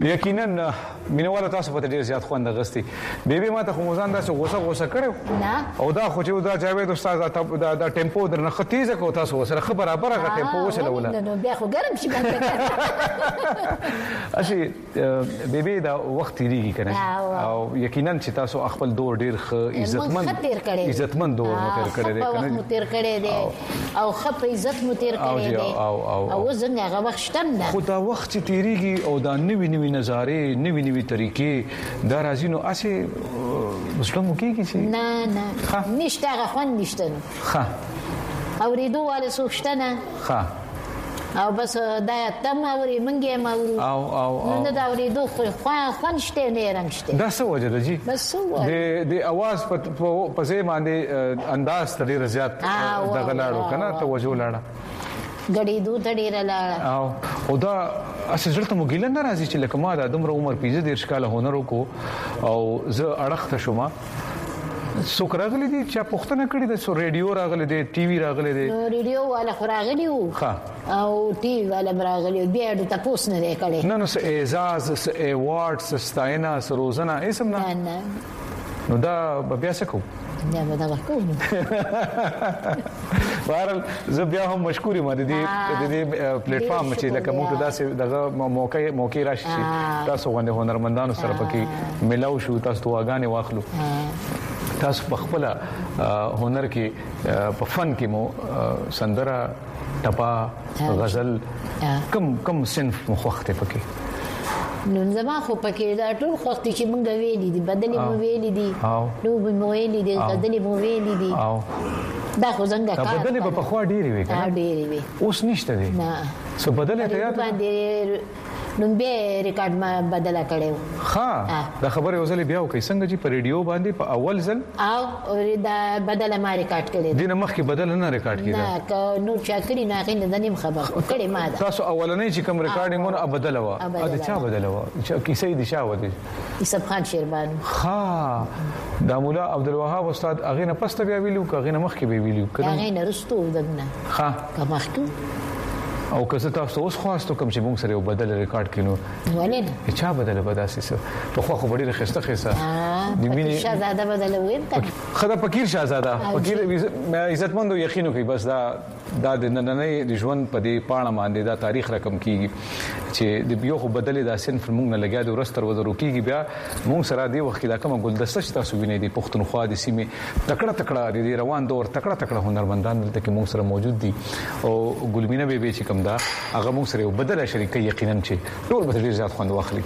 یقینا مینوال تاسو په ډیر زیات خوند غستی بیبي ما ته خموزان داسې غوسه کړو نه او دا خو چې دا جاوید استاد دا ټیمپو درنه خطیزه کو تاسو سره خبر برابر هغه ټیمپو وسلوله نو بیا خو ګرم شي باندې اسی بیبي دا وخت تیریږي کنه او یقینا چې تاسو خپل دور ډیر عزتمن دور مو تیر کړی دی کنه مو تیر کړی دی او خپ عزت مو تیر کړی دی او زنګ هغه وخت شتم ده خو دا وخت تیریږي او دا نوې نظارې نوې طریقې دا راځي نو اسه مسلمو کېږي چې نه نشته هغه خوند نشته ښه اورېدو والے سوچته نه ښه او بس دا تم اوري منګه ما ورو او نو دا اورېدو خوند شته نه رنګ شته دا څه وجه ده جی بس د اواز په ځای باندې انداز تر زیات دغه لاړو کنه توجه لاړه غړي دوه ډیره لاړه او دا اسه ځلته مو ګیلن راځي چې لکه ما د عمر 15 کال هنر وکړو او زه اړخته شوم څوک راغلي دي چې پښتنه کړی د سو ریډیو راغلي دي ټي وي راغلي دي ریډیو والا راغلي وو او ټي وي والا راغلي بیا د تاسو نه کړي نه اعزاز ایوارډز ستاینه سروزنه اسم نه نو دا بیا څه کوم یا به دا کوم بهرحال زه بیا هم مشکور یم د دې پلیټ فارم چې لکه موږ داسې دغه موقع راشي تاسو باندې هنرمندانو سره پکې ملاو شو تاسو واغانې واخلو تاسو په خپل هنر کې په فن کې مو سندره ټپا غزل کم صنف مخوخته پکې نو زما خو پکې دا ټول وخت چې مونږ ویلې دي بدلې مو ویلې دي نو به مو ویلې دي بدلې مو ویلې دي دا خو څنګه کار بدلې په خوا ډېری وي کنه ډېری وي اوس نشته دي نه څه بدلې ته یاد باندې نو به ریکارډ ما بدلا کړو ها دا خبره وزلې بیا وکي څنګه چې په ریډیو باندې په اول ځل او دا بدلا ما ریکارډ کړی دینه مخکې بدل نه ریکارډ کړی نه نو چاکري نه غین د نیم خبر کړی ما دا تاسو اولنې چې کوم ریکارډینګونه بدل و ا د چا بدل و چې کیسې دي شاو دي یوسف خان شیربان ها دا مولا عبدالوهاب استاد اغه نه پسته بیا ویلو اغه نه مخکې ویلو کړه اغه نه رستو دغنه ها کماختو او که زه تاسو اوس خواستو کوم چې موږ سره یو بدل ریکارډ کینو ولې نه چا بدل بداسې څه په خو ډیره خسته د مینې شاهزاده بدل ویم خدا فقیر شاهزاده فقیر عزتمند یقینو کوي بس دا د نننې ژوند په دې پاڼه باندې دا تاریخ رقم کیږي چې د بیو خو بدلې دا سن موږ نه لګیا د ورستر وزرو کیږي بیا موږ سره دی وخت دا کوم ګلدسته چې تاسو وینئ د پښتونخوا د سیمې تکړه د روان دور تکړه هنرمندان دلته کې موږ سره موجود دي او ګلمینه بیبي چې کوم دا هغه موږ سره بدله شریک یقینا چې ټول به ډیر زیات خوند واخلي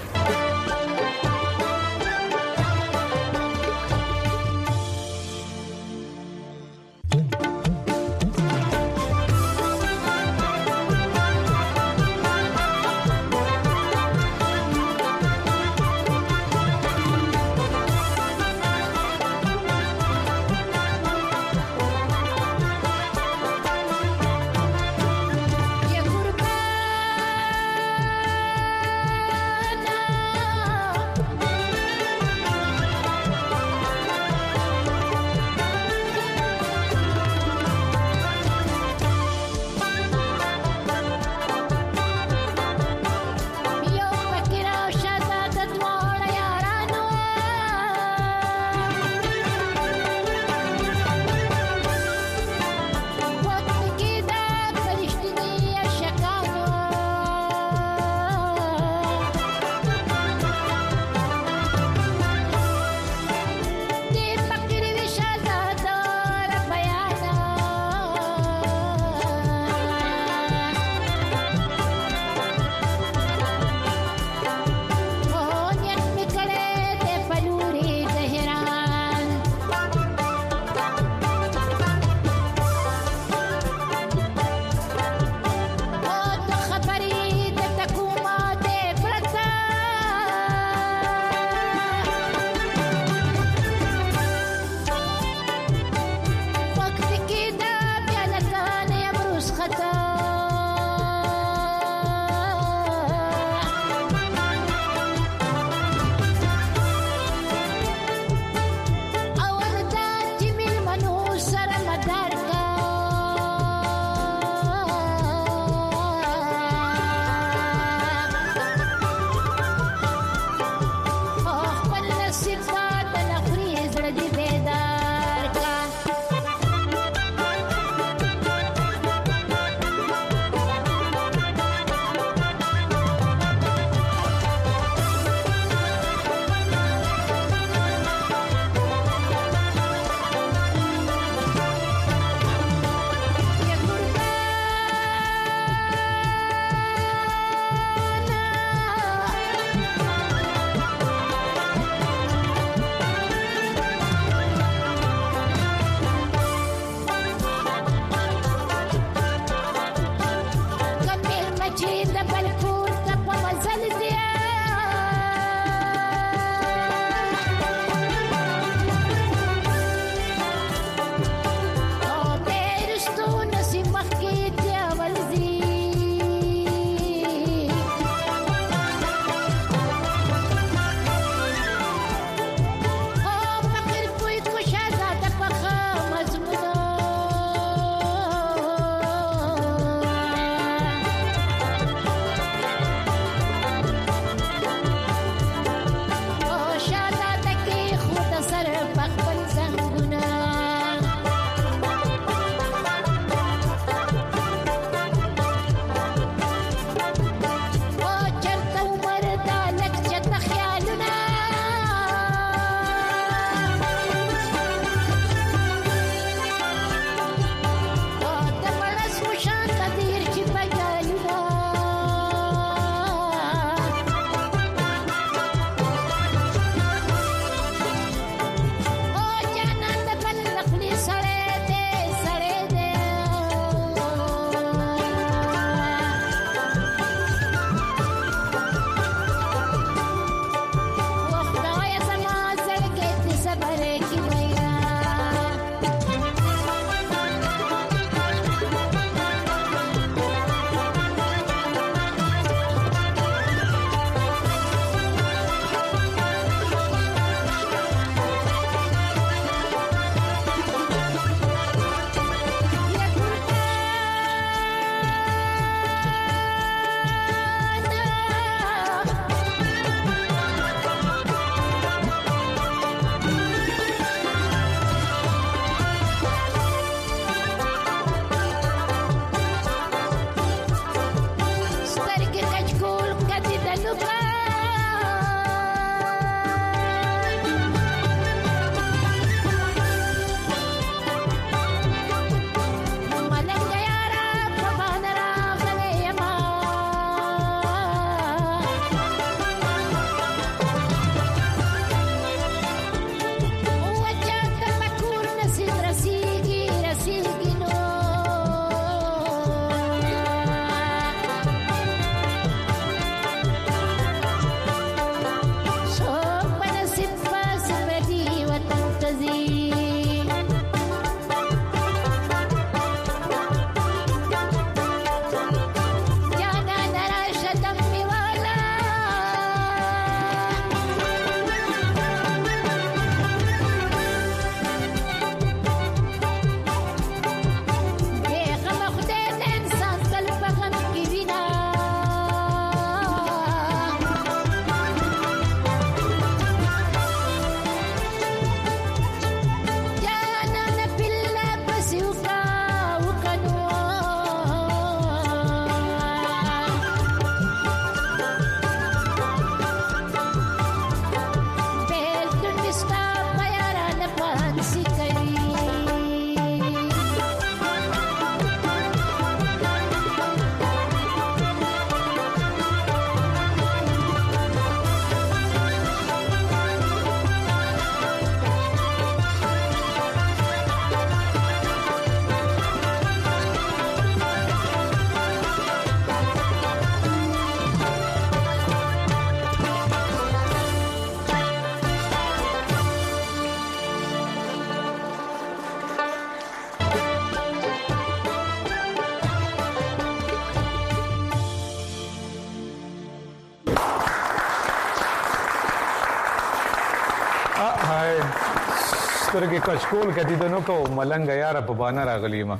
سترګې کچکول کدي دنو کو ملنګ یار په باندې راغلی ما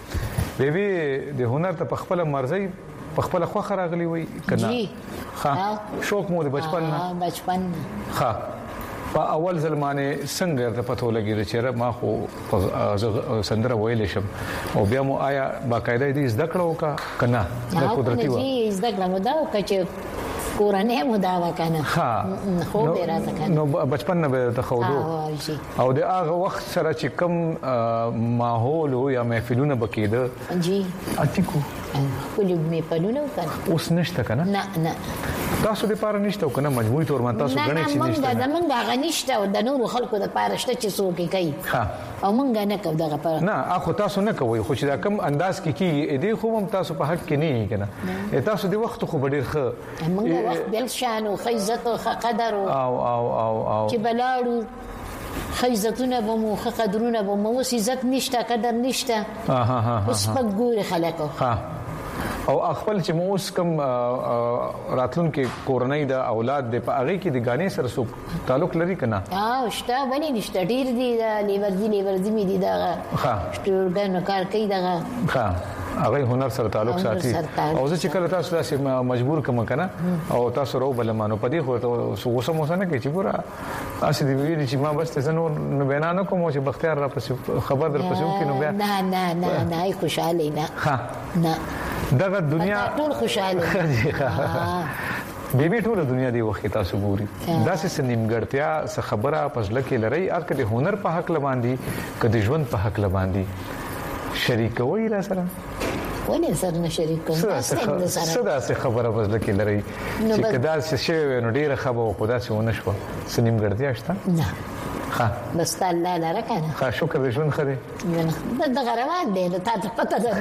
بیبي د هنر ته پخپل مرزي پخپل خوخه راغلی وي کنه ها شوق مو د بچپن ها په اول ځلمانه څنګه ته پته لګی چې ما خو سندره ویل شم او بیا مو آیا باقاعده دې زده کړو کا کنه د قدرتي و زده کړم دا چې کورانه مو دا وکنه خو به راځه کنه نو بچپن نه به تخودو او د هغه وخت سره چې کم ماحول یا محفلونه بکیده جی اتیکو کله می پدونه وکنه اوس نشته کنه نه تاسو د پاره نشته کنه مجبوری تور ما تاسو غنی چې نشته نه موږ غنښته او د نور خلکو د پاره شته چې څوک کوي او موږ نه کوو دغه پاره نه اخو تاسو نه کوي خو چې دا کم انداز کې کی دې خو هم تاسو په حق کې نه کنه تاسو د وخت خو ډیر ښه موږ وخت بل شان او عزت او قدر او چې بلاړو عزتونه به مو قدرونه به مو عزت نشته قدر نشته اوس په ګوره خلکو او خپل چې مو اوس کم راتلون کې کورنۍ د اولاد د پاغي کې د غانې سره سو تعلق لري کنه شته ولې نشته ډیر دي لیورځي می دي دا شتورګنو کار کوي دا هغه هنر سره تعلق ساتي او زه چې کله تاسو داسې مجبور کوم کنه او تاسو رو بل مانو پدې خو سو وسمو سره کې چې پورا اسی دی ویل چې ما بس ته نو بیان نه کوم چې بختیار را پس خبر در پسو کې نو بیا نه خوشاله نه دغه دنیا ټول خوشاله بیبي ټول دنیا دی وخت تاسو ګوري داسې سنیمګړتیا څه خبره پزله کې لري ار کده هنر په حق لباندي کده ژوند په حق لباندي شریک وای را سره ولې سره نه شریک کوم صدا څه خبره پزله کې لري چې کدا څه شی نو ډیره خبره خدا څه ونه شو سنیمګړتیا شته نه ها بس الله لاره کنه ها شکر دې ژوند خره دا غروان دی ته ته پته ده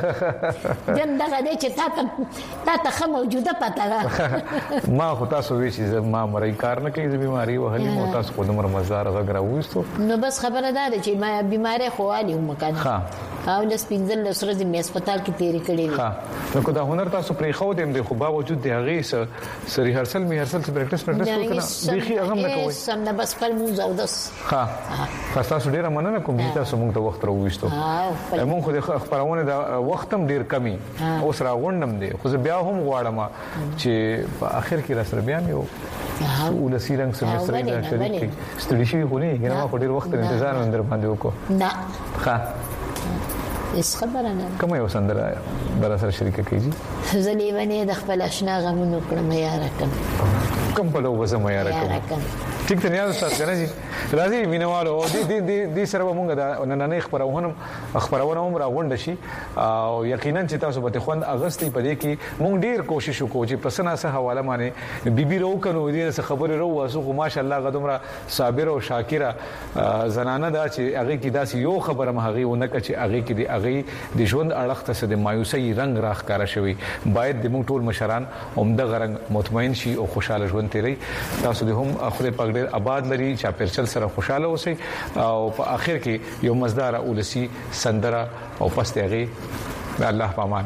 دم دغه دې چې تا ته موجوده پته ده ما خو تاسو وی چې ما مړی کار نه کوي بیماری وهلې مو تاسو خو د مرمزار غره وستو نو بس خبره ده چې ما بیماری خو علي هم کنه ها او د سپینځل سره د هسپتال کې تیری کړې ها نو کو دا هنر تاسو پرې خو دې د خو باوجود د هغه سری هرسل می هرسل پریکټس وکړه بيخي هغه نه کوي سم نه بس پر موږ او داس ها تاسو ډیره مننه کوم چې تاسو موږ ته وخت راوښتو موږ خو د خبرونه د وخت هم ډیر کمی اوس راغونډم دي خو بیا هم غواړم چې په اخر کې را سره بیان یو ولسی رنگ سمستر د شریک ستړي شي خو نه کنه ما ډیر وخت انتظار اندر باندې وکړو نه ها اس خبره نه کوم یو سندره بر سره شریک کیږي زلي ونی د خپل آشنا غمونو کړم یاره کوم په لوګو زما یاره ټیک ته نیاز تاسو کنه جی راځي مینوالو دي سره مونږ دا نن خبرونه هم راغونډ شي او یقینا چې تاسو به خوند اگستې په دې کې مونږ ډیر کوشش وکړو چې پسنه سه حواله باندې بیبي رو کنو دې څه خبره رو واسو خو ماشاءالله غدمره صابر او شاکره زنانه دا چې هغه کې داسې یو خبره مهغي ونه چې هغه کې دی هغه د ژوند اړخ ته د مایوسي رنگ راخکاره شوی باید د مونږ ټول مشران هم د غرنګ مطمئن شي او خوشاله ژوند تیری تاسو د هم خپل پګ آباد لري چې پرچل سره خوشاله اوسئ او په اخر کې یو مزدار اولسی سندره او پستهغي د الله پامان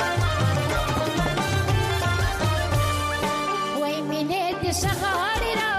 Sagari